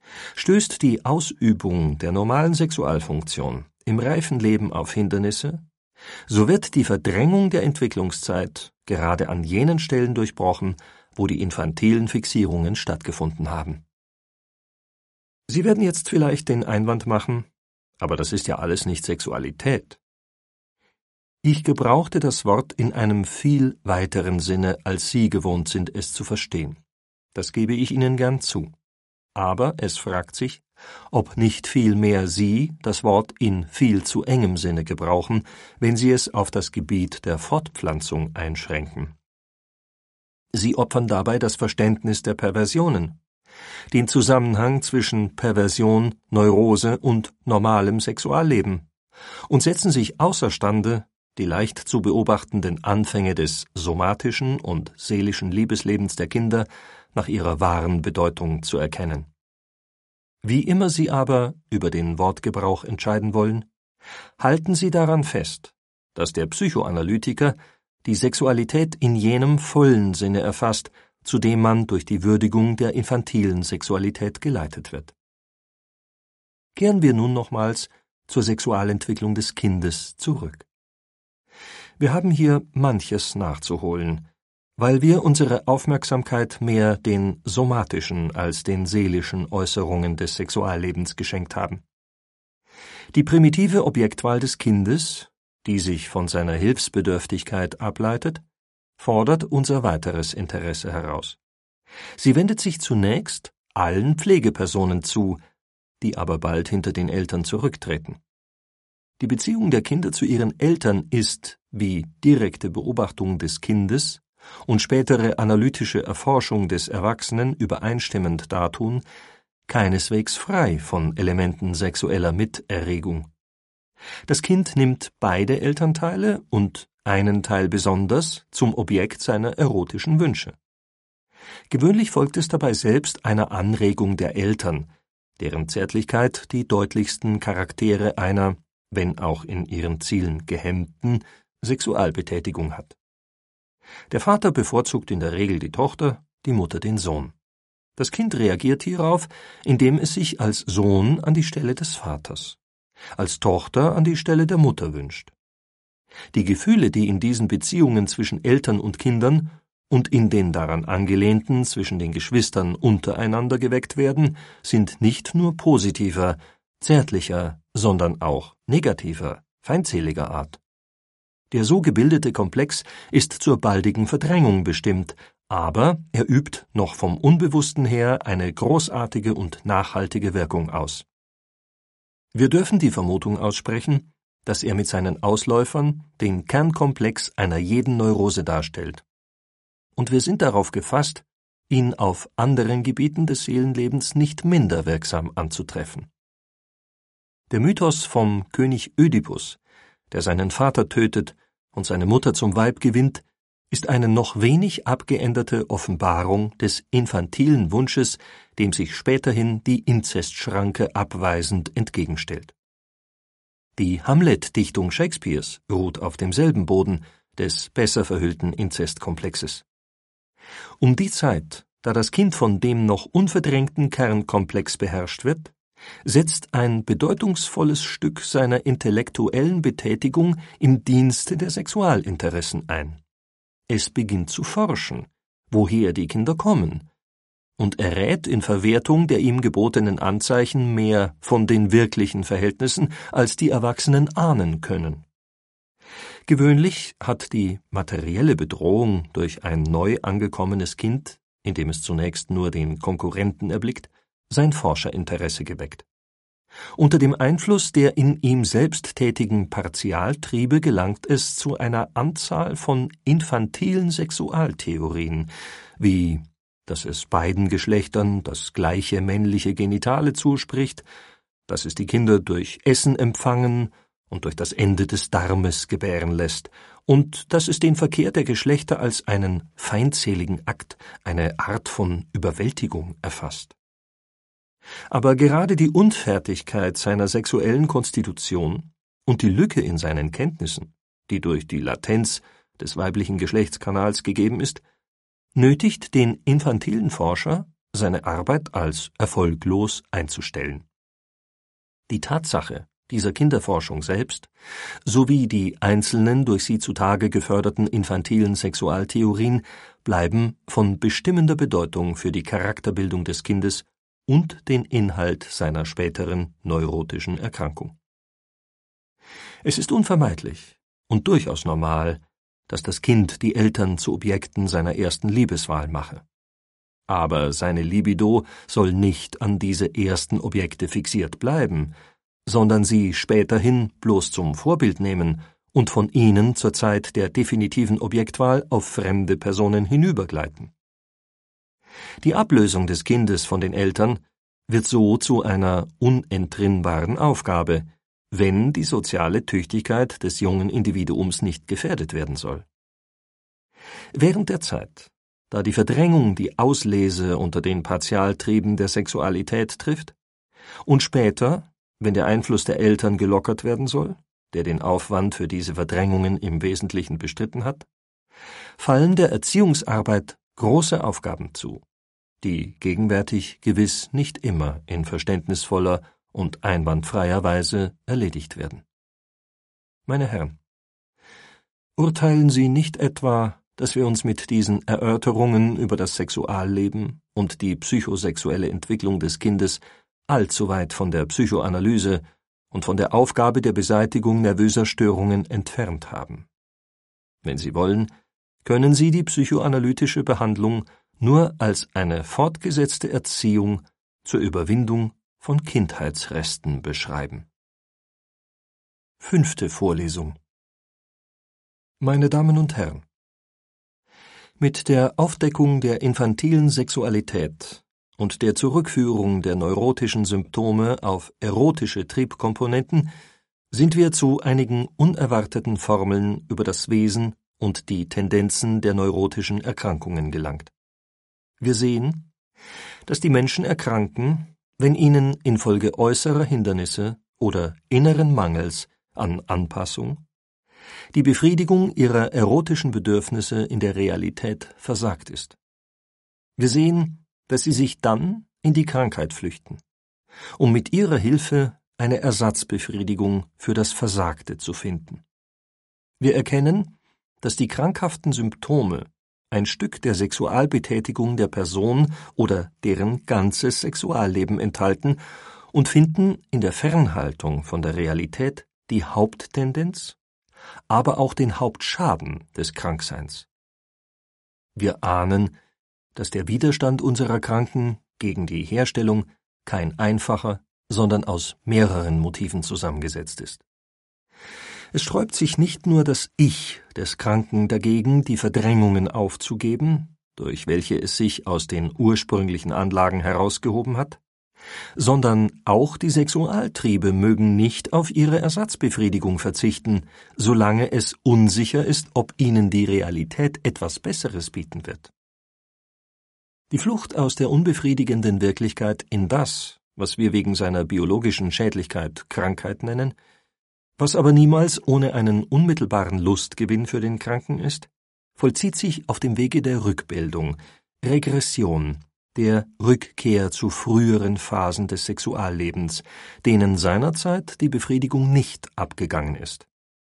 Speaker 2: Stößt die Ausübung der normalen Sexualfunktion im reifen Leben auf Hindernisse, so wird die Verdrängung der Entwicklungszeit gerade an jenen Stellen durchbrochen, wo die infantilen Fixierungen stattgefunden haben. Sie werden jetzt vielleicht den Einwand machen, aber das ist ja alles nicht Sexualität. Ich gebrauchte das Wort in einem viel weiteren Sinne, als Sie gewohnt sind, es zu verstehen. Das gebe ich Ihnen gern zu. Aber es fragt sich, ob nicht vielmehr Sie das Wort in viel zu engem Sinne gebrauchen, wenn Sie es auf das Gebiet der Fortpflanzung einschränken. Sie opfern dabei das Verständnis der Perversionen, den Zusammenhang zwischen Perversion, Neurose und normalem Sexualleben und setzen sich außerstande, die leicht zu beobachtenden Anfänge des somatischen und seelischen Liebeslebens der Kinder nach ihrer wahren Bedeutung zu erkennen. Wie immer Sie aber über den Wortgebrauch entscheiden wollen, halten Sie daran fest, dass der Psychoanalytiker die Sexualität in jenem vollen Sinne erfasst, zu dem man durch die Würdigung der infantilen Sexualität geleitet wird. Kehren wir nun nochmals zur Sexualentwicklung des Kindes zurück. Wir haben hier manches nachzuholen, weil wir unsere Aufmerksamkeit mehr den somatischen als den seelischen Äußerungen des Sexuallebens geschenkt haben. Die primitive Objektwahl des Kindes, die sich von seiner Hilfsbedürftigkeit ableitet, fordert unser weiteres Interesse heraus. Sie wendet sich zunächst allen Pflegepersonen zu, die aber bald hinter den Eltern zurücktreten. Die Beziehung der Kinder zu ihren Eltern ist, wie direkte Beobachtung des Kindes und spätere analytische Erforschung des Erwachsenen übereinstimmend dartun, keineswegs frei von Elementen sexueller Miterregung. Das Kind nimmt beide Elternteile und einen Teil besonders zum Objekt seiner erotischen Wünsche. Gewöhnlich folgt es dabei selbst einer Anregung der Eltern, deren Zärtlichkeit die deutlichsten Charaktere einer, wenn auch in ihren Zielen gehemmten, Sexualbetätigung hat. Der Vater bevorzugt in der Regel die Tochter, die Mutter den Sohn. Das Kind reagiert hierauf, indem es sich als Sohn an die Stelle des Vaters, als Tochter an die Stelle der Mutter wünscht. Die Gefühle, die in diesen Beziehungen zwischen Eltern und Kindern und in den daran angelehnten zwischen den Geschwistern untereinander geweckt werden, sind nicht nur positiver, zärtlicher, sondern auch negativer, feindseliger Art. Der so gebildete Komplex ist zur baldigen Verdrängung bestimmt, aber er übt noch vom Unbewussten her eine großartige und nachhaltige Wirkung aus. Wir dürfen die Vermutung aussprechen, dass er mit seinen Ausläufern den Kernkomplex einer jeden Neurose darstellt. Und wir sind darauf gefasst, ihn auf anderen Gebieten des Seelenlebens nicht minder wirksam anzutreffen. Der Mythos vom König Ödipus, der seinen Vater tötet und seine Mutter zum Weib gewinnt, ist eine noch wenig abgeänderte Offenbarung des infantilen Wunsches, dem sich späterhin die Inzestschranke abweisend entgegenstellt. Die Hamlet-Dichtung Shakespeares ruht auf demselben Boden des besser verhüllten Inzestkomplexes. Um die Zeit, da das Kind von dem noch unverdrängten Kernkomplex beherrscht wird, setzt ein bedeutungsvolles Stück seiner intellektuellen Betätigung im Dienste der Sexualinteressen ein. Es beginnt zu forschen, woher die Kinder kommen, und errät in Verwertung der ihm gebotenen Anzeichen mehr von den wirklichen Verhältnissen, als die Erwachsenen ahnen können. Gewöhnlich hat die materielle Bedrohung durch ein neu angekommenes Kind, indem es zunächst nur den Konkurrenten erblickt, sein Forscherinteresse geweckt. Unter dem Einfluss der in ihm selbst tätigen Partialtriebe gelangt es zu einer Anzahl von infantilen Sexualtheorien, wie, dass es beiden Geschlechtern das gleiche männliche Genitale zuspricht, dass es die Kinder durch Essen empfangen und durch das Ende des Darmes gebären lässt, und dass es den Verkehr der Geschlechter als einen feindseligen Akt, eine Art von Überwältigung erfasst. Aber gerade die Unfertigkeit seiner sexuellen Konstitution und die Lücke in seinen Kenntnissen, die durch die Latenz des weiblichen Geschlechtskanals gegeben ist, nötigt den infantilen Forscher, seine Arbeit als erfolglos einzustellen. Die Tatsache dieser Kinderforschung selbst, sowie die einzelnen durch sie zutage geförderten infantilen Sexualtheorien bleiben von bestimmender Bedeutung für die Charakterbildung des Kindes und den Inhalt seiner späteren neurotischen Erkrankung. Es ist unvermeidlich und durchaus normal, dass das Kind die Eltern zu Objekten seiner ersten Liebeswahl mache. Aber seine Libido soll nicht an diese ersten Objekte fixiert bleiben, sondern sie späterhin bloß zum Vorbild nehmen und von ihnen zur Zeit der definitiven Objektwahl auf fremde Personen hinübergleiten. Die Ablösung des Kindes von den Eltern wird so zu einer unentrinnbaren Aufgabe, wenn die soziale Tüchtigkeit des jungen Individuums nicht gefährdet werden soll. Während der Zeit, da die Verdrängung die Auslese unter den Partialtrieben der Sexualität trifft, und später, wenn der Einfluss der Eltern gelockert werden soll, der den Aufwand für diese Verdrängungen im Wesentlichen bestritten hat, fallen der Erziehungsarbeit große Aufgaben zu, die gegenwärtig gewiss nicht immer in verständnisvoller und einwandfreier Weise erledigt werden. Meine Herren, urteilen Sie nicht etwa, dass wir uns mit diesen Erörterungen über das Sexualleben und die psychosexuelle Entwicklung des Kindes allzu weit von der Psychoanalyse und von der Aufgabe der Beseitigung nervöser Störungen entfernt haben. Wenn Sie wollen, können Sie die psychoanalytische Behandlung nur als eine fortgesetzte Erziehung zur Überwindung von Kindheitsresten beschreiben. Fünfte Vorlesung. Meine Damen und Herren, mit der Aufdeckung der infantilen Sexualität und der Zurückführung der neurotischen Symptome auf erotische Triebkomponenten sind wir zu einigen unerwarteten Formeln über das Wesen und die Tendenzen der neurotischen Erkrankungen gelangt. Wir sehen, dass die Menschen erkranken, wenn ihnen infolge äußerer Hindernisse oder inneren Mangels an Anpassung die Befriedigung ihrer erotischen Bedürfnisse in der Realität versagt ist. Wir sehen, dass sie sich dann in die Krankheit flüchten, um mit ihrer Hilfe eine Ersatzbefriedigung für das Versagte zu finden. Wir erkennen, dass die krankhaften Symptome ein Stück der Sexualbetätigung der Person oder deren ganzes Sexualleben enthalten und finden in der Fernhaltung von der Realität die Haupttendenz, aber auch den Hauptschaden des Krankseins. Wir ahnen, dass der Widerstand unserer Kranken gegen die Herstellung kein einfacher, sondern aus mehreren Motiven zusammengesetzt ist. Es sträubt sich nicht nur das Ich des Kranken dagegen, die Verdrängungen aufzugeben, durch welche es sich aus den ursprünglichen Anlagen herausgehoben hat, sondern auch die Sexualtriebe mögen nicht auf ihre Ersatzbefriedigung verzichten, solange es unsicher ist, ob ihnen die Realität etwas Besseres bieten wird. Die Flucht aus der unbefriedigenden Wirklichkeit in das, was wir wegen seiner biologischen Schädlichkeit Krankheit nennen, was aber niemals ohne einen unmittelbaren Lustgewinn für den Kranken ist, vollzieht sich auf dem Wege der Rückbildung, Regression, der Rückkehr zu früheren Phasen des Sexuallebens, denen seinerzeit die Befriedigung nicht abgegangen ist.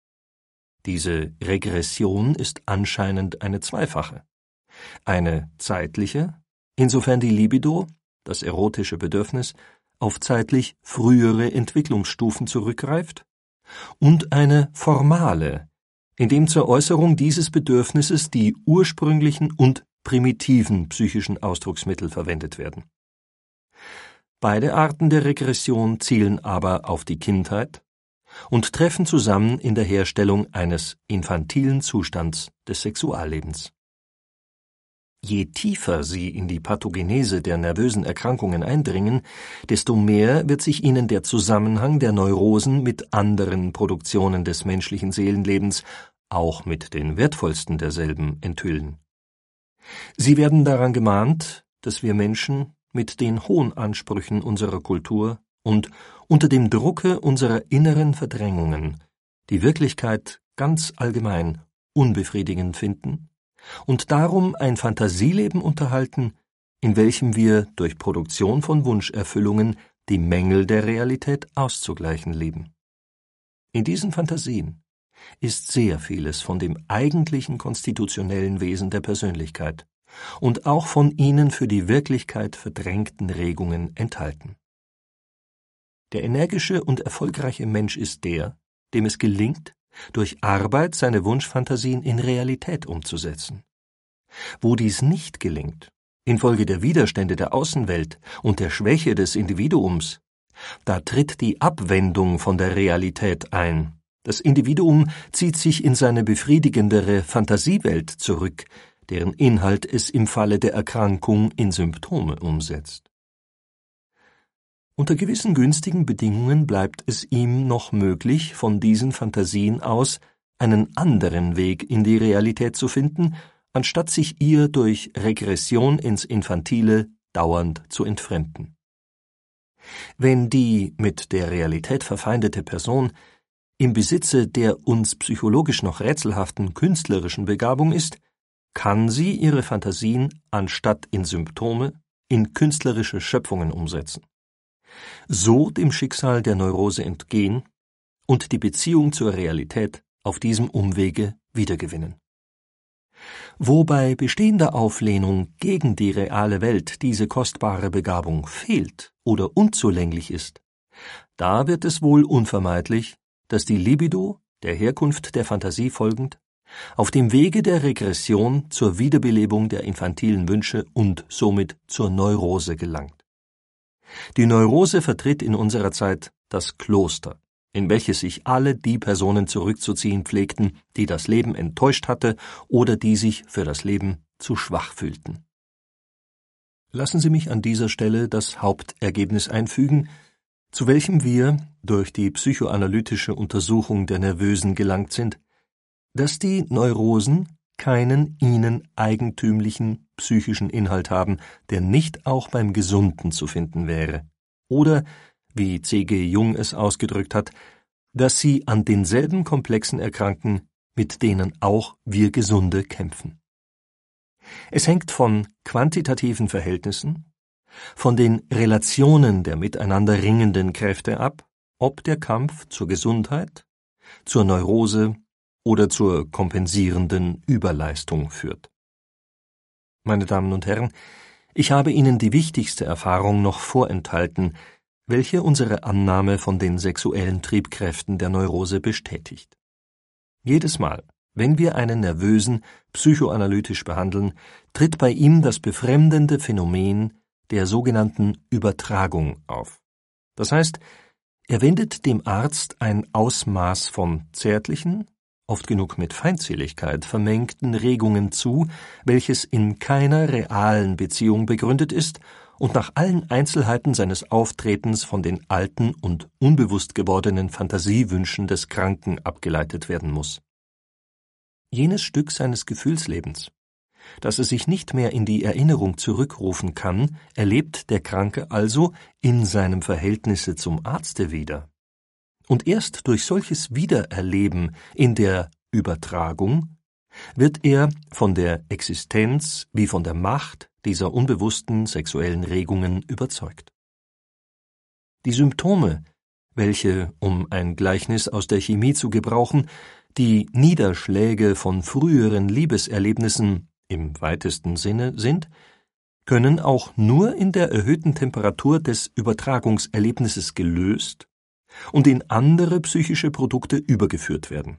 Speaker 2: Diese Regression ist anscheinend eine zweifache. Eine zeitliche, insofern die Libido, das erotische Bedürfnis, auf zeitlich frühere Entwicklungsstufen zurückgreift, und eine formale, indem zur Äußerung dieses Bedürfnisses die ursprünglichen und primitiven psychischen Ausdrucksmittel verwendet werden. Beide Arten der Regression zielen aber auf die Kindheit und treffen zusammen in der Herstellung eines infantilen Zustands des Sexuallebens. Je tiefer sie in die Pathogenese der nervösen Erkrankungen eindringen, desto mehr wird sich ihnen der Zusammenhang der Neurosen mit anderen Produktionen des menschlichen Seelenlebens, auch mit den wertvollsten derselben, enthüllen. Sie werden daran gemahnt, dass wir Menschen mit den hohen Ansprüchen unserer Kultur und unter dem Drucke unserer inneren Verdrängungen die Wirklichkeit ganz allgemein unbefriedigend finden und darum ein Fantasieleben unterhalten, in welchem wir durch Produktion von Wunscherfüllungen die Mängel der Realität auszugleichen lieben. In diesen Fantasien ist sehr vieles von dem eigentlichen konstitutionellen Wesen der Persönlichkeit und auch von ihnen für die Wirklichkeit verdrängten Regungen enthalten. Der energische und erfolgreiche Mensch ist der, dem es gelingt, durch Arbeit seine Wunschfantasien in Realität umzusetzen. Wo dies nicht gelingt, infolge der Widerstände der Außenwelt und der Schwäche des Individuums, da tritt die Abwendung von der Realität ein. Das Individuum zieht sich in seine befriedigendere Fantasiewelt zurück, deren Inhalt es im Falle der Erkrankung in Symptome umsetzt. Unter gewissen günstigen Bedingungen bleibt es ihm noch möglich, von diesen Fantasien aus einen anderen Weg in die Realität zu finden, anstatt sich ihr durch Regression ins Infantile dauernd zu entfremden. Wenn die mit der Realität verfeindete Person im Besitze der uns psychologisch noch rätselhaften künstlerischen Begabung ist, kann sie ihre Fantasien anstatt in Symptome in künstlerische Schöpfungen umsetzen. So dem Schicksal der Neurose entgehen und die Beziehung zur Realität auf diesem Umwege wiedergewinnen. Wo bei bestehender Auflehnung gegen die reale Welt diese kostbare Begabung fehlt oder unzulänglich ist, da wird es wohl unvermeidlich, dass die Libido, der Herkunft der Fantasie folgend, auf dem Wege der Regression zur Wiederbelebung der infantilen Wünsche und somit zur Neurose gelangt. Die Neurose vertritt in unserer Zeit das Kloster, in welches sich alle die Personen zurückzuziehen pflegten, die das Leben enttäuscht hatte oder die sich für das Leben zu schwach fühlten. Lassen Sie mich an dieser Stelle das Hauptergebnis einfügen, zu welchem wir durch die psychoanalytische Untersuchung der Nervösen gelangt sind, dass die Neurosen keinen ihnen eigentümlichen psychischen Inhalt haben, der nicht auch beim Gesunden zu finden wäre, oder, wie C G Jung es ausgedrückt hat, dass sie an denselben Komplexen erkranken, mit denen auch wir Gesunde kämpfen. Es hängt von quantitativen Verhältnissen, von den Relationen der miteinander ringenden Kräfte ab, ob der Kampf zur Gesundheit, zur Neurose oder zur kompensierenden Überleistung führt. Meine Damen und Herren, ich habe Ihnen die wichtigste Erfahrung noch vorenthalten, welche unsere Annahme von den sexuellen Triebkräften der Neurose bestätigt. Jedes Mal, wenn wir einen Nervösen psychoanalytisch behandeln, tritt bei ihm das befremdende Phänomen der sogenannten Übertragung auf. Das heißt, er wendet dem Arzt ein Ausmaß von zärtlichen, oft genug mit Feindseligkeit vermengten Regungen zu, welches in keiner realen Beziehung begründet ist und nach allen Einzelheiten seines Auftretens von den alten und unbewusst gewordenen Fantasiewünschen des Kranken abgeleitet werden muss. Jenes Stück seines Gefühlslebens, das er sich nicht mehr in die Erinnerung zurückrufen kann, erlebt der Kranke also in seinem Verhältnisse zum Arzte wieder. Und erst durch solches Wiedererleben in der Übertragung wird er von der Existenz wie von der Macht dieser unbewussten sexuellen Regungen überzeugt. Die Symptome, welche, um ein Gleichnis aus der Chemie zu gebrauchen, die Niederschläge von früheren Liebeserlebnissen im weitesten Sinne sind, können auch nur in der erhöhten Temperatur des Übertragungserlebnisses gelöst und in andere psychische Produkte übergeführt werden.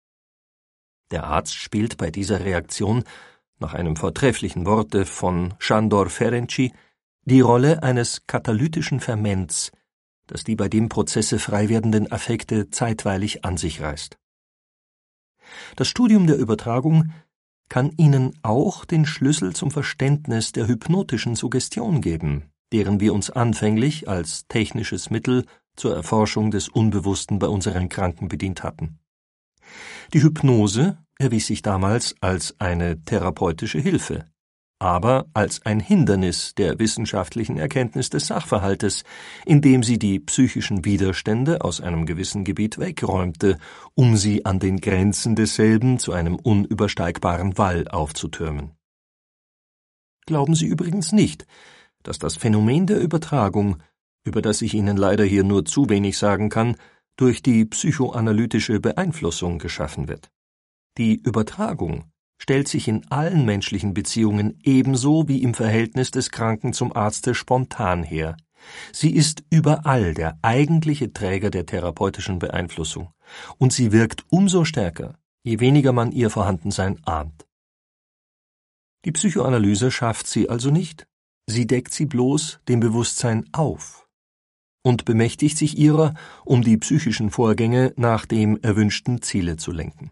Speaker 2: Der Arzt spielt bei dieser Reaktion, nach einem vortrefflichen Worte von Sándor Ferenczi, die Rolle eines katalytischen Ferments, das die bei dem Prozesse frei werdenden Affekte zeitweilig an sich reißt. Das Studium der Übertragung kann Ihnen auch den Schlüssel zum Verständnis der hypnotischen Suggestion geben, deren wir uns anfänglich als technisches Mittel zur Erforschung des Unbewussten bei unseren Kranken bedient hatten. Die Hypnose erwies sich damals als eine therapeutische Hilfe, aber als ein Hindernis der wissenschaftlichen Erkenntnis des Sachverhaltes, indem sie die psychischen Widerstände aus einem gewissen Gebiet wegräumte, um sie an den Grenzen desselben zu einem unübersteigbaren Wall aufzutürmen. Glauben Sie übrigens nicht, dass das Phänomen der Übertragung, über das ich Ihnen leider hier nur zu wenig sagen kann, durch die psychoanalytische Beeinflussung geschaffen wird. Die Übertragung stellt sich in allen menschlichen Beziehungen ebenso wie im Verhältnis des Kranken zum Arzte spontan her. Sie ist überall der eigentliche Träger der therapeutischen Beeinflussung, und sie wirkt umso stärker, je weniger man ihr Vorhandensein ahnt. Die Psychoanalyse schafft sie also nicht, sie deckt sie bloß dem Bewusstsein auf und bemächtigt sich ihrer, um die psychischen Vorgänge nach dem erwünschten Ziele zu lenken.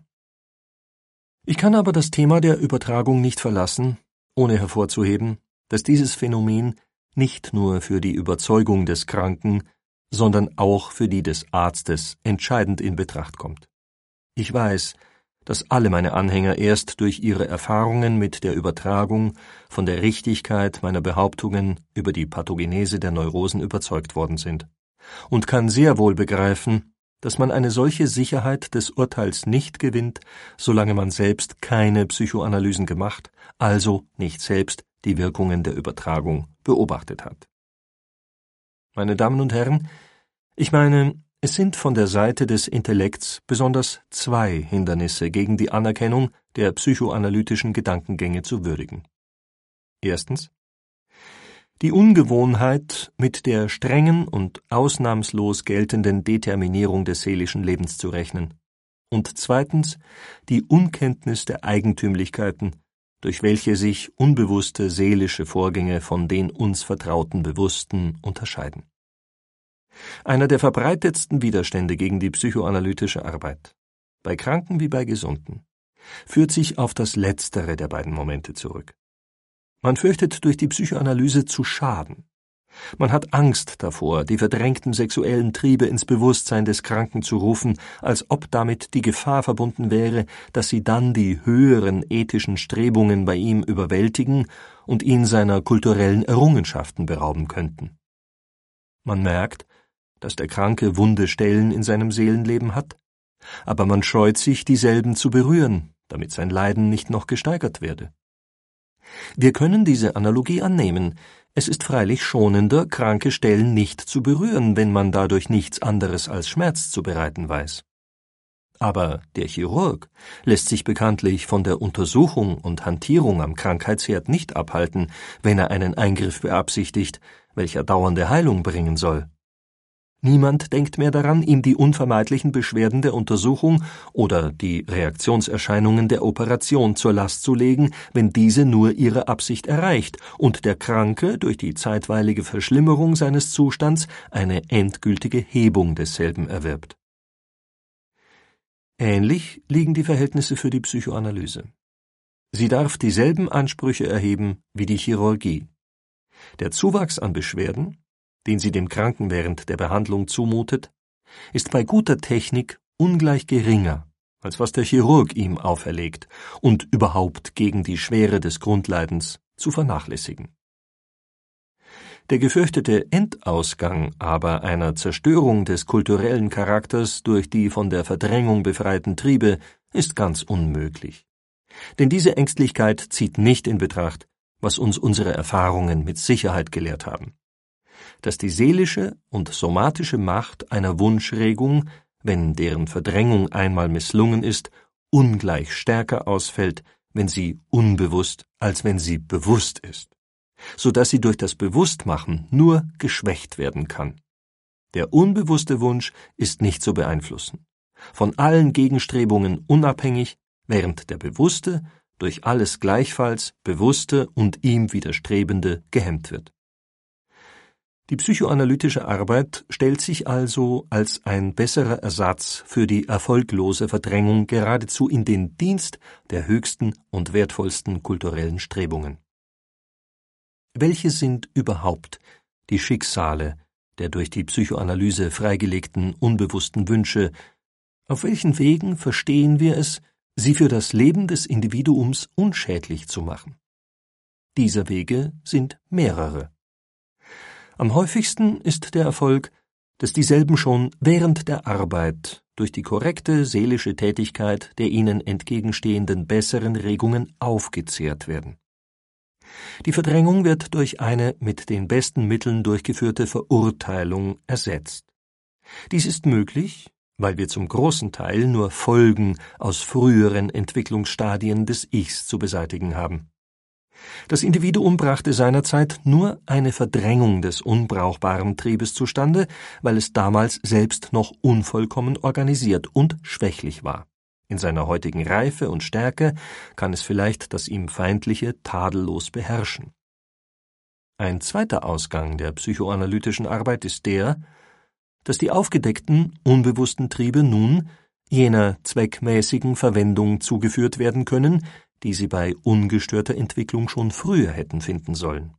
Speaker 2: Ich kann aber das Thema der Übertragung nicht verlassen, ohne hervorzuheben, dass dieses Phänomen nicht nur für die Überzeugung des Kranken, sondern auch für die des Arztes entscheidend in Betracht kommt. Ich weiß, dass alle meine Anhänger erst durch ihre Erfahrungen mit der Übertragung von der Richtigkeit meiner Behauptungen über die Pathogenese der Neurosen überzeugt worden sind, und kann sehr wohl begreifen, dass man eine solche Sicherheit des Urteils nicht gewinnt, solange man selbst keine Psychoanalysen gemacht, also nicht selbst die Wirkungen der Übertragung beobachtet hat. Meine Damen und Herren, ich meine, es sind von der Seite des Intellekts besonders zwei Hindernisse gegen die Anerkennung der psychoanalytischen Gedankengänge zu würdigen. Erstens die Ungewohnheit, mit der strengen und ausnahmslos geltenden Determinierung des seelischen Lebens zu rechnen, und zweitens die Unkenntnis der Eigentümlichkeiten, durch welche sich unbewusste seelische Vorgänge von den uns vertrauten Bewussten unterscheiden. Einer der verbreitetsten Widerstände gegen die psychoanalytische Arbeit, bei Kranken wie bei Gesunden, führt sich auf das letztere der beiden Momente zurück. Man fürchtet, durch die Psychoanalyse zu schaden. Man hat Angst davor, die verdrängten sexuellen Triebe ins Bewusstsein des Kranken zu rufen, als ob damit die Gefahr verbunden wäre, dass sie dann die höheren ethischen Strebungen bei ihm überwältigen und ihn seiner kulturellen Errungenschaften berauben könnten. Man merkt, dass der Kranke wunde Stellen in seinem Seelenleben hat, aber man scheut sich, dieselben zu berühren, damit sein Leiden nicht noch gesteigert werde. Wir können diese Analogie annehmen. Es ist freilich schonender, kranke Stellen nicht zu berühren, wenn man dadurch nichts anderes als Schmerz zu bereiten weiß. Aber der Chirurg lässt sich bekanntlich von der Untersuchung und Hantierung am Krankheitsherd nicht abhalten, wenn er einen Eingriff beabsichtigt, welcher dauernde Heilung bringen soll. Niemand denkt mehr daran, ihm die unvermeidlichen Beschwerden der Untersuchung oder die Reaktionserscheinungen der Operation zur Last zu legen, wenn diese nur ihre Absicht erreicht und der Kranke durch die zeitweilige Verschlimmerung seines Zustands eine endgültige Hebung desselben erwirbt. Ähnlich liegen die Verhältnisse für die Psychoanalyse. Sie darf dieselben Ansprüche erheben wie die Chirurgie. Der Zuwachs an Beschwerden, den sie dem Kranken während der Behandlung zumutet, ist bei guter Technik ungleich geringer, als was der Chirurg ihm auferlegt und überhaupt gegen die Schwere des Grundleidens zu vernachlässigen. Der gefürchtete Endausgang aber einer Zerstörung des kulturellen Charakters durch die von der Verdrängung befreiten Triebe ist ganz unmöglich. Denn diese Ängstlichkeit zieht nicht in Betracht, was uns unsere Erfahrungen mit Sicherheit gelehrt haben: dass die seelische und somatische Macht einer Wunschregung, wenn deren Verdrängung einmal misslungen ist, ungleich stärker ausfällt, wenn sie unbewusst, als wenn sie bewusst ist, so dass sie durch das Bewusstmachen nur geschwächt werden kann. Der unbewusste Wunsch ist nicht zu beeinflussen, von allen Gegenstrebungen unabhängig, während der bewusste durch alles gleichfalls bewusste und ihm widerstrebende gehemmt wird. Die psychoanalytische Arbeit stellt sich also als ein besserer Ersatz für die erfolglose Verdrängung geradezu in den Dienst der höchsten und wertvollsten kulturellen Strebungen. Welche sind überhaupt die Schicksale der durch die Psychoanalyse freigelegten unbewussten Wünsche? Auf welchen Wegen verstehen wir es, sie für das Leben des Individuums unschädlich zu machen? Dieser Wege sind mehrere. Am häufigsten ist der Erfolg, dass dieselben schon während der Arbeit durch die korrekte seelische Tätigkeit der ihnen entgegenstehenden besseren Regungen aufgezehrt werden. Die Verdrängung wird durch eine mit den besten Mitteln durchgeführte Verurteilung ersetzt. Dies ist möglich, weil wir zum großen Teil nur Folgen aus früheren Entwicklungsstadien des Ichs zu beseitigen haben. Das Individuum brachte seinerzeit nur eine Verdrängung des unbrauchbaren Triebes zustande, weil es damals selbst noch unvollkommen organisiert und schwächlich war. In seiner heutigen Reife und Stärke kann es vielleicht das ihm Feindliche tadellos beherrschen. Ein zweiter Ausgang der psychoanalytischen Arbeit ist der, dass die aufgedeckten, unbewussten Triebe nun jener zweckmäßigen Verwendung zugeführt werden können, die sie bei ungestörter Entwicklung schon früher hätten finden sollen.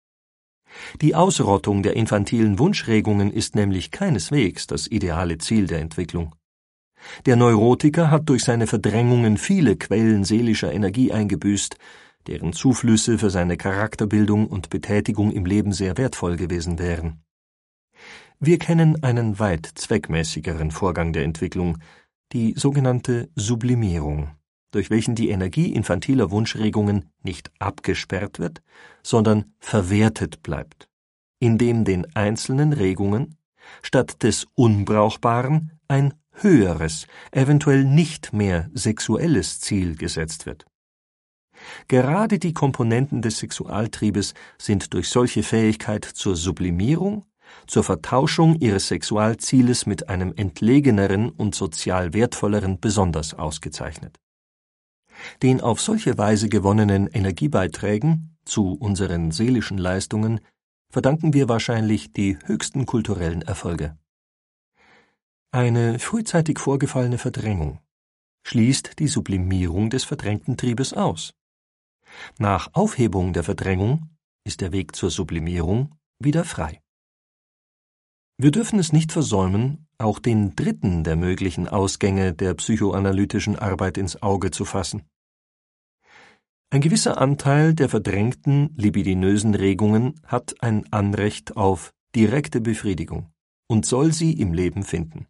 Speaker 2: Die Ausrottung der infantilen Wunschregungen ist nämlich keineswegs das ideale Ziel der Entwicklung. Der Neurotiker hat durch seine Verdrängungen viele Quellen seelischer Energie eingebüßt, deren Zuflüsse für seine Charakterbildung und Betätigung im Leben sehr wertvoll gewesen wären. Wir kennen einen weit zweckmäßigeren Vorgang der Entwicklung, die sogenannte Sublimierung, durch welchen die Energie infantiler Wunschregungen nicht abgesperrt wird, sondern verwertet bleibt, indem den einzelnen Regungen statt des Unbrauchbaren ein höheres, eventuell nicht mehr sexuelles Ziel gesetzt wird. Gerade die Komponenten des Sexualtriebes sind durch solche Fähigkeit zur Sublimierung, zur Vertauschung ihres Sexualzieles mit einem entlegeneren und sozial wertvolleren besonders ausgezeichnet. Den auf solche Weise gewonnenen Energiebeiträgen zu unseren seelischen Leistungen verdanken wir wahrscheinlich die höchsten kulturellen Erfolge. Eine frühzeitig vorgefallene Verdrängung schließt die Sublimierung des verdrängten Triebes aus. Nach Aufhebung der Verdrängung ist der Weg zur Sublimierung wieder frei. Wir dürfen es nicht versäumen, auch den dritten der möglichen Ausgänge der psychoanalytischen Arbeit ins Auge zu fassen. Ein gewisser Anteil der verdrängten libidinösen Regungen hat ein Anrecht auf direkte Befriedigung und soll sie im Leben finden.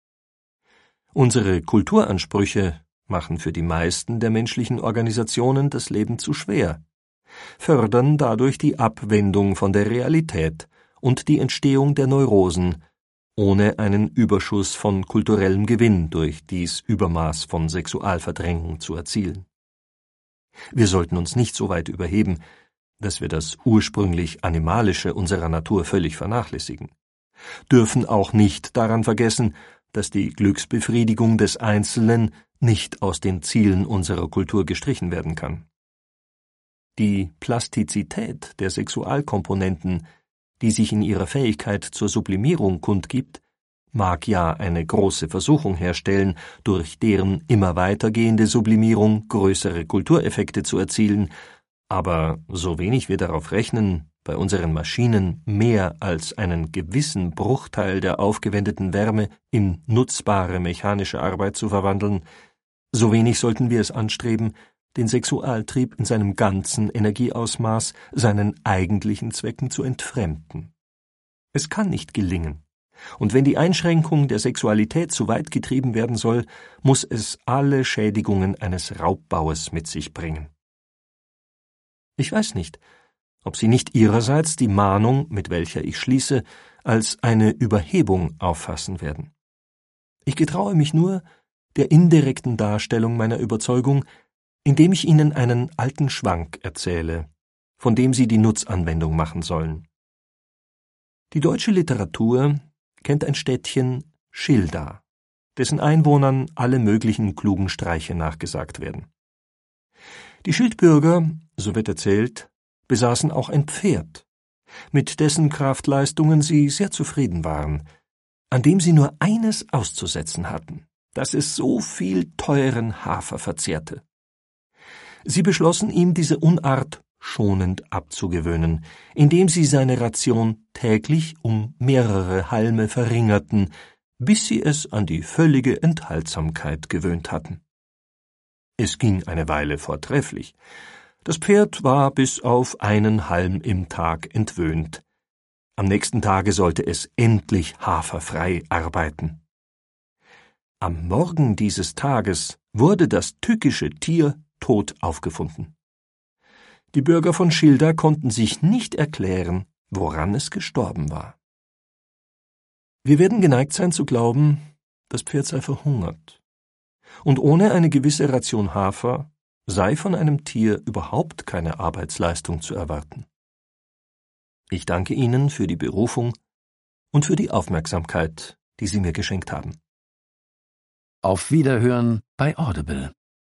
Speaker 2: Unsere Kulturansprüche machen für die meisten der menschlichen Organisationen das Leben zu schwer, fördern dadurch die Abwendung von der Realität und die Entstehung der Neurosen, ohne einen Überschuss von kulturellem Gewinn durch dies Übermaß von Sexualverdrängung zu erzielen. Wir sollten uns nicht so weit überheben, dass wir das ursprünglich Animalische unserer Natur völlig vernachlässigen, dürfen auch nicht daran vergessen, dass die Glücksbefriedigung des Einzelnen nicht aus den Zielen unserer Kultur gestrichen werden kann. Die Plastizität der Sexualkomponenten, die sich in ihrer Fähigkeit zur Sublimierung kundgibt, mag ja eine große Versuchung herstellen, durch deren immer weitergehende Sublimierung größere Kultureffekte zu erzielen, aber so wenig wir darauf rechnen, bei unseren Maschinen mehr als einen gewissen Bruchteil der aufgewendeten Wärme in nutzbare mechanische Arbeit zu verwandeln, so wenig sollten wir es anstreben, den Sexualtrieb in seinem ganzen Energieausmaß seinen eigentlichen Zwecken zu entfremden. Es kann nicht gelingen, und wenn die Einschränkung der Sexualität zu weit getrieben werden soll, muss es alle Schädigungen eines Raubbaues mit sich bringen. Ich weiß nicht, ob Sie nicht Ihrerseits die Mahnung, mit welcher ich schließe, als eine Überhebung auffassen werden. Ich getraue mich nur der indirekten Darstellung meiner Überzeugung, indem ich Ihnen einen alten Schwank erzähle, von dem Sie die Nutzanwendung machen sollen. Die deutsche Literatur kennt ein Städtchen Schilda, dessen Einwohnern alle möglichen klugen Streiche nachgesagt werden. Die Schildbürger, so wird erzählt, besaßen auch ein Pferd, mit dessen Kraftleistungen sie sehr zufrieden waren, an dem sie nur eines auszusetzen hatten, dass es so viel teuren Hafer verzehrte. Sie beschlossen ihm diese Unart schonend abzugewöhnen, indem sie seine Ration täglich um mehrere Halme verringerten, bis sie es an die völlige Enthaltsamkeit gewöhnt hatten. Es ging eine Weile vortrefflich. Das Pferd war bis auf einen Halm im Tag entwöhnt. Am nächsten Tage sollte es endlich haferfrei arbeiten. Am Morgen dieses Tages wurde das tückische Tier tot aufgefunden. Die Bürger von Schilda konnten sich nicht erklären, woran es gestorben war. Wir werden geneigt sein zu glauben, das Pferd sei verhungert. Und ohne eine gewisse Ration Hafer sei von einem Tier überhaupt keine Arbeitsleistung zu erwarten. Ich danke Ihnen für die Berufung und für die Aufmerksamkeit, die Sie mir geschenkt haben.
Speaker 1: Auf Wiederhören bei Audible.